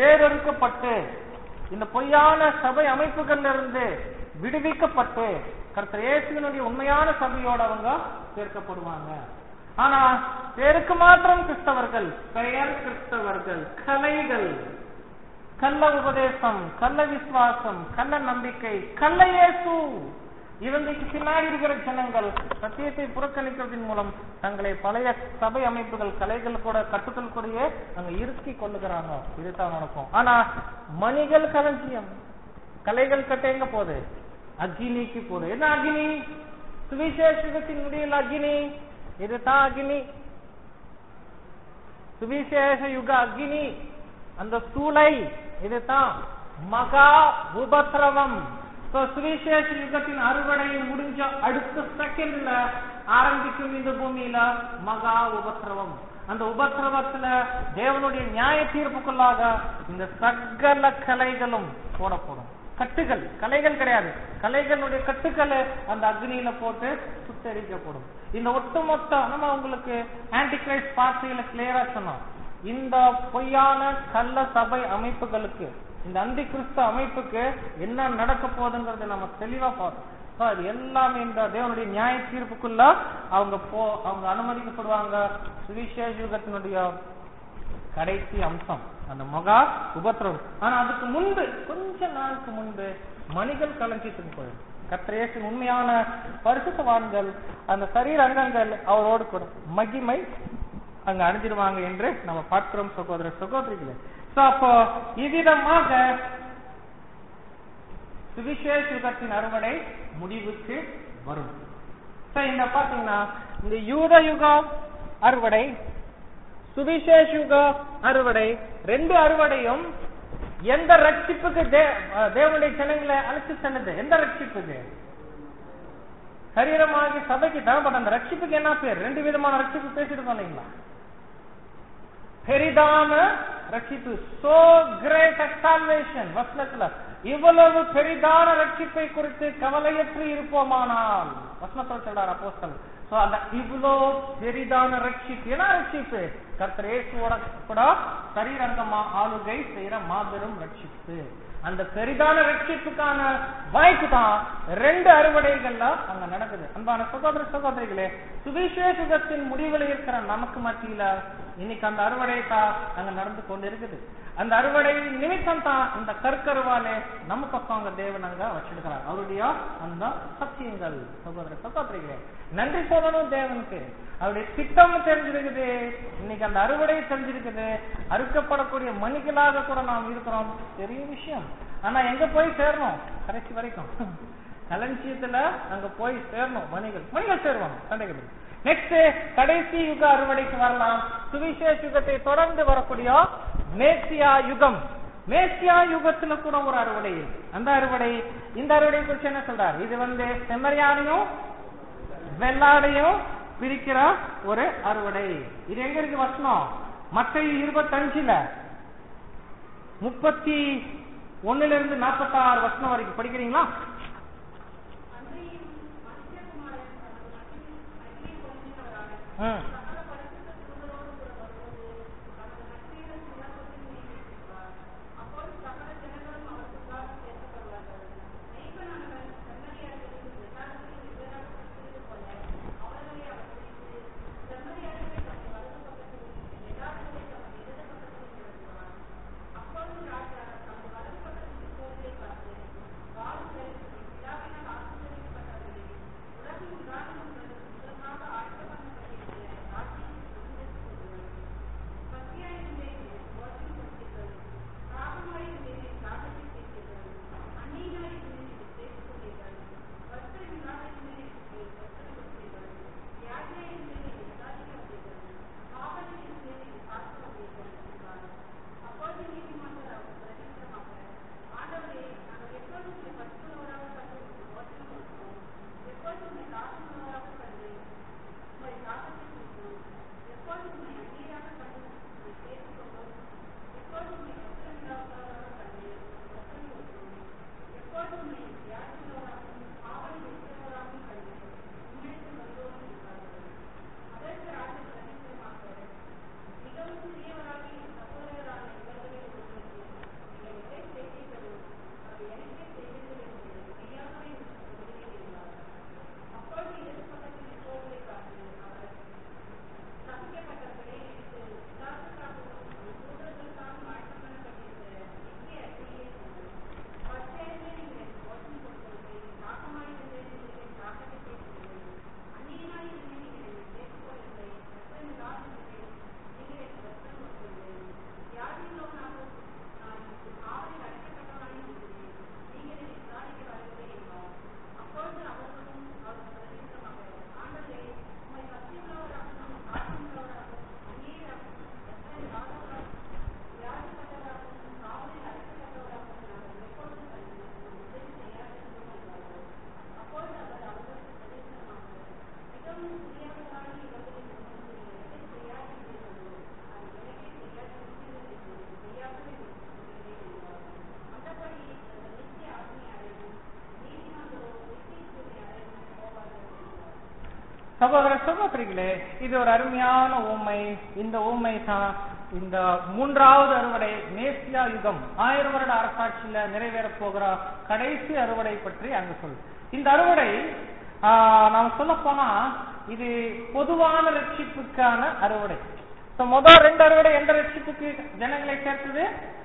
வேறறுக்கப்பட்டு இந்த பொய்யான சபை அமைப்புகள் இருந்து விடுவிக்கப்பட்டு கர்த்தர் இயேசுவினுடைய உண்மையான சபையோட அவங்க சேர்க்கப்படுவாங்க. ஆனா பேருக்கு மாத்திரம் கிறிஸ்தவர்கள், பெயர் கிறிஸ்தவர்கள், கலைகள், கள்ள உபதேசம், கள்ள விசுவாசம், கள்ள நம்பிக்கை, கள்ள இயேசு, இவங்களுக்கு பின்னாடி இருக்கிற ஜனங்கள் சத்தியத்தை புறக்கணிக்கிறதின் மூலம் தங்களை பழைய சபை அமைப்புகள், கலைகள் கூட கட்டுக்கள் கூடயே அங்க இறுக்கி கொள்ளுகிறாங்க. இதுதான் நடக்கும். ஆனா மணிகள் களஞ்சியம், கலைகள் கட்ட எங்க போகுது? அக்னிக்கு போகுது. என்ன அக்னி? சுவிசேஷத்தின் முடிவில் அக்னி. இதுதான் அக்னி, சுவிசேஷ யுக அக்னி, அந்த சூளை. இதுதான் மகா உபத்திரவம். சுவிசேஷ யுகத்தின் அறுவடை முடிஞ்ச அடுத்த செகண்ட்ல ஆரம்பிக்கும் இந்த பூமியில மகா உபத்திரவம். அந்த உபத்திரவத்துல தேவனுடைய நியாய தீர்ப்புக்குள்ளாக இந்த சகல கலைகளும் போடப்படும். கட்டுகள், கலைகள் கிடையாது, கலைகளுடைய கட்டுக்களை அந்த அக்னியில போட்டு சுத்தரிக்கப்படும். இந்த ஒட்டுமொத்த நம்ம உங்களுக்கு ஆன்டி கிரைஸ்ட் பார்ட்டியில கிளியரா சொன்னோம். இந்த பொய்யான கள்ள சபை அமைப்புகளுக்கு, இந்த அந்தி கிறிஸ்து அமைப்புக்கு என்ன நடக்க போகுதுங்கிறது நம்ம தெளிவா பார்த்தோம். அது எல்லாமே இந்த தேவனுடைய நியாய தீர்ப்புக்குள்ள அவங்க போ அவங்க அனுமதிக்கப்படுவாங்க. சுவிசேஷ யுகத்தினுடைய கடைசி அம்சம் அந்த மகா உபத்திரவம். ஆனா அதுக்கு முன்பு, கொஞ்ச நாளுக்கு முன்பு மணிகள் களஞ்சியத்துக்கு போயிடும். கர்த்தர் இயேசுவின் உண்மையான பரிசுத்தவான்கள், அந்த சரீர அங்கங்கள் அவரோடு கூட மகிமை அங்க அடைஞ்சிருவாங்க என்று நம்ம பார்க்கிறோம் சகோதர சகோதரிகளே. அப்போ இவ்விதமாக சுவிசேஷ யுகத்தின் அறுவடை முடிவுக்கு வரும். இந்த பாத்தீங்கன்னா இந்த யூத யுக அறுவடை, சுவிசேஷ யுக அறுவடை, ரெண்டு அறுவடையும் எந்த ரட்சிப்புக்கு தேவனுடைய ஜனங்களை அழைத்து செல்லுது? எந்த ரட்சிப்புக்கு? சரீரமாகி சபைக்கு தேவைப்பட்ட அந்த ரட்சிப்புக்கு என்ன பேர்? ரெண்டு விதமான ரட்சிப்பு பேசிட்டு இல்லைங்களா? பெரிதான ரட்சிப்பு, சோ கிரேட் சால்வேஷன். வசனத்துல இவ்வளவு பெரிதான ரட்சிப்பை குறித்து கவலையற்று இருப்போமானால், வசனத்தில் சொல்றார் அப்போஸ்தலன். சோ அந்த இவ்வளோ பெரிதான ரட்சிப்பு என்ன ரட்சிப்பு? கர்த்தர் இயேசுவோட கூட சரீரங்கமா ஆளுகை செய்யற மாபெரும் ரட்சிப்பு. அந்த பெரிதான ரட்சிப்புக்கான வாய்ப்பு தான் ரெண்டு அறுவடைகள்ல அங்க நடக்குது. அன்பான சகோதர சகோதரிகளே, சுவிசேஷத்தின் முடிவில் இருக்கிற நமக்கு மத்தியில இன்னைக்கு அந்த அறுவடை தான் அங்க நடந்து கொண்டு இருக்குது. அந்த அறுவடை நிமித்தம் தான் இந்த கற்கருவாலே நம்ம பக்கம் அங்க தேவன் அங்க வச்சிருக்கிறார். அவருடைய அந்த சத்தியங்கள் சகோதர சகோதரிகளே, நன்றி சொல்லணும் தேவனுக்கு. அவருடைய திட்டம் தெரிஞ்சிருக்குது. இன்னைக்கு அந்த அறுவடை தெரிஞ்சிருக்குது. அறுக்கப்படக்கூடிய மணிகளாக கூட நாம் இருக்கிறோம். பெரிய விஷயம். ஆனா எங்க போய் சேரணும்? கடைசி வரைக்கும் களஞ்சியத்துல அங்க போய் சேரணும். மணிகள் மணிகள் சேருவாங்க. சண்டைகள். நெக்ஸ்ட் கடைசி யுக அறுவடைக்கு வரலாம். சுவிசேஷ யுகத்தை தொடர்ந்து வரக்கூடிய மேசியா யுகம். மேசியா யுகத்துல கூட ஒரு அறுவடை. அந்த அறுவடை, இந்த அறுவடை குறித்து என்ன சொல்றாரு? இது வந்து செம்மறியாடையும் வெள்ளாடையும் பிரிக்கிற ஒரு அறுவடை. இது எங்க இருக்கு வசனம்? மத்தேயு இருபத்தஞ்சுல முப்பத்தி ஒண்ணுல இருந்து நாற்பத்தி ஆறு வசனம் வரைக்கும் படிக்கிறீங்களா? சகோதர சகோதரிகளே, இது ஒரு அருமையான ஊமை. இந்த ஊமை தான் இந்த மூன்றாவது அறுவடை, மேசியா யுகம், ஆயிரம் வருட அரசாட்சியில நிறைவேற போகிற கடைசி அறுவடை பற்றி அங்கு சொல். இந்த அறுவடை நாம் சொல்ல போனா இது பொதுவான ரட்சிப்புக்கான அறுவடை. முதல் ரெண்டு அறுவடை எந்த ரட்சிப்புக்கு ஜனங்களை சேர்த்தது?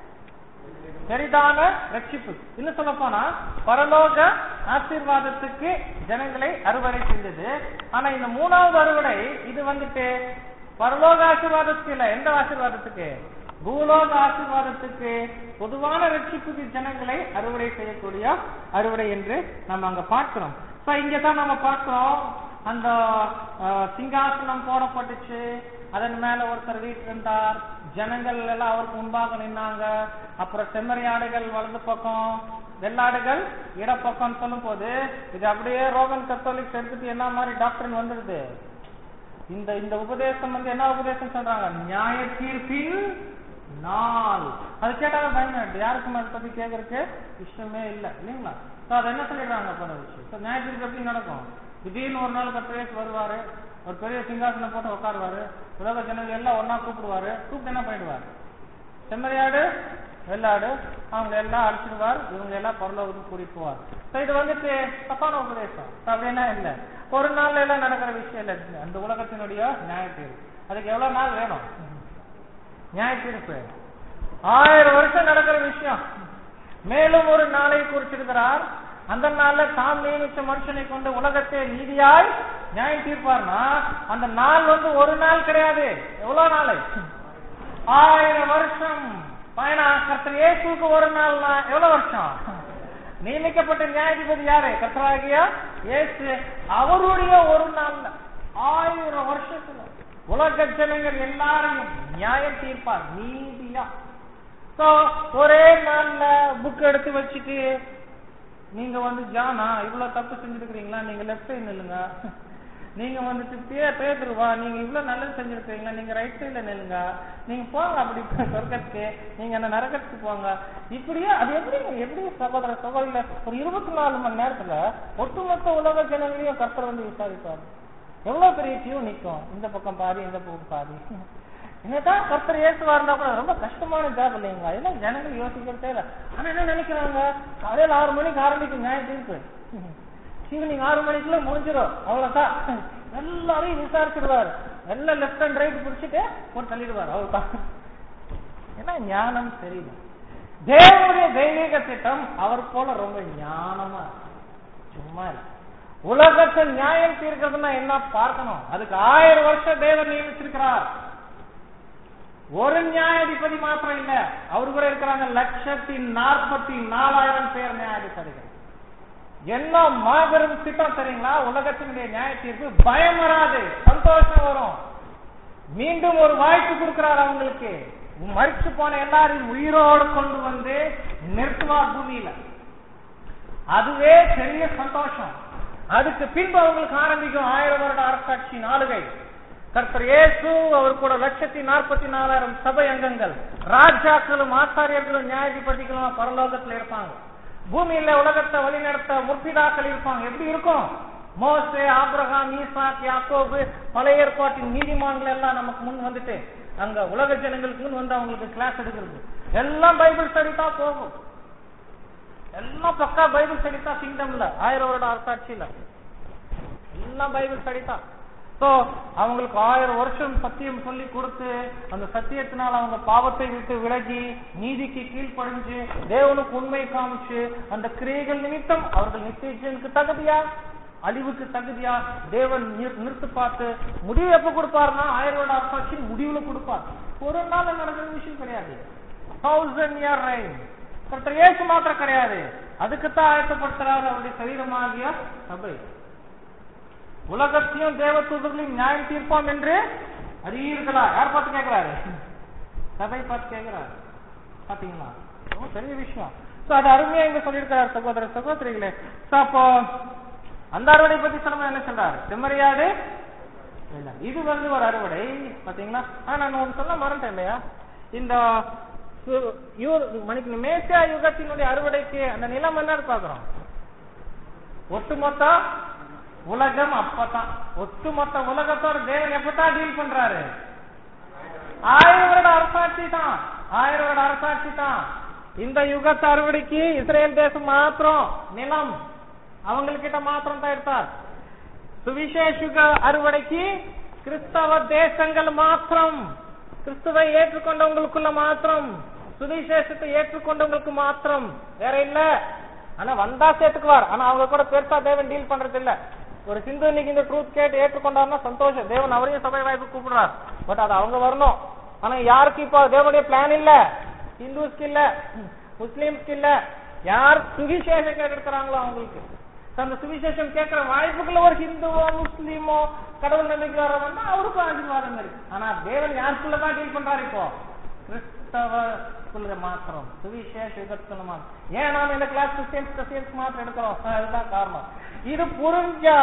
பெரிதான ரட்சிப்பு. இன்னும் சொல்ல போனா பரலோக ஆசீர்வாதத்துக்கு ஜனங்களை அறுவடை செஞ்சது. ஆனா இந்த மூணாவது அறுவடை இது வந்துட்டு பரலோக ஆசீர்வாதத்துக்கு இல்ல, எந்த ஆசீர்வாதத்துக்கு? பூலோக ஆசீர்வாதத்துக்கு, பொதுவான ரட்சிப்புக்கு ஜனங்களை அறுவடை செய்யக்கூடிய அறுவடை என்று நம்ம அங்க பார்க்கிறோம். இங்கதான் நம்ம பார்க்கிறோம், அந்த சிங்காசனம் போடப்பட்டுச்சு, அதன் மேல ஒருத்தர் வீட்டு இருந்தார், ஜனங்கள் எல்லாம் அவருக்கு முன்பாக நின்னாங்க. அப்புறம் செம்மறியாடுகள் வலது பக்கம், வெள்ளாடுகள் இடப்பக்கம் சொல்லும் போது இது அப்படியே ரோமன் கத்தோலிக்ஸ் எடுத்துட்டு என்ன மாதிரி டாக்டர் வந்துடுது. இந்த இந்த உபதேசம் வந்து என்ன உபதேசம் சொல்றாங்க? நியாய தீர்ப்பின் நாள். அது கேட்டாங்க பயன், யாருக்கும் அதை பத்தி கேட்கறதுக்கு இஷ்டமே இல்லை இல்லைங்களா? அது என்ன சொல்லிடுறாங்க போன விஷயம். நியாய தீர்ப்பு எப்படி நடக்கும்? திடீர்னு ஒரு நாள் கர்த்தர் வருவாரு, ஒரு பெரிய சிங்காசனம் போட்டு உட்காருவாரு, உலக ஜனங்கள் எல்லாம் ஒன்னா கூப்பிடுவாரு. கூப்பிட்டு என்ன பண்ணிடுவாரு? செம்மறியாடு வெள்ளாடு அவங்க எல்லாம் அழிச்சிடுவார், இவங்க எல்லாம் பரலோகத்துக்கு கூட்டிட்டு போவார். இது வந்துட்டு தப்பான உபதேசம். அப்படின்னா இல்லை, ஒரு நாள்ல எல்லாம் நடக்கிற விஷயம் இல்லை. அந்த உலகத்தினுடைய நியாய தீர்ப்பு அதுக்கு எவ்வளவு நாள் வேணும்? நியாய தீர்ப்பு ஆயிரம் வருஷம் நடக்கிற விஷயம். மேலும் ஒரு நாளை குறிச்சிருக்கிறார். அந்த நாள்ல தாம் நியமிச்ச மனுஷனை கொண்டு உலகத்தை நீதியாய் நியாயம் தீர்ப்பார்னா அந்த நாள் வந்து ஒரு நாள் கிடையாது. எவ்வளவு நாள்? ஆயிரம் வருஷம். கர்த்தர் இயேசுவுக்கு ஒரு நாள்னா எவ்வளவு வருஷம்? நியமிக்கப்பட்ட நியாயாதிபதி யாரு? கர்த்தராகிய இயேசு. அவருடைய ஒரு நாள்ல ஆயிரம் வருஷத்துல உலக ஜனங்கள் எல்லாரையும் நியாயம் தீர்ப்பார் நீதியா. ஒரே நாள்ல புக் எடுத்து வச்சுட்டு நீங்க வந்து ஜானா இவ்வளவு தப்பு செஞ்சிருக்கிறீங்களா, நீங்க லெப்ட் சைடு நில்லுங்க. நீங்க வந்துட்டு பேதுருவா நீங்க இவ்வளவு நல்லது செஞ்சிருக்கீங்களா, நீங்க ரைட் சைட்ல நில்லுங்க. நீங்க போங்க அப்படி சொர்க்கத்துக்கு, நீங்க அந்த நரகத்துக்கு போங்க. இப்படியே அது எப்படி எப்படி சகோதர சகோதரில ஒரு இருபத்தி நாலு மணி நேரத்துல ஒட்டுமொத்த உலக ஜனங்களையும் கர்த்தர் வந்து விசாரிப்பாரு. எவ்வளவு பெரிய கியூ நிற்கும், இந்த பக்கம் பாதி இந்த பக்கம் பாதி. என்னதான் கர்த்தர் இயேசுவா இருந்தா கூட ரொம்ப கஷ்டமான ஜாப் இல்லைங்களா? இதெல்லாம் ஜனங்கள் யோசிக்கிறதே இல்லை. ஆனா என்ன நினைக்கிறாங்க? காலையில ஆறு மணிக்கு ஆரம்பிக்கும் நியாய தீர்ப்பு, ஈவினிங் ஆறு மணிக்குள்ள முடிஞ்சிடும், அவ்வளவுதான். எல்லாரையும் விசாரிச்சிடுவார், எல்லாம் லெப்ட் அண்ட் ரைட் பிடிச்சிட்டு ஒரு தள்ளிடுவார், அவ்வளவுதான். ஏன்னா ஞானம் தெரியல. தேவனுடைய தெய்வீக திட்டம் அவர் போல ரொம்ப ஞானமா சும்மா இல்லை. உலகத்தை நியாயம் தீர்க்கிறதுனா என்ன பார்க்கணும்? அதுக்கு ஆயிரம் வருஷம் தேவன் நியமிச்சிருக்கிறார். ஒரு நியாயாதிபதி மாத்திரம் இல்ல, அவரு கூட இருக்கிறாங்க லட்சத்தி நாற்பத்தி நாலாயிரம் பேர் நியாயாதிபதிகள். என்ன மாபெரும் திட்டம் தெரியுங்களா? உலகத்தினுடைய நியாய தீர்ப்பு பயம் வராது, சந்தோஷம் வரும். மீண்டும் ஒரு வாய்ப்பு கொடுக்கிறார் அவங்களுக்கு. மறிச்சு போன எல்லாரையும் உயிரோடு கொண்டு வந்து நிறுத்துவார் பூமியில. அதுவே பெரிய சந்தோஷம். அதுக்கு பின்பு அவங்களுக்கு ஆரம்பிக்கும் ஆயிரம் வருட அரசாட்சி நாளுகை. கர்த்தர் இயேசு அவர் கூட லட்சத்தி நாற்பத்தி நாலாயிரம் சபை அங்கங்கள், ராஜாக்களும் ஆசாரியர்களும் நியாயாதிபதிகளும் பரலோகத்தில் இருப்பாங்க. பூமியில உலகத்தை வழிநடத்த முற்பிதாக்கள் இருப்பாங்க. எப்படி இருக்கும்? மோசே, ஆபிரகாம், ஈசாக், யாக்கோபு, பழைய ஏற்பாட்டின் நீதிமான்கள் எல்லாம் நமக்கு முன் வந்துட்டு அங்க உலக ஜனங்களுக்கு முன் வந்து அவங்களுக்கு கிளாஸ் எடுக்கிறது. எல்லாம் பைபிள் ஸ்டடி தான் போகும். எல்லாம் பக்கா பைபிள் ஸ்டடி தான். கிங்டம்ல ஆயிரம் வருட அரசாட்சியில எல்லாம் பைபிள் ஸ்டடி தான். அவங்களுக்கு ஆயிரம் வருஷம் சத்தியம் சொல்லி கொடுத்து அந்த சத்தியத்தினால் அவங்க பாவத்தை விட்டு விலகி நீதிக்கு கீழ்ப்படிஞ்சு தேவனுக்கு உண்மை காமிச்சு அந்த கிரியைகள் நிமித்தம் அவர்கள் நிச்சயத்துக்கு தகுதியா அழிவுக்கு தகுதியா தேவன் நிறுத்து பார்த்து முடிவு எப்ப கொடுப்பாருன்னா ஆயிரம் வருட அரசாட்சி முடிவுல கொடுப்பார். ஒரு நாள் நடக்கிற விஷயம் கிடையாது. தௌசண்ட் இயர் ரைன் கர்த்தர் இயேசு மாத்திரம் கிடையாது, அதுக்குத்தான் ஆயத்தப்படுத்துறாரு அவருடைய சரீரமாகிய சபை. உலகத்தையும் தேவதூதர்களையும் நியாயம் தீர்ப்போம் என்று அறியீர்களா? யார் பார்த்து கேட்கிறாரு? சபை பார்த்து கேட்கிறாரு. பாத்தீங்களா? பெரிய விஷயம். அது அருமையா இங்க சொல்லியிருக்கிறார் சகோதர சகோதரிகளே. அப்போ அந்த அறுவடை பத்தி சொல்ல என்ன சொல்றாரு? செம்மறியாடு இது வந்து ஒரு அறுவடை. பாத்தீங்களா? நான் ஒன்று சொல்ல மறந்துட்டேன் இல்லையா? இந்த மணிக்கு மேசியா யுகத்தினுடைய அறுவடைக்கு அந்த நிலம் என்ன பாக்குறோம்? ஒட்டுமொத்த உலகம் அப்பதான் ஒட்டுமொத்த உலகத்தோட தேவன் எப்பதான் டீல் பண்றாரு? ஆயிரம் வருட அரசாட்சி தான், ஆயிரம் வருட அரசாட்சி தான். இந்த யுகத்து அறுவடைக்கு இஸ்ரேல் தேசம் மாத்திரம், நிலம் அவங்ககிட்ட மாத்திரம் தான் எடுத்தார். சுவிசேஷ யுக அறுவடைக்கு கிறிஸ்தவ தேசங்கள் மாத்திரம், கிறிஸ்துவை ஏற்றுக்கொண்டவங்களுக்குள்ள மாத்திரம், சுவிசேஷத்தை ஏற்றுக்கொண்டவங்களுக்கு மாத்திரம், வேற இல்ல. ஆனா வந்தா சேர்த்துக்குவார். ஆனா அவங்க கூட பெருசா தேவன் டீல் பண்றது இல்ல. ஒரு சிந்து இன்னைக்கு இந்த ட்ரூத் கேட்டு ஏற்றுக்கொண்டாருன்னா சந்தோஷம், தேவன் அவரையும் சபை வாய்ப்பு கூப்பிடுறார். பட் அது அவங்க வரணும். ஆனா யாருக்கு இப்போ தேவனுடைய பிளான் இல்ல, ஹிந்துஸ்க்கு இல்ல, முஸ்லிம்ஸ்க்கு இல்ல. யார் சுவிசேஷம் கேட்டுக்கிறாங்களோ அவங்களுக்கு அந்த சுவிசேஷம் கேட்கிற வாய்ப்புக்குள்ள ஒரு ஹிந்துவோ முஸ்லீமோ கடவுள் நம்பிக்கையாளர் அவருக்கும் ஆசீர்வாதம் இருக்கு. ஆனா தேவன் யாருக்குள்ளதான் டீல் பண்றாரு? இப்போ கிறிஸ்தவ மாத்திரம், சுவிசேஷ யுகத்துல மாத்திரம். ஏன் நாம இந்த கிளாஸ் கிறிஸ்டியன்ஸ் கிறிஸ்டியன்ஸ் மாத்திரம் எடுக்கிறோம்? அதுதான் காரணம். இது புரிஞ்சா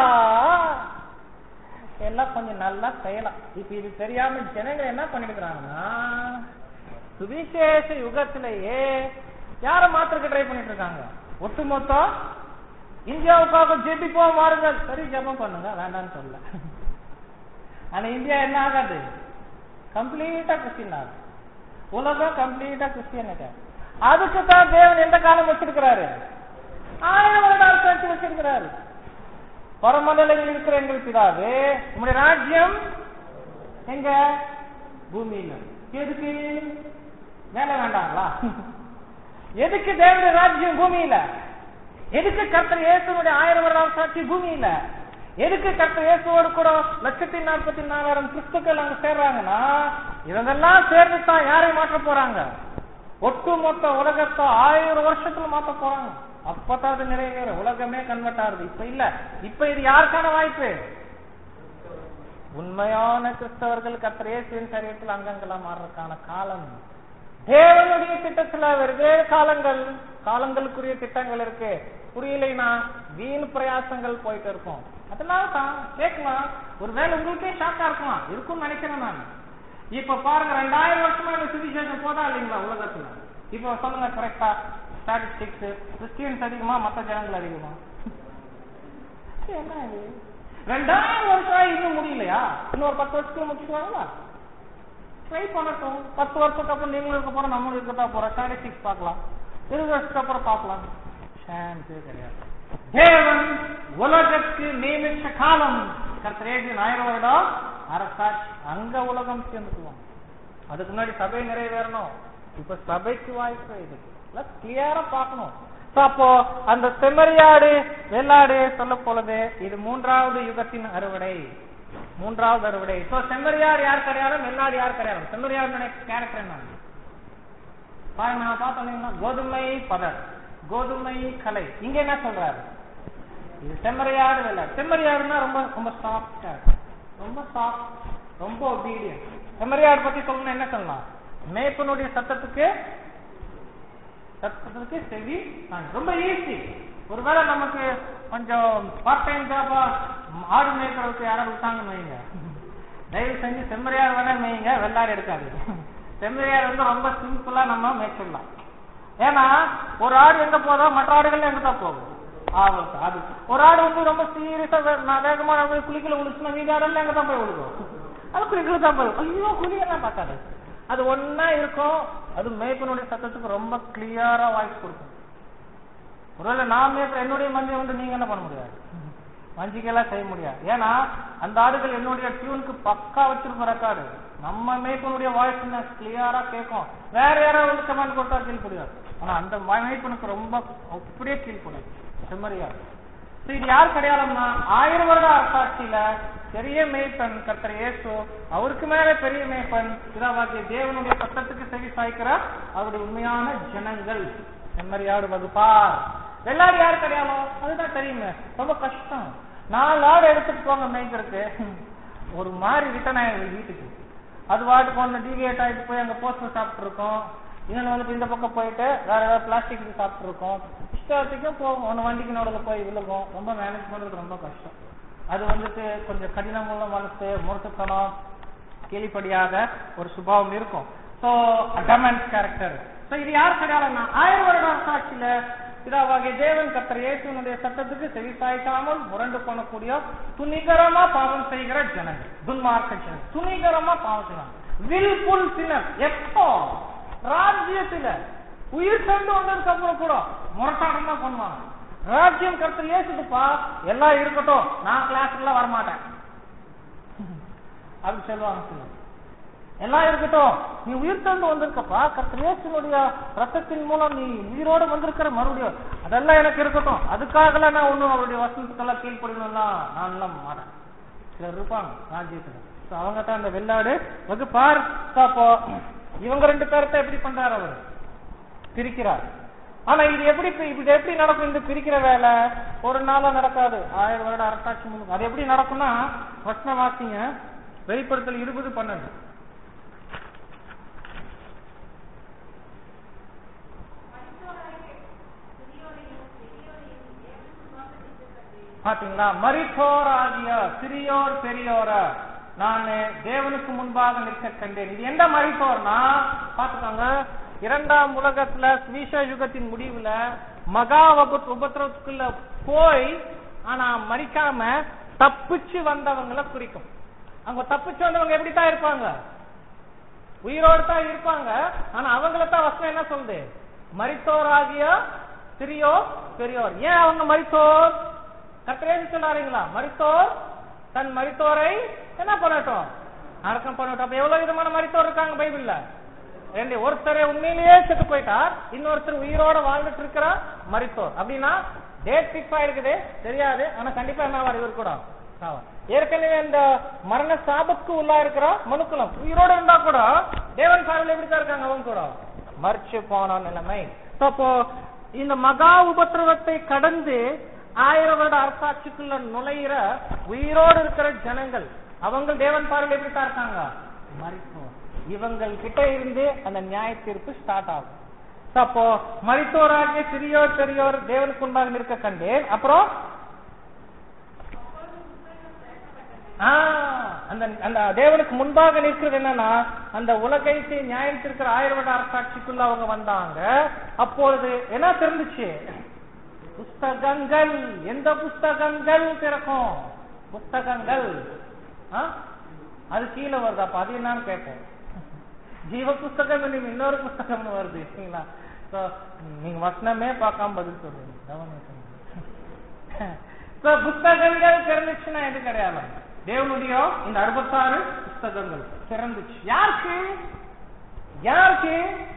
எல்லாம் கொஞ்சம் நல்லா செய்யலாம். இப்ப இது தெரியாம ஜனங்கள் என்ன பண்ணிருக்கிறாங்கன்னா, சுவிசேஷ யுகத்திலேயே யார மாத்திரக்கு ட்ரை பண்ணிட்டு இருக்காங்க? ஒட்டுமொத்தம் இந்தியாவுக்காக ஜெபிப்போம் வாருங்கள். சரி, ஜெபம் பண்ணுங்க, வேண்டாம்னு சொல்ல. ஆனா இந்தியா என்ன ஆகாது? கம்ப்ளீட்டா கிறிஸ்டியன் ஆகுது. உலகம் கம்ப்ளீட்டா கிறிஸ்டியன். அதுக்கு தான் தேவன் எந்த காலம் வச்சிருக்கிறாரு? ஆயிரம் வருட அரசாட்சி வச்சிருக்கிறாரு. பரமநிலையில் இருக்கிற எங்கள் பிதாவே, உங்களுடைய ராஜ்யம் எங்க? பூமியில. எதுக்கு? வேலை வேண்டாங்களா? எதுக்கு தேவனுடைய ராஜ்யம் பூமியில? எதுக்கு கர்த்தர் இயேசுனுடைய ஆயிரம் வருட அரசாட்சி பூமியில? எதுக்கு கர்த்தர் இயேசுவோடு கூட லட்சத்தி நாற்பத்தி நாலாயிரம் கிறிஸ்துக்கள் அங்க சேர்றாங்கன்னா, இதெல்லாம் சேர்ந்துதான் யாரை மாற்ற போறாங்க? ஒட்டுமொத்த உலகத்தை ஆயிரம் வருஷத்துல மாற்ற போறாங்க. அப்பதான் அது நிறைவேற, உலகமே கன்வெர்ட் ஆகுது. இப்ப இல்ல. இப்ப இது யாருக்கான வாய்ப்பு? உண்மையான கிறிஸ்தவர்கள் கர்த்தர் இயேசுவின் சரீரத்தில் அங்கங்களா மாறுறதுக்கான காலம். தேவனுடைய திட்டத்துல வெவ்வேறு காலங்கள், காலங்களுக்குரிய திட்டங்கள் இருக்கு. புரியலைன்னா வீண் பிரயாசங்கள் போயிட்டு இருக்கும். அதனால தான் கேட்கலாம். ஒருவேளை உங்களுக்கே ஷாக்கா இருக்குமா? இருக்கும்னு நினைக்கிறேன் நான். இப்ப பாருங்க, ரெண்டாயிரம் வருஷமா இந்த சுவிசேஷம் போதா இல்லைங்களா உலகத்துல? இப்ப சொல்லுங்க கரெக்டா ஸ்டாட்டிஸ்டிக்ஸ், கிறிஸ்டியன்ஸ் அதிகமா மற்ற ஜனங்கள் அதிகமா? என்ன இது? ரெண்டாயிரம் வருஷம் இன்னும் முடியலையா? இன்னொரு பத்து வருஷத்துக்கு முடிச்சுக்குவாங்களா? ட்ரை பண்ணட்டும். பத்து வருஷத்துக்கு அப்புறம் நீங்களும் இருக்க போறோம், நம்மளும் இருக்கதான் போறோம். ஸ்டாட்டிஸ்டிக்ஸ் பார்க்கலாம். இருபது வருஷத்துக்கு அப்புறம் பார்க்கலாம். சான்ஸே கிடையாது. தேவன் உலகத்துக்கு நியமிச்ச காலம் கர்த்தர் ஆயிரம் வருடம் அரசாட்சி. அங்க உலகம் சேர்ந்துக்குவோம். அதுக்கு முன்னாடி சபை நிறைவேறணும். இப்ப சபைக்கு வாய்ப்பு இருக்கு. கிளியரா பார்க்கணும். அப்போ அந்த செம்மறியாடு வெள்ளாடு சொல்ல போலது இது மூன்றாவது யுகத்தின் அறுவடை. மூன்றாவது அறுவடை. செம்மறியாடு யார் கிடையாது, வெள்ளாடு யார் கிடையாது? செம்மறியாடு கேரக்டர் என்ன பாருங்க. நான் பார்த்தோம் கோதுமை பதர், கோதுமை கலை. இங்க என்ன சொல்றாரு? இது செம்மறியாடு வெள்ளாடு. செம்மறியாடுனா ரொம்ப ரொம்ப சாஃப்டா, ரொம்ப சாஃப்ட், ரொம்ப ஒபீடியன்ட். செம்மறியாடு பத்தி சொல்லணும் என்ன சொல்லலாம்? மேய்ப்பனுடைய சத்தத்துக்கு சத்தத்துக்கு செவி ரொம்ப ஈஸி. ஒருவேளை நமக்கு கொஞ்சம் பார்ட் டைம் ஜாபா ஆடு மேய்க்கிறதுக்கு யாராவது விட்டாங்கன்னு வைங்க, தயவு செஞ்சு செம்மறியாடு வேணா மேய்ங்க, வெள்ளாடு எடுக்காது. செம்மறியாடு வந்து ரொம்ப சிம்பிளா நம்ம மேய்ச்சிடலாம். ஏன்னா ஒரு ஆடு எங்க போதோ மற்ற ஆடுகள் எங்க தான் போகும். அது ஒரு ஆடு வந்து ரொம்ப சீரியஸா வேகமா குளிக்கல விழுச்சுன்னா மீதி ஆடுகள் எங்க தான் போய் விழுகும். அது குளிக்கல தான் போய், ஐயோ குளியெல்லாம் பார்க்காது. அது ஒன்னா இருக்கும். அது மேய்ப்பனுடைய சத்தத்துக்கு ரொம்ப கிளியரா வாய்ஸ் கொடுக்கும். ஒருவேளை நான் மேய்ப்ப என்னுடைய மஞ்சை வந்து நீங்க என்ன பண்ண முடியாது, மஞ்சிக்கெல்லாம் செய்ய முடியாது. ஏன்னா அந்த ஆடுகள் என்னுடைய டியூனுக்கு பக்கா வச்சிருக்க ரெக்கார்டு. நம்ம மேய்ப்பனுடைய வாய்ஸ் கிளியரா கேட்கும். வேற யாராவது வந்து கமெண்ட் கொடுத்தா கீழ்படியாது. ஆனா அந்த மேய்ப்பனுக்கு ரொம்ப அப்படியே கீழ்படியாது செம்மறியாடு. இது யார் கிடையாதுன்னா ஆயிரம் வருட அரசாட்சியில பெரிய மேய்ப்பன் கர்த்தர் இயேசு, அவருக்கு மேல பெரிய மேய்ப்பன் பிதாவாகிய தேவனுடைய சத்தத்துக்கு செவி சாய்க்கிற அவருடைய உண்மையான ஜனங்கள் செம்மறியாடு வகுப்பார். வெள்ளாடு யாரு கிடையாதோ அதுதான் தெரியுங்க. ரொம்ப கஷ்டம். நாலு ஆடு எடுத்துட்டு போங்க மேய்க்கிறதுக்கு, ஒரு மாதிரி ரிட்டர்ன் ஆயிடுது வீட்டுக்கு. அது வாட்டுக்கு ஒன்று டிவியேட் ஆகிட்டு போய் அங்கே போஸ்டர் சாப்பிட்டு இருக்கோம். இன்னொன்று வந்து இந்த பக்கம் போயிட்டு வேற ஏதாவது பிளாஸ்டிக் சாப்பிட்டு இருக்கோம். இஷ்டத்துக்கும் போகும். ஒன்று வண்டிக்கு நடுவில் போய் விழுகும். ரொம்ப மேனேஜ் பண்ணுறது ரொம்ப கஷ்டம். அது வந்துட்டு கொஞ்சம் கடினமுள்ள மனசு, முரட்டுத்தனம், கேள்விப்படியாத ஒரு சுபாவம் இருக்கும். So adamant character. ஸோ இது யார் கிடையாதுன்னா ஆயிரம் வருட அரசாட்சியில பிதாவாகிய தேவன் கர்த்தர் இயேசுவினுடைய சத்தத்துக்கு செவி சாய்க்காமல் முரண்டு பண்ணக்கூடிய துணிகரமா பாவம் செய்கிற ஜனங்கள், துன்மார்க்க ஜனங்கள், துணிகரமா பாவம் செய்வாங்க. Wilful sinner. எப்போ? ராஜ்யத்துல உயிர் சென்று வந்ததுக்கு அப்புறம் கூட முரட்டாட்டம் தான் பண்ணுவாங்க. ராஜ்யம் கர்த்தர் இயேசுப்பா எல்லாம் இருக்கட்டும், நான் கிளாஸ்ல வரமாட்டேன் அப்படி சொல்லுவாங்க. சொல்லுவாங்க எல்லாம் இருக்கட்டும், நீ உயிர் தந்து வந்திருக்கப்பா, கர்த்தர் இயேசுனுடைய ரத்தத்தின் மூலம் நீ உயிரோடு வந்திருக்கிற மறுபடியும் அதெல்லாம் எனக்கு இருக்கட்டும், அதுக்காக நான் ஒன்னும் அவருடைய வசனத்துக்கெல்லாம் கீழ்படினா நான் எல்லாம் மாட்டேன். சிலர் இருப்பாங்க ராஜ்யத்துல. அவங்க தான் அந்த வெள்ளாடு வகுப்பார். அப்போ இவங்க ரெண்டு பேரத்தை எப்படி பண்றாரு? அவர் பிரிக்கிறார். ஆனா இது எப்படி இது எப்படி நடக்கும்? இந்த பிரிக்கிற வேலை ஒரு நாளா நடக்காது, ஆயிரம் வருட அரசாட்சி முன்னுக்கு. அது எப்படி நடக்கும்னா, வசனம் வாசிங்க, வெளிப்படுத்தல் இருபது பன்னெண்டு. பாத்தீங்களா? மரித்தோர் ஆகிய சிறியோர் பெரியோர நான் தேவனுக்கு முன்பாக நிற்க கண்டேன். இது எந்த மரித்தோர்னா பாத்துக்கோங்க, இரண்டாம் உலகத்துல சுவிசேஷ யுகத்தின் முடிவுல மகா உபத்திரவத்துக்குள்ள போய் ஆனா மரிக்காம தப்பிச்சு வந்தவங்களை குறிக்கும். அங்க தப்பிச்சு வந்தவங்க எப்படித்தான் இருப்பாங்க? உயிரோடு தான் இருப்பாங்க. ஆனா அவங்களத்தான் வசனம் என்ன சொல்லுது? மரித்தோர் ஆகிய சிறியோர் பெரியோர். ஏன் அவங்க மரித்தோர்? கர்த்தர் சொன்னாருங்களா, மரித்தோர் தன் மரித்தோரை என்ன பண்ணட்டும்? அடக்கம் பண்ணட்டும். அப்ப எவ்வளவு விதமான மரித்தோர் இருக்காங்க பைபிள்ல? ரெண்டு. ஒருத்தரை உண்மையிலேயே செத்து போயிட்டார், இன்னொருத்தர் உயிரோட வாழ்ந்துட்டு இருக்கிற மரித்தோர். அப்படின்னா டேட் பிக்ஸ் ஆயிருக்குது தெரியாது, ஆனா கண்டிப்பா என்ன ஆவார்? இவர் கூட ஏற்கனவே இந்த மரண சாபத்துக்கு உள்ளா இருக்கிற மனுக்குலம் உயிரோட இருந்தா கூட தேவன் பார்வையில் எப்படித்தான் இருக்காங்க? அவங்க கூட மறிச்சு போன நிலைமை. அப்போ இந்த மகா உபத்திரவத்தை கடந்து ஆயிரம் வருட அரசாட்சிக்குள்ள நுழையிற உயிரோடு இருக்கிற ஜனங்கள், அவங்க தேவன் பார்வையில் எப்படித்தான் இருக்காங்க? மரித்தோர். இவங்கள் கிட்ட இருந்து அந்த நியாய தீர்ப்பு ஸ்டார்ட் ஆகும். அப்போ மரித்தோராகிய சிறியோர் பெரியோர் தேவனுக்கு முன்பாக நிற்க கண்டேன். அப்புறம் அந்த அந்த தேவனுக்கு முன்பாக நிற்கிறது என்னன்னா, அந்த உலகத்தை நியாயத்திற்கிற ஆயிரம் வருட அரசாட்சிக்குள்ள அவங்க வந்தாங்க. அப்பொழுது என்ன தெரிஞ்சிச்சு? புஸ்தகங்கள். எந்த புஸ்தகங்கள் திறக்கும்? புஸ்தகங்கள். அது கீழே வருது. அப்ப அது என்னன்னு கேட்போம். ஜீவ புஸ்தகம் இன்னொரு புஸ்தகம்னு வருது. நீங்க வசனமே பார்க்காம பதில் சொல்றீங்க. புஸ்தகங்கள் திறந்துச்சுன்னா எது கிடையாது? தேவனுடைய இந்த அறுபத்தாறு புஸ்தகங்கள் திறந்துச்சு. யாருக்கு? யாருக்கு?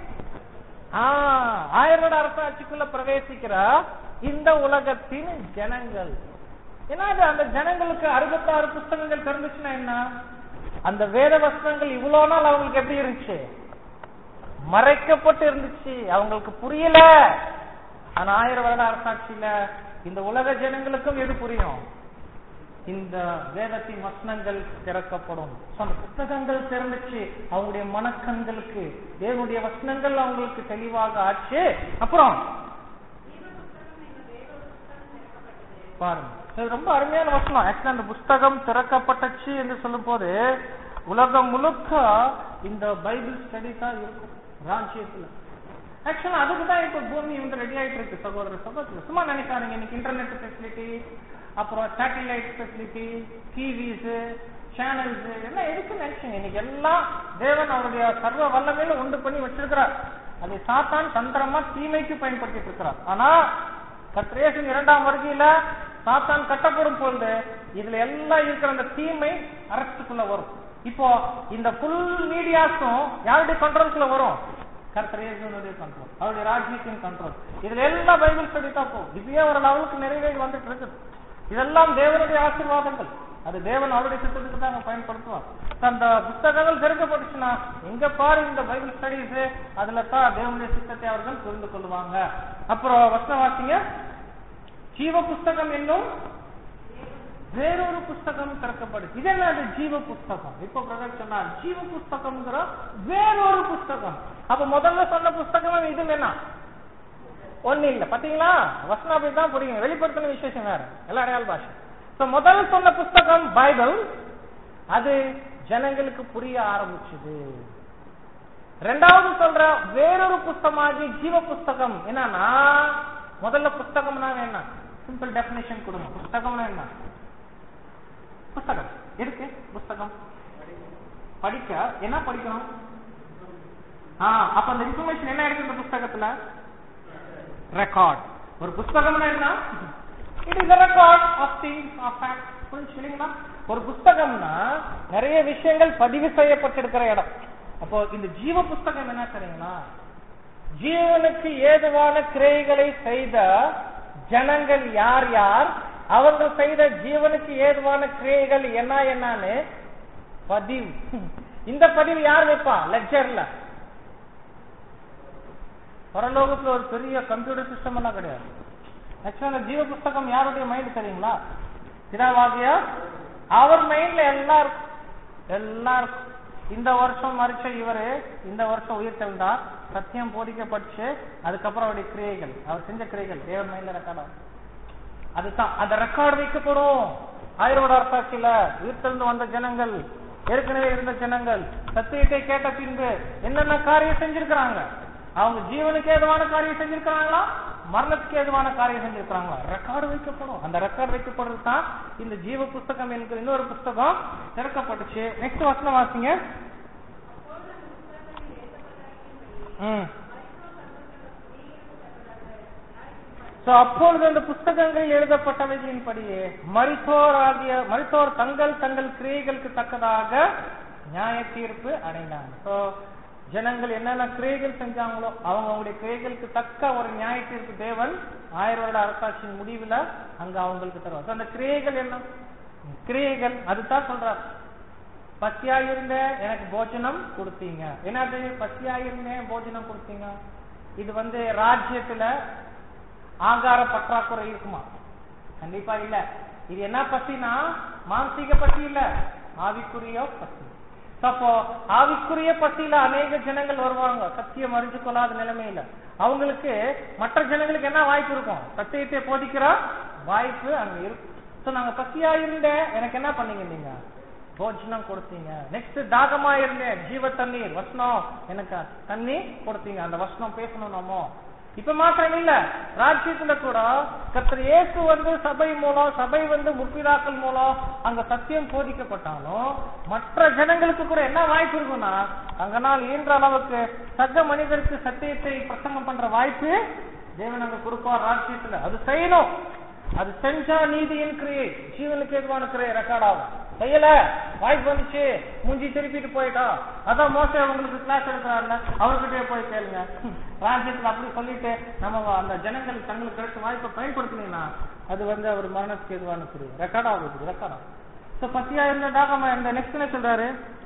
ஆயிரம் அரசாட்சிக்குள்ள பிரவேசிக்கிற இந்த உலகத்தின் ஜனங்கள். ஏன்னா அந்த ஜனங்களுக்கு அறுபத்தாறு புஸ்தகங்கள் திறந்துச்சுன்னா என்ன? அந்த வேத வசனங்கள் இவ்வளவு நாள் அவங்களுக்கு எப்படி இருந்துச்சு? மறைக்கப்பட்டு இருந்துச்சு, அவங்களுக்கு புரியல. ஆனா ஆயிரம் வருட அரசாட்சியில இந்த உலக ஜனங்களுக்கும் எது புரியும்? இந்த வேதத்தின் வசனங்கள் திறக்கப்படும். அந்த புத்தகங்கள் திறந்துச்சு, அவங்களுடைய மனக்கண்களுக்கு தேவனுடைய வசனங்கள் அவங்களுக்கு தெளிவாக ஆச்சு. அப்புறம் பாருங்க, ரொம்ப அருமையான வசனம். ஆக்சுவலா அந்த புஸ்தகம் திறக்கப்பட்டுச்சு என்று சொல்லும் போது உலகம் முழுக்க இந்த பைபிள் ஸ்டடிஸா இருக்கும் ராஜ்யத்துல. ஆக்சுவலா அதுக்குதான் இப்ப பூமி வந்து ரெடி ஆயிட்டு இருக்கு சகோதர சகோதரர். சும்மா நினைக்காதீங்க, இன்னைக்கு இன்டர்நெட் ஃபெசிலிட்டி, அப்புறம் சேட்டலைட் ஃபெசிலிட்டி, டிவிஸ், சேனல்ஸ் எல்லாம் எதுக்கு நினைச்சீங்க? இன்னைக்கு எல்லாம் தேவன் அவருடைய சர்வ வல்லமையில உண்டு பண்ணி வச்சிருக்கிறார். அதை சாத்தான் தந்திரமா தீமைக்கு பயன்படுத்திட்டு இருக்கிறார். ஆனா கர்த்தர் இயேசு இரண்டாம் வருகையில சாத்தான் கட்டப்படும் பொழுது இதுல எல்லாம் இருக்கிற அந்த தீமை அரசுக்குள்ள வரும். இப்போ இந்த புல் மீடியாஸும் யாருடைய கண்ட்ரோலுக்குள்ள வரும்? கர்த்தர் இயேசுவினுடைய கண்ட்ரோல், அவருடைய ராஜ்யத்தின் கண்ட்ரோல். இதுல எல்லாம் பைபிள் ஸ்டடி தான் போகும். இப்பயே ஒரு லெவலுக்கு நிறைவேறி வந்துட்டு இருக்குது. இதெல்லாம் தேவனுடைய ஆசீர்வாதங்கள். அது தேவன் அவருடைய சித்தத்துக்கு தான் பயன்படுத்துவார். அந்த புத்தகங்கள் திறக்கப்பட்டுச்சுன்னா எங்க பாரு இந்த பைபிள் ஸ்டடிஸ், அதுல தான் தேவனுடைய சித்தத்தை அவர்கள் புரிந்து கொள்வாங்க. அப்புறம் வசனம் வாசிங்க. ஜீவ புஸ்தகம் என்னும் வேறொரு புஸ்தகம் திறக்கப்படுது. இது என்ன? அது ஜீவ புஸ்தகம். இப்ப பிரதர் சொன்னார் ஜீவ புஸ்தகம்ங்கிற வேறொரு புஸ்தகம். அப்ப முதல்ல சொன்ன புஸ்தகம் இது என்ன? ஒண்ணு இல்ல. பாத்தீங்களா, வசனம் அப்படிதான் புரியுங்க. வெளிப்படுத்தின விசேஷம் வேற, எல்லாம் அடையாள பாஷை. முதல் சொன்ன புஸ்தகம் பைபிள், அது ஜனங்களுக்கு புரிய ஆரம்பிச்சது. ரெண்டாவது சொல்ற வேறொரு புஸ்தகமாகி ஜீவ புஸ்தகம் என்னன்னா முதல்ல புஸ்தகம்னா என்ன? சிம்பிள் டெபினிஷன் கொடுங்க. புஸ்தகம்னா என்ன? புஸ்தகம் எதுக்கு? புஸ்தகம் படிக்க. என்ன படிக்கணும்? ஆஹ் அப்ப அந்த இன்ஃபர்மேஷன் என்ன இருக்கு இந்த புஸ்தகத்துல? ரெக்கார்ட். ஒரு புஸ்தகம்னா என்ன? It is a record of things of facts. புரிஞ்சுங்களா? ஒரு புஸ்தகம்னா நிறைய விஷயங்கள் பதிவு செய்யப்பட்டிருக்கிற இடம். அப்போ இந்த ஜீவ புஸ்தகம் என்ன தெரியுங்களா? ஜீவனுக்கு ஏதுவான கிரியைகளை செய்த ஜனங்கள் யார் யார், அவங்க செய்த ஜீவனுக்கு ஏதுவான கிரியைகள் என்ன என்னன்னு பதிவு. இந்த பதிவு யார் வைப்பா? லெட்ஜர்ல. பரலோகத்துல ஒரு பெரிய கம்ப்யூட்டர் சிஸ்டம் எல்லாம் கிடையாது. ஆக்சுவலா ஜீவ புஸ்தகம் யாருடைய மைண்ட் தெரியுங்களா? பிதாவாகிய அவர் மைண்ட்ல எல்லாம் இருக்கும். எல்லாம் இருக்கும். இந்த வருஷம் மறிச்ச இவரு இந்த வருஷம் உயிர் தெழுந்தார், சத்தியம் போதிக்கப்பட்டுச்சு, அதுக்கப்புறம் அவருடைய கிரியைகள், அவர் செஞ்ச கிரியைகள் தேவன் மைண்ட்ல ரெக்கார்ட் ஆகும். அதுதான் அந்த ரெக்கார்டு வைக்கப்படும். ஆயிரம் அரசாட்சியில உயிர் தெழுந்து வந்த ஜனங்கள், ஏற்கனவே இருந்த ஜனங்கள் சத்தியத்தை கேட்ட பின்பு என்னென்ன காரியம் செஞ்சிருக்கிறாங்க, அவங்க ஜீவனுக்கு ஏதுவான காரியம் செஞ்சிருக்கிறாங்களா, மரணத்துக்கு ஏதுவான காரியம் செஞ்சிருக்கிறாங்களா, ரெக்கார்டு வைக்கப்படும். அந்த ரெக்கார்டு வைக்கப்படுறது தான் இந்த ஜீவ புஸ்தகம் என்கிற இன்னொரு புஸ்தகம் திறக்கப்பட்டுச்சு. நெக்ஸ்ட் வசனம் வாசிங்க. ம் அப்பொழுது அந்த புஸ்தகங்கள் எழுதப்பட்டவைகளின் படியே மரித்தோர் ஆகிய மரித்தோர் தங்கள் தங்கள் கிரியைகளுக்கு தக்கதாக நியாய தீர்ப்பு அடைந்தாங்க. ஜனங்கள் என்னென்ன கிரியைகள் செஞ்சாங்களோ அவங்க அவங்களுடைய கிரியைகளுக்கு தக்க ஒரு நியாய தீர்ப்பு தேவன் ஆயிரம் வருட அரசாட்சியின் முடிவுல அங்க அவங்களுக்கு தருவாங்க. அந்த கிரியைகள் என்ன? கிரியைகள் அதுதான் சொல்றாரு. பசியா இருந்த எனக்கு போஜனம் கொடுத்தீங்க. என்னது பசியா இருந்தேன் போஜனம் கொடுத்தீங்க? இது வந்து ராஜ்யத்துல ஆகார பற்றாக்குறை இருக்குமா? கண்டிப்பா இல்ல. இது என்ன பசினா மானசீக பசி இல்ல, ஆவிக்குரிய பசி. அப்போ ஆவிக்குரிய பசியில அநேக ஜனங்கள் வருவாங்க, சத்தியம் அறிஞ்சு கொள்ளாத நிலைமையில. அவங்களுக்கு மற்ற ஜனங்களுக்கு என்ன வாய்ப்பு இருக்கும்? சத்தியத்தை போதிக்கிற வாய்ப்பு அங்க இருக்கும். நாங்க பசியா இருந்தேன் எனக்கு என்ன பண்ணீங்க? நீங்க போஜனம் கொடுத்தீங்க. நெக்ஸ்ட் தாகமா இருந்தேன், ஜீவ தண்ணீர் வசனம் எனக்கு தண்ணி கொடுத்தீங்க. அந்த வசனம் பேசணும் நாமோ. இப்ப மாத்திரம் இல்ல, ராஜ்யத்துல கூட கர்த்தர் இயேசு வந்து சபை மூலம், சபை வந்து முற்பிதாக்கள் மூலம் அங்க சத்தியம் போதிக்கப்பட்டாலும் மற்ற ஜனங்களுக்கு கூட என்ன வாய்ப்பு இருக்கும்னா, அங்கனால் இயன்ற அளவுக்கு சக மனிதருக்கு சத்தியத்தை பிரசங்கம் பண்ற வாய்ப்பு தேவன் அங்க கொடுப்பார் ராஜ்யத்துல. அது செய்யணும். அது செஞ்சா நீதியின் கிரியை, ஜீவனுக்கு எதுவான கிரியை ரெக்கார்ட் ஆகும். செய்யல, வாய்ப்பு வந்துச்சு, மூஞ்சி திருப்பிட்டு போயிட்டா. அதான் மோச உங்களுக்கு கிளாஸ் எடுக்கிறாருல, அவர்கிட்டயே போய் கேளுங்க. ராஜ்யத்துல அப்படி சொல்லிட்டு நம்ம அந்த ஜனங்கள் தங்களுக்கு கிடைச்ச வாய்ப்பை பயன்படுத்தினீங்கன்னா அது வந்து அவர் மரணத்துக்கு எதுவான கிரியை ரெக்கார்ட் ஆகுது. ரெக்கார்ட் ஆகும். சோ பசியா இருந்த தாகமா இருந்த. நெக்ஸ்ட் என்ன சொல்றாரு?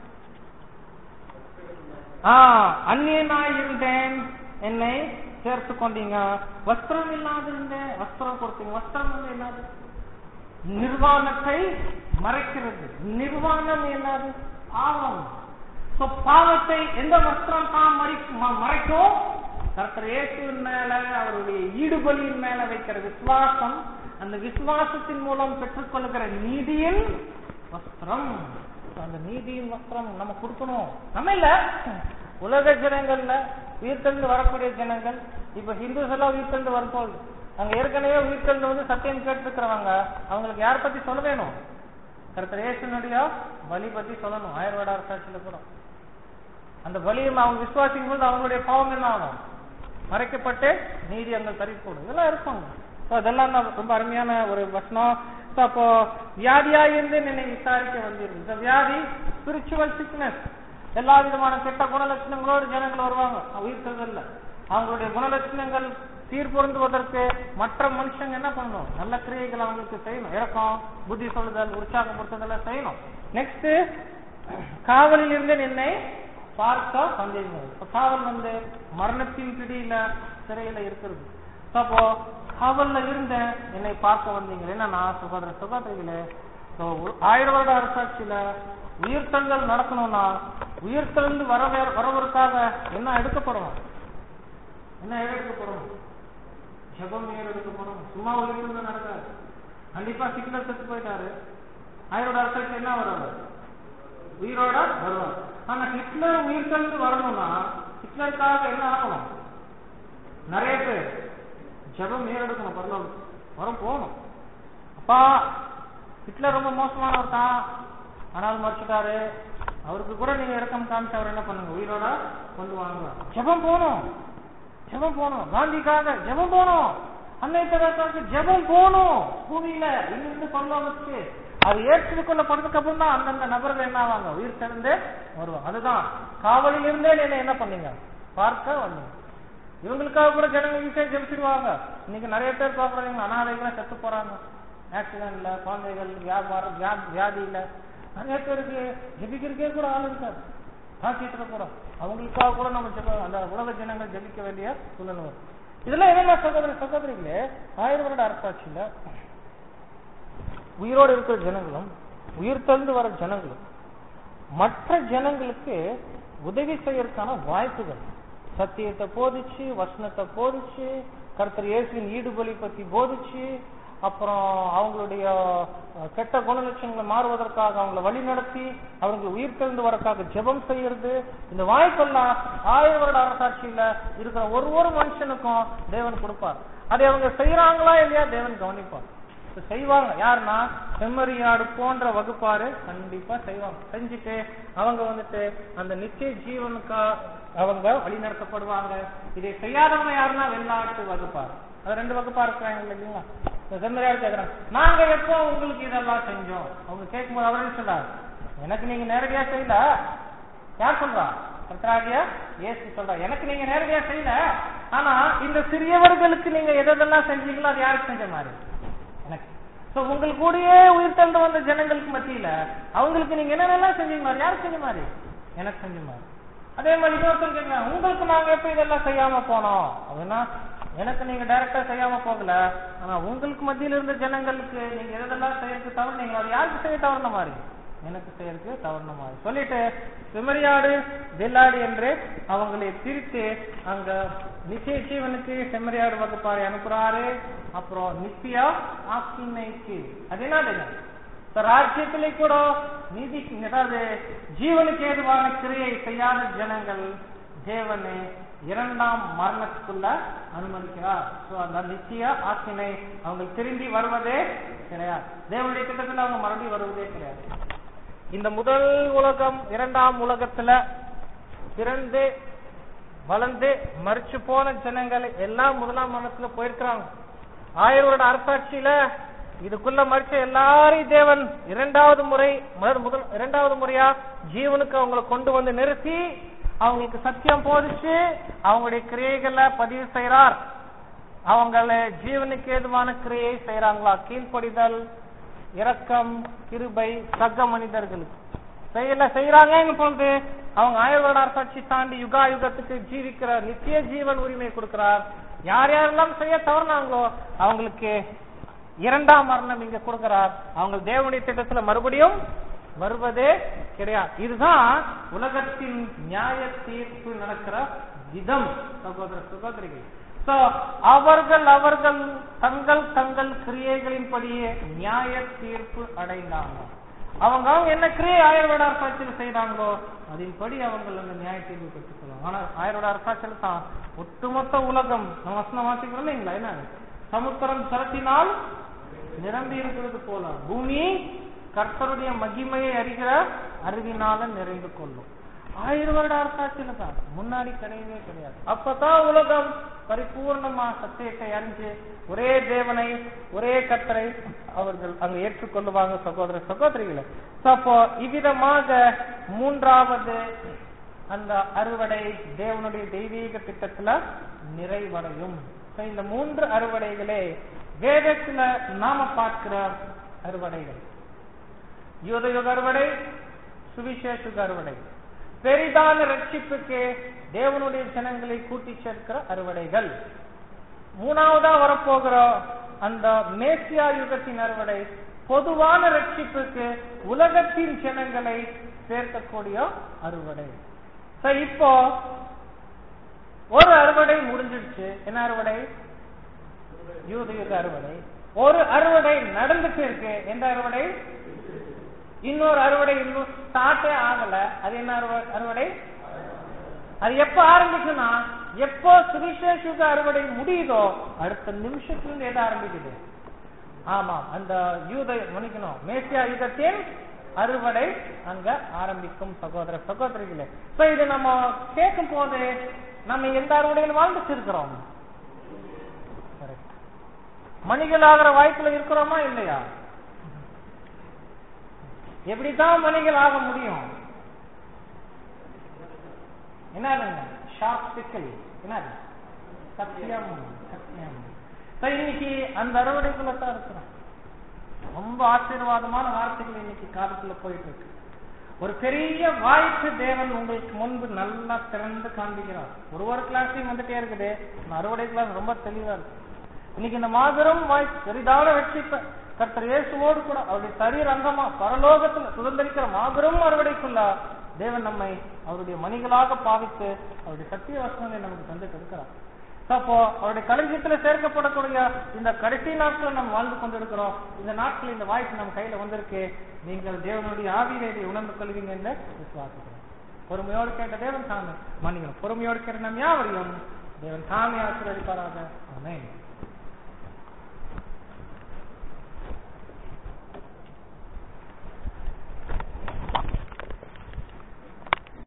ஆஹ் அந்நியனாய் இருந்தேன் என்னை சேர்த்து கொண்டீங்க. வஸ்திரம் இல்லாது இருந்தேன், வஸ்திரம் கொடுத்தீங்க. வஸ்திரம் வந்து என்னது? நிர்வாணத்தை மறைக்கிறது. நிர்வாணம் என்னது? பாவம். பாவத்தை எந்த வஸ்திரம் தான் மறைக்கும்? கர்த்தர் இயேசுவின் மேல அவருடைய ஈடுபலியின் மேல வைக்கிற விசுவாசம், அந்த விசுவாசத்தின் மூலம் பெற்றுக்கொள்கிற நீதியின் வஸ்திரம். அந்த நீதியின் வஸ்திரம் நம்ம கொடுக்கணும். நம்ம இல்ல, உலக ஜனங்கள்ல உயிர்த்தெழுந்து வரக்கூடிய ஜனங்கள், இப்ப ஹிந்துஸ் எல்லாம் உயிர்த்தெழுந்து வரும்போது அங்க ஏற்கனவே உயிர்த்தெழுந்து வந்து சத்தியம் கேட்டுருக்கிறவங்க, அவங்களுக்கு யார பத்தி சொல்ல வேணும்? கர்த்தர் இயேசுனுடைய பலி பத்தி சொல்லணும். ஆயிரம் வருட அரசாட்சியில கூட அந்த பலியும் அவங்க விசுவாசிக்கும் போது அவங்களுடைய பாவம் என்ன ஆகும்? மறைக்கப்பட்டு நீதி அங்க தரிப்போடும். இதெல்லாம் இருப்பாங்க. அதெல்லாம் ரொம்ப அருமையான ஒரு வசனம். அப்போ வியாதியா இருந்து என்னை விசாரிக்க வந்திருக்கு. இந்த வியாதி ஸ்பிரிச்சுவல் சிக்னஸ். எல்லா விதமான கெட்ட குணலட்சணங்களோடு ஜனங்கள் வருவாங்க உயிர்த்தெழுதல்ல. அவங்களுடைய குணலட்சணங்கள் சீர்பொருந்துவதற்கு மற்ற மனுஷங்க என்ன பண்ணணும்? நல்ல கிரியைகள் அவங்களுக்கு செய்யணும். இறக்கம், புத்தி சொல்லுதல், உற்சாகப்படுத்துதல் செய்யணும். நெக்ஸ்ட் காவலில் இருந்து என்னை பார்க்க வந்தீங்க. காவல் வந்து மரணத்தின் பிடியில சிறையில இருக்கிறது. அப்போ காவல்ல இருந்த என்னை பார்க்க வந்தீங்க. என்னன்னா சகோதர சகோதரிகளே, ஆயிரம் வருட அரசாட்சியில உயிர்த்தெழுதல் நடக்கணும்னா உயிர்த்தெழுந்து வர வரவருக்காக என்ன எடுக்கப்படும்? என்ன எடுக்கப்படும்? ஜபம் ஏர் எடுக்கப்படும். சும்மா உயிர்த்தெழுந்து நடக்காது. கண்டிப்பா சிக்னல் செத்து போயிட்டாரு. ஆயிரம் அரசாட்சி என்ன வராது? உயிரோட வருவார். ஆனா ஹிட்லர் உயிர்த்தெழுந்து வரணும்னா ஹிட்லருக்காக என்ன ஆகணும்? நிறைய பேர் ஜெபம் ஏறெடுக்கணும், பரலோகம் வரும் போகணும். அப்பா ஹிட்லர் ரொம்ப மோசமானவர் தான், ஆனால் மறைச்சிட்டாரு, அவருக்கு கூட நீங்க இறக்கம் காமிச்சு அவர் என்ன பண்ணுங்க, உயிரோட கொண்டு வாங்க. ஜெபம் போகணும், ஜெபம் போகணும். காந்திக்காக ஜெபம் போகணும், அன்னை தெரசாவுக்கு ஜெபம் போகணும். பூமியில இங்கிருந்து பரலோகத்துக்கு அது ஏற்றுக் கொள்ளப்படுறதுக்கு அப்புறம் தான் அந்தந்த நபர்கள் என்ன ஆவாங்க, உயிர் திறந்து வருவாங்க. அதுதான் காவலில் இருந்தே நீங்க என்ன பண்ணீங்க, பார்க்க வந்தீங்க. இவங்களுக்காக கூட ஜனங்க ஈஸியா ஜெபிச்சிடுவாங்க. இன்னைக்கு நிறைய பேர் பாக்குறாங்க, அனாதைகளாம் செத்து போறாங்க, ஆக்சிடென்ட்ல, குழந்தைகள், வியாபாரம், வியாதி இல்ல. நிறைய பேருக்கு ஜெபிக்கிறதுக்கே கூட ஆள் இருக்காது, ஆசியத்துல கூட. அவங்களுக்காக கூட நம்ம ஜெப அந்த உலக ஜனங்கள் ஜெபிக்க வேண்டிய சூழ்நிலை வரும். இதெல்லாம் என்னென்ன சகோதரி சகோதரிகளே, ஆயிரம் வருட அரசாட்சியில உயிரோடு இருக்கிற ஜனங்களும் உயிர் தந்து வர ஜனங்களும் மற்ற ஜனங்களுக்கு உதவி செய்யறதுக்கான வாய்ப்புகள், சத்தியத்தை போதிச்சு, வசனத்தை போதிச்சு, கர்த்தர் இயேசுவின் ஈடுபலி பத்தி போதிச்சு, அப்புறம் அவங்களுடைய கெட்ட குணலட்சணங்களை மாறுவதற்காக அவங்களை வழி நடத்தி அவங்களை உயிர் தெழுந்து வரக்காக ஜெபம் செய்யறது, இந்த வாய்ப்பெல்லாம் ஆயிரம் வருட அரசாட்சியில இருக்கிற ஒரு ஒரு மனுஷனுக்கும் தேவன் கொடுப்பார். அதை அவங்க செய்யறாங்களா இல்லையா தேவன் கவனிப்பார். செய்வாங்க யாருன்னா, செம்மறியாடு போன்ற வகுப்பாரு கண்டிப்பா செய்வாங்க. செஞ்சுட்டு அவங்க வந்துட்டு அந்த நித்திய ஜீவனுக்கா அவங்க வழி நடத்தப்படுவாங்க. இதை செய்யாதவங்க யாருன்னா வெள்ளாட்டு வகுப்பாரு. அது ரெண்டு வகுப்பா இருக்கிறாங்க இல்லைங்களா. செம்மறியாடு கேட்கறாங்க, நாங்க எப்போ உங்களுக்கு இதெல்லாம் செஞ்சோம். அவங்க கேட்கும்போது அவரே சொல்றாரு, எனக்கு நீங்க நேரடியா செய்யல. யார் சொல்றா? கர்த்தராகிய இயேசு சொல்றா, எனக்கு நீங்க நேரடியா செய்யல, ஆனா இந்த சிறியவர்களுக்கு நீங்க எதெல்லாம் செஞ்சீங்களோ அது யாருக்கு செஞ்ச மாதிரி எனக்கு. உங்களுக்கு கூடயே உயிர் தந்து வந்த ஜனங்களுக்கு மத்தியில அவங்களுக்கு நீங்க என்னென்னலாம் செஞ்ச மாதிரி, யாரு செஞ்ச மாதிரி? எனக்கு செஞ்ச மாதிரி. அதே மாதிரி இன்னொருத்தர் கேட்கலாம், உங்களுக்கு நாங்க எப்ப இதெல்லாம் செய்யாம போனோம் அப்படின்னா, எனக்கு நீங்க டைரக்டா செய்யாம போகல, ஆனா உங்களுக்கு மத்தியில இருந்த ஜனங்களுக்கு நீங்க எதெல்லாம் செய்யறதுக்கு தவறுனீங்களோ அது யாருக்கு செய்ய தவறுன மாதிரி, எனக்கு செய்யறதுக்கு தவறுன மாதிரி சொல்லிட்டு செம்மறியாடு வெள்ளாடு என்று அவங்களை பிரித்து அங்க நித்திய ஜீவனுக்கு செம்மறியாடு வகுப்பாரை அனுப்புறாரு. அப்புறம் நித்திய ஆக்கினைக்கு அது என்ன, ராஜ்யத்திலே கூட நீதி, அதாவது ஜீவனுக்கு ஏதுவான கிரியை செய்யாத ஜனங்கள் தேவனை இரண்டாம் மரணத்துக்குள்ள அனுமதிக்கிறார். அந்த நித்திய ஆக்கினை அவங்க திரும்பி வருவதே கிடையாது. தேவனுடைய திட்டத்தில் அவங்க மறுபடியும் வருவதே கிடையாது. இந்த முதல் உலகம் இரண்டாம் உலகத்துல பிறந்து வளர்ந்து மறிச்சு போன ஜனங்கள் எல்லாம் முதலாம் மரணத்துல போயிருக்கிறாங்க. ஆயிரம் வருட அரசாட்சியில இதுக்குள்ள மறிச்ச எல்லாரையும் தேவன் இரண்டாவது முறை முதல் இரண்டாவது முறையா ஜீவனுக்கு அவங்களை கொண்டு வந்து நிறுத்தி அவங்களுக்கு சத்தியம் போதிச்சு அவங்களுடைய கிரியைகளை பதிவு செய்யறார். அவங்கள ஜீவனுக்கு ஏதுவான கிரியை செய்யறாங்களா, கீழ்ப்படிதல், இரக்கம், கிருபை சக மனிதர்களுக்கு செய்யல செய்யறாங்க பொழுது அவங்க ஆயிரம் வருட அரசாட்சி தாண்டி யுகா யுகத்துக்கு ஜீவிக்கிற நித்திய ஜீவன் உரிமை கொடுக்கிறார். யார் யாரெல்லாம் செய்ய தவறுனாங்களோ அவங்களுக்கு இரண்டாம் மரணம் இங்க கொடுக்கிறார். அவங்க தேவனுடைய திட்டத்துல மறுபடியும் வருவதே கிடையாது. இதுதான் உலகத்தின் நியாய தீர்ப்பு நடக்கிற விதம் சகோதர சகோதரிகள். அவர்கள் அவர்கள் தங்கள் தங்கள் கிரியைகளின்படியே நியாய தீர்ப்பு அடைந்தாங்க. அவங்க அவங்க என்ன கிரியை ஆயிரம் வருட அரசாட்சியில் செய்யறாங்களோ அதன்படி அவங்க அந்த நியாய தீர்ப்பு பெற்றுக்கொள்வாங்க. ஆனா ஆயிரம் வருட அரசாட்சியில் தான் ஒட்டுமொத்த உலகம் நம்ம வசனம் வாசிக்கிறோம் இல்லைங்களா, என்ன சமுத்திரம் ஜலத்தினால் நிரம்பி இருக்கிறது போல பூமி கர்த்தருடைய மகிமையை அறிகிற அறிவினால நிறைந்து கொள்ளும். ஆயிரம் வருட அரசாட்சியில தான், முன்னாடி கிடையவே கிடையாது. அப்பதான் உலகம் பரிபூர்ணமா சத்தியத்தை அறிஞ்சு ஒரே தேவனை ஒரே கர்த்தரை அவர்கள் அங்க ஏற்றுக்கொள்ளுவாங்க சகோதர சகோதரிகளை. அப்போ இவ்விதமாக மூன்றாவது அந்த அறுவடை தேவனுடைய தெய்வீக திட்டத்துல நிறைவடையும். இந்த மூன்று அறுவடைகளே வேதத்துல நாம பார்க்கிற அறுவடைகள். யூதயுக அறுவடை, சுவிசேஷ அறுவடை, பெரிதான ரட்சிப்புக்கு தேவனுடைய ஜனங்களை கூட்டி சேர்க்கிற அறுவடைகள். மூணாவதா வரப்போகிற அந்த மேசியா யுகத்தின் அறுவடை, பொதுவான ரட்சிப்புக்கு உலகத்தின் ஜனங்களை சேர்க்கக்கூடிய அறுவடை. இப்போ ஒரு அறுவடை முடிஞ்சிடுச்சு. என்ன அறுவடை? யூதயுக அறுவடை. ஒரு அறுவடை நடந்துட்டு இருக்கு. எந்த அறுவடை? இன்னொரு அறுவடை இன்னும் ஸ்டார்டே ஆகல. அது என்ன அறுவடை? அது எப்ப ஆரம்பிக்குன்னா எப்போ சுவிசேஷ அறுவடை முடியுதோ அடுத்த நிமிஷத்துல இருந்து எது ஆரம்பிக்குது? ஆமா, அந்த யூத மன்னிக்கணும் மேசியா யுகத்தின் அறுவடை அங்க ஆரம்பிக்கும் சகோதர சகோதரிகளே. சோ இது நம்ம கேட்கும் போது நம்ம எந்த அறுவடையில் வாழ்ந்துட்டு இருக்கிறோம்? மணிகளாகிற வாய்ப்புல இருக்கிறோமா இல்லையா? எப்படித்தான் மணிகள் ஆக முடியும்? என்னதுங்க? ஷார்ப் சிக்கல் என்னது? சத்தியம். சத்தியம். இன்னைக்கு அந்த அறுவடைக்குள்ள தான் இருக்கிறோம். ரொம்ப ஆசீர்வாதமான வார்த்தைகள் இன்னைக்கு காலத்துல போயிட்டு இருக்கு. ஒரு பெரிய வாய்ப்பு தேவன் உங்களுக்கு முன்பு நல்லா திறந்து காண்பிக்கிறார். ஒரு ஒரு கிளாஸையும் வந்துட்டே இருக்குது. அறுவடை கிளாஸ் ரொம்ப தெளிவா இருக்கு. இன்னைக்கு இந்த மாபெரும் வாய்ப்பு பெரிதான வெற்றி கர்த்தர் இயேசுவோடு கூட அவருடைய சரீர அங்கமா பரலோகத்துல சுதந்திரிக்கிற மாபெரும் அறுவடைக்குள்ள தேவன் நம்மை அவருடைய மணிகளாக பாவித்து அவருடைய சத்திய வசனங்களை நமக்கு தந்துட்டு இருக்கிறார். அப்போ அவருடைய களஞ்சியத்துல சேர்க்கப்படக்கூடிய இந்த கடைசி நாட்களை நம்ம வாழ்ந்து கொண்டிருக்கிறோம். இந்த நாட்கள் இந்த வாய்ப்பு நம்ம கையில வந்திருக்கு. நீங்கள் தேவனுடைய ஆவியிலே இதை உணர்ந்து கொள்வீங்க என்று விசுவாசிக்கிறோம். பொறுமையோடு கேட்ட தேவன் தாமே மன்னிக்கணும். பொறுமையோடு கேட்ட நம் யாவரையும் தேவன் தாமே ஆசீர்வதிப்பாராக. ஆமென்.